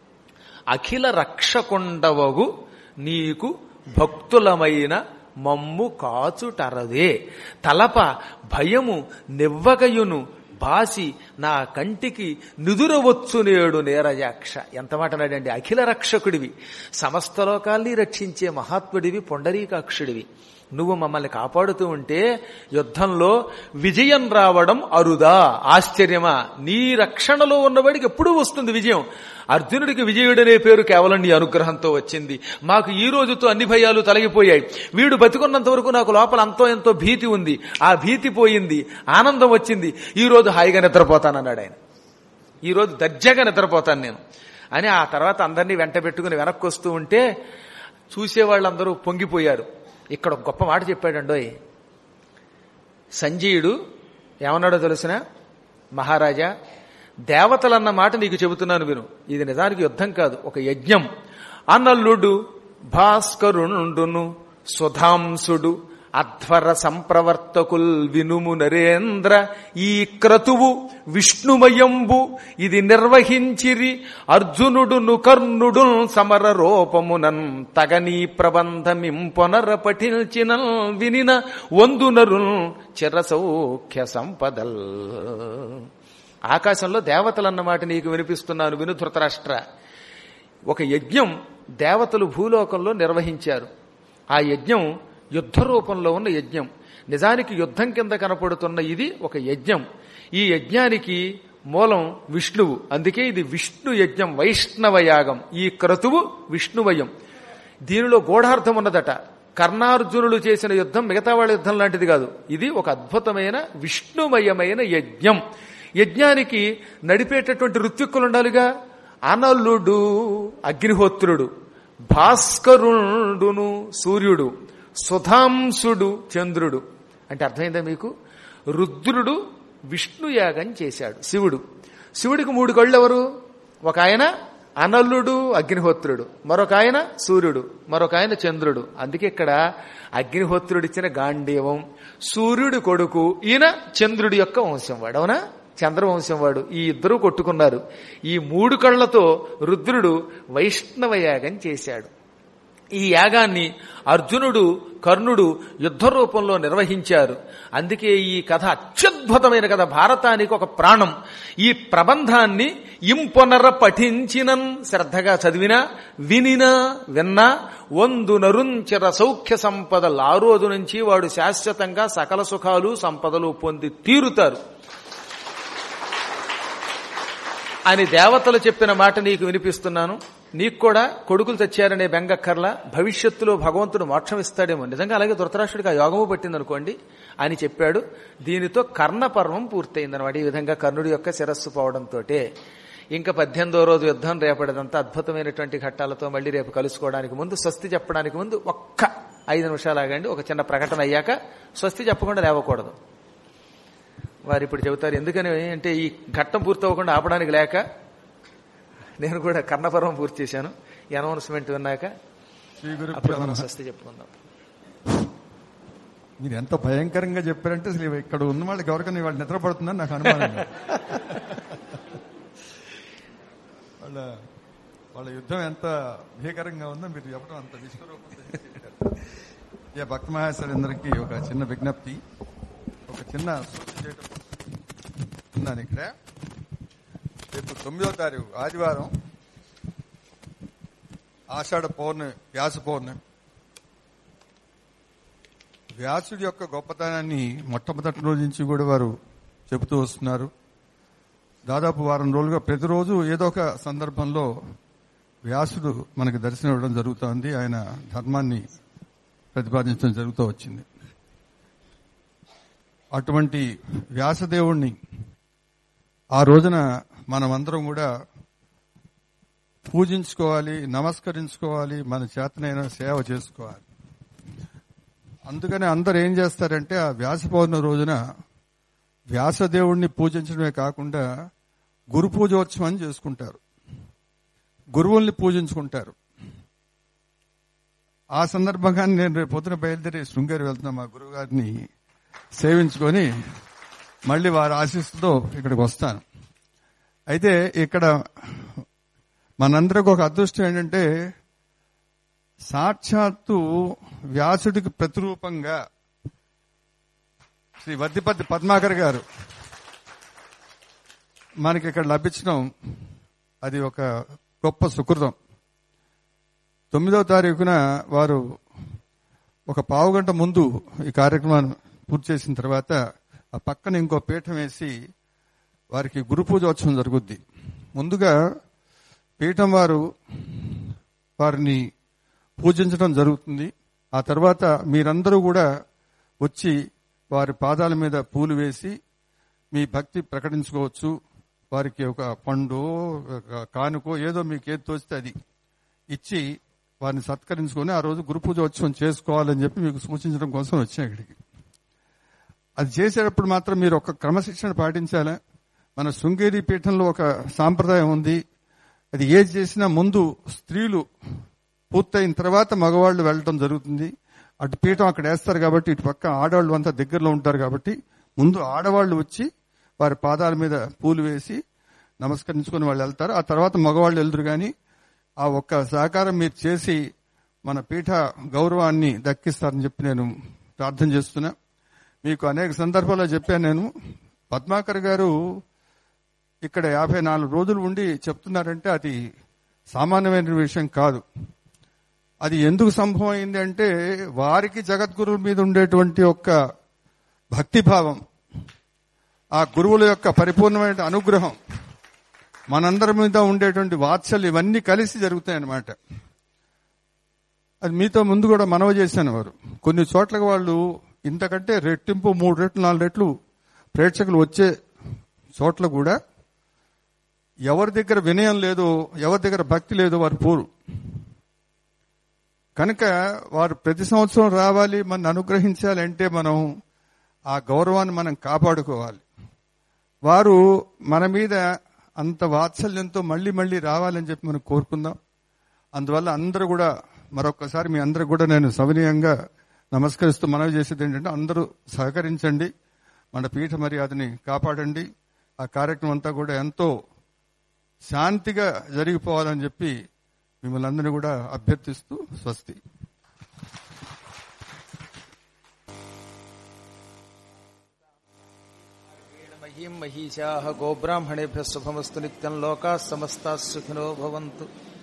అఖిల రక్షకొండవగు నీకు భక్తులమైన మమ్ము కాచుటరదే తలప భయము నివ్వగయును బాసి నా కంటికి నిదురవచ్చు నేడు నేరజాక్ష. ఎంత మాట నాడండి, అఖిల రక్షకుడివి, సమస్త లోకాల్ని రక్షించే మహాత్ముడివి, పొండరీకాక్షుడివి. నువ్వు మమ్మల్ని కాపాడుతూ ఉంటే యుద్ధంలో విజయం రావడం అరుదా, ఆశ్చర్యమా? నీ రక్షణలో ఉన్నవాడికి ఎప్పుడూ వస్తుంది విజయం. అర్జునుడికి విజయుడనే పేరు కేవలం నీ అనుగ్రహంతో వచ్చింది. మాకు ఈ రోజుతో అన్ని భయాలు తొలగిపోయాయి. వీడు బతికున్నంత వరకు నాకు లోపల అంతో ఎంతో భీతి ఉంది, ఆ భీతి పోయింది, ఆనందం వచ్చింది. ఈ రోజు హాయిగా నిద్రపోతానన్నాడు ఆయన. ఈ రోజు దర్జాగా నిద్రపోతాను నేను అని. ఆ తర్వాత అందరినీ వెంట పెట్టుకుని వెనక్కి వస్తూ ఉంటే చూసేవాళ్ళందరూ పొంగిపోయారు. ఇక్కడ ఒక గొప్ప మాట చెప్పాడండోయ్ సంజయుడు. ఏమన్నాడో తెలుసిన? మహారాజా, దేవతలన్న మాట నీకు చెబుతున్నాను విను. ఇది నిజానికి యుద్ధం కాదు, ఒక యజ్ఞం. అనల్లుడు భాస్కరుండును సుధాంసుడు అధ్వర సంప్రవర్తకుల్ వినుము నరేంద్ర, ఈ క్రతువు విష్ణుమయంబు ఇది నిర్వహించిరి అర్జునుడును కర్ణుడు సమర రూపమునన్ తగనీ ప్రబంధమింపొనర పఠించిన వినిన వందునరున్ చిరసౌఖ్య సంపదల్. ఆకాశంలో దేవతలన్నమాట నీకు వినిపిస్తున్నాను విను ధృతరాష్ట్ర. ఒక యజ్ఞం దేవతలు భూలోకంలో నిర్వహించారు. ఆ యజ్ఞం యుద్ధ రూపంలో ఉన్న యజ్ఞం. నిజానికి యుద్ధం కింద కనపడుతున్న ఇది ఒక యజ్ఞం. ఈ యజ్ఞానికి మూలం విష్ణువు, అందుకే ఇది విష్ణు యజ్ఞం, వైష్ణవ యాగం. ఈ క్రతువు విష్ణువయం. దీనిలో గూఢార్థం ఉన్నదట. కర్ణార్జునులు చేసిన యుద్ధం మిగతా వాళ్ళ యుద్ధం లాంటిది కాదు. ఇది ఒక అద్భుతమైన విష్ణుమయమైన యజ్ఞం. యజ్ఞానికి నడిపేటటువంటి ఋత్విక్కులు ఉండాలిగా. అనలుడు అగ్నిహోత్రుడు, భాస్కరుడును సూర్యుడు, సుధాంసుడు చంద్రుడు. అంటే అర్థమైందా మీకు? రుద్రుడు విష్ణు యాగం చేశాడు. శివుడికి 3 కళ్ళు ఎవరు? ఒక ఆయన అనలుడు అగ్నిహోత్రుడు, మరొక ఆయన సూర్యుడు, మరొక ఆయన చంద్రుడు. అందుకే ఇక్కడ అగ్నిహోత్రుడిచ్చిన గాంధీవం, సూర్యుడి కొడుకు ఈయన చంద్రుడి యొక్క వంశం వాడు. అవునా? చంద్రవంశం వాడు. ఈ ఇద్దరూ కొట్టుకున్నారు. ఈ 3 కళ్లతో రుద్రుడు వైష్ణవ యాగం చేశాడు. ఈ యాగాన్ని అర్జునుడు కర్ణుడు యుద్ధ రూపంలో నిర్వహించారు. అందుకే ఈ కథ అత్యద్భుతమైన కథ, భారతానికి ఒక ప్రాణం. ఈ ప్రబంధాన్ని ఇంపొనర పఠించినన్, శ్రద్ధగా చదివినా వినినా విన్నా వందునరుంచర సౌఖ్య సంపదలు. ఆ రోజు నుంచి వాడు శాశ్వతంగా సకల సుఖాలు సంపదలు పొంది తీరుతారు. అని దేవతలు చెప్పిన మాట నీకు వినిపిస్తున్నాను. నీకు కూడా కొడుకులు తెచ్చారనే బెంగక్కర్లా, భవిష్యత్తులో భగవంతుడు మోక్షం ఇస్తాడేమో. నిజంగా అలాగే ధృతరాష్ట్రుడికి ఆ యోగము పట్టిందనుకోండి అని చెప్పాడు. దీనితో కర్ణపర్వం పూర్తయిందనమాట. ఈ విధంగా కర్ణుడి యొక్క శిరస్సు పోవడంతో ఇంకా 18వ రోజు యుద్ధం రేపటిదంతా అద్భుతమైనటువంటి ఘట్టాలతో మళ్ళీ రేపు కలుసుకోవడానికి ముందు, స్వస్తి చెప్పడానికి ముందు ఒక్క 5 నిమిషాలు ఆగండి. ఒక చిన్న ప్రకటన అయ్యాక స్వస్తి చెప్పకుండా లేవకూడదు. వారు ఇప్పుడు చెబుతారు. ఎందుకని అంటే ఈ ఘట్టం పూర్తవ్వకుండా ఆపడానికి లేక నేను కూడా కర్ణపర్వం పూర్తి చేశాను. ఈ అనౌన్స్మెంట్ విన్నాక అప్పుడు మనం స్వస్తి చెప్పుకుందాం. మీరు ఎంత భయంకరంగా చెప్పారంటే అసలు ఇక్కడ ఉన్న వాళ్ళకి ఎవరికైనా వాళ్ళు నిద్రపడుతుందని నాకు అనుమానం. వాళ్ళ యుద్ధం ఎంత భీకరంగా ఉందో మీరు చెప్పడం అంత విశ్వరూపంతో చెప్పారు. భక్త మహేశ్వరందరికీ ఒక చిన్న విజ్ఞప్తి, ఒక చిన్న సూచన చేయడం ఉన్నాను. ఇక్కడ రేపు 9వ తారీఖు ఆదివారం ఆషాఢ పౌర్ణమి, వ్యాస పౌర్ణమి. వ్యాసుడి యొక్క గొప్పతనాన్ని మొట్టమొదటి రోజు నుంచి కూడా వారు చెబుతూ వస్తున్నారు. దాదాపు వారం రోజులుగా ప్రతిరోజు ఏదో ఒక సందర్భంలో వ్యాసుడు మనకు దర్శనం ఇవ్వడం జరుగుతోంది. ఆయన ధర్మాన్ని ప్రతిపాదించడం జరుగుతూ వచ్చింది. అటువంటి వ్యాసదేవుణ్ణి ఆ రోజున మనమందరం కూడా పూజించుకోవాలి, నమస్కరించుకోవాలి, మన చేతనైన సేవ చేసుకోవాలి. అందుకని అందరు ఏం చేస్తారంటే ఆ వ్యాస పౌర్ణమి రోజున వ్యాసదేవుణ్ణి పూజించడమే కాకుండా గురు పూజోత్సవం చేసుకుంటారు, గురువుల్ని పూజించుకుంటారు. ఆ సందర్భంగా నేను రేపు పొద్దున బయలుదేరి శృంగేరి వెళ్తున్నా. మా గురువు గారిని సేవించుకొని మళ్ళీ వారి ఆశీస్సుతో ఇక్కడికి వస్తాను. అయితే ఇక్కడ మనందరికి ఒక అదృష్టం ఏంటంటే సాక్షాత్తు వ్యాసుడికి ప్రతిరూపంగా శ్రీ వద్దిపత్తి పద్మాకర్ గారు మనకి ఇక్కడ లభించడం అది ఒక గొప్ప సుకృతం. 9వ తారీఖున వారు ఒక పావుగంట ముందు ఈ కార్యక్రమాన్ని పూర్తి చేసిన తర్వాత ఆ పక్కన ఇంకో పీఠం వేసి వారికి గురు పూజోత్సవం జరుగుద్ది. ముందుగా పీఠం వారు వారిని పూజించడం జరుగుతుంది. ఆ తర్వాత మీరందరూ కూడా వచ్చి వారి పాదాల మీద పూలు వేసి మీ భక్తి ప్రకటించుకోవచ్చు. వారికి ఒక పండు, కానుకో, ఏదో మీకు ఏది తోస్తే అది ఇచ్చి వారిని సత్కరించుకొని ఆ రోజు గురు పూజోత్సవం చేసుకోవాలని చెప్పి మీకు సూచించడం కోసం వచ్చాను ఇక్కడికి. అది చేసేటప్పుడు మాత్రం మీరు ఒక క్రమశిక్షణ పాటించాలా. మన శృంగేరి పీఠంలో ఒక సాంప్రదాయం ఉంది. అది ఏది చేసినా ముందు స్త్రీలు పూర్తయిన తర్వాత మగవాళ్లు వెళ్ళటం జరుగుతుంది. అటు పీఠం అక్కడ వేస్తారు కాబట్టి ఇటు పక్క ఆడవాళ్ళు అంతా దగ్గరలో ఉంటారు కాబట్టి ముందు ఆడవాళ్లు వచ్చి వారి పాదాల మీద పూలు వేసి నమస్కరించుకుని వాళ్ళు వెళ్తారు. ఆ తర్వాత మగవాళ్ళు వెళ్తారు. కానీ ఆ ఒక్క సహకారం మీరు చేసి మన పీఠ గౌరవాన్ని దక్కిస్తారని చెప్పి నేను ప్రార్థన చేస్తున్నా. మీకు అనేక సందర్భాల్లో చెప్పాను. నేను పద్మాకర్ గారు ఇక్కడ 54 రోజులు ఉండి చెప్తున్నారంటే అది సామాన్యమైన విషయం కాదు. అది ఎందుకు సంభవం అయింది అంటే వారికి జగద్గురువుల మీద ఉండేటువంటి ఒక భక్తిభావం, ఆ గురువుల యొక్క పరిపూర్ణమైన అనుగ్రహం, మనందరి మీద ఉండేటువంటి వాత్సల్యం, ఇవన్నీ కలిసి జరుగుతాయన్నమాట. అది మీతో ముందు కూడా మనవి చేశాను. వారు కొన్ని చోట్లకి వాళ్ళు ఇంతకంటే రెట్టింపు 3 రెట్లు 4 రెట్లు ప్రేక్షకులు వచ్చే చోట్ల కూడా ఎవరి దగ్గర వినయం లేదో, ఎవరి దగ్గర భక్తి లేదో వారు పోరు. కనుక వారు ప్రతి సంవత్సరం రావాలి, మన అనుగ్రహించాలి అంటే మనం ఆ గౌరవాన్ని మనం కాపాడుకోవాలి. వారు మన మీద అంత వాత్సల్యంతో మళ్లీ మళ్లీ రావాలని చెప్పి మనం కోరుకుందాం. అందువల్ల అందరూ కూడా మరొకసారి మీ అందరూ కూడా నేను సవినయంగా నమస్కరిస్తూ మనవి చేసేది ఏంటంటే అందరూ సహకరించండి, మన పీఠ మర్యాదని కాపాడండి. ఆ కార్యక్రమం అంతా కూడా ఎంతో శాంతిగా జరిగిపోవాలని చెప్పి మిమ్మల్ని అందరినీ కూడా అభ్యర్థిస్తూ స్వస్తి. మహీం మహీషాః గోబ్రాహ్మణేభ్యః శుభమస్తు నిత్యం లోకాః సమస్తాః సుఖినో భవంతు.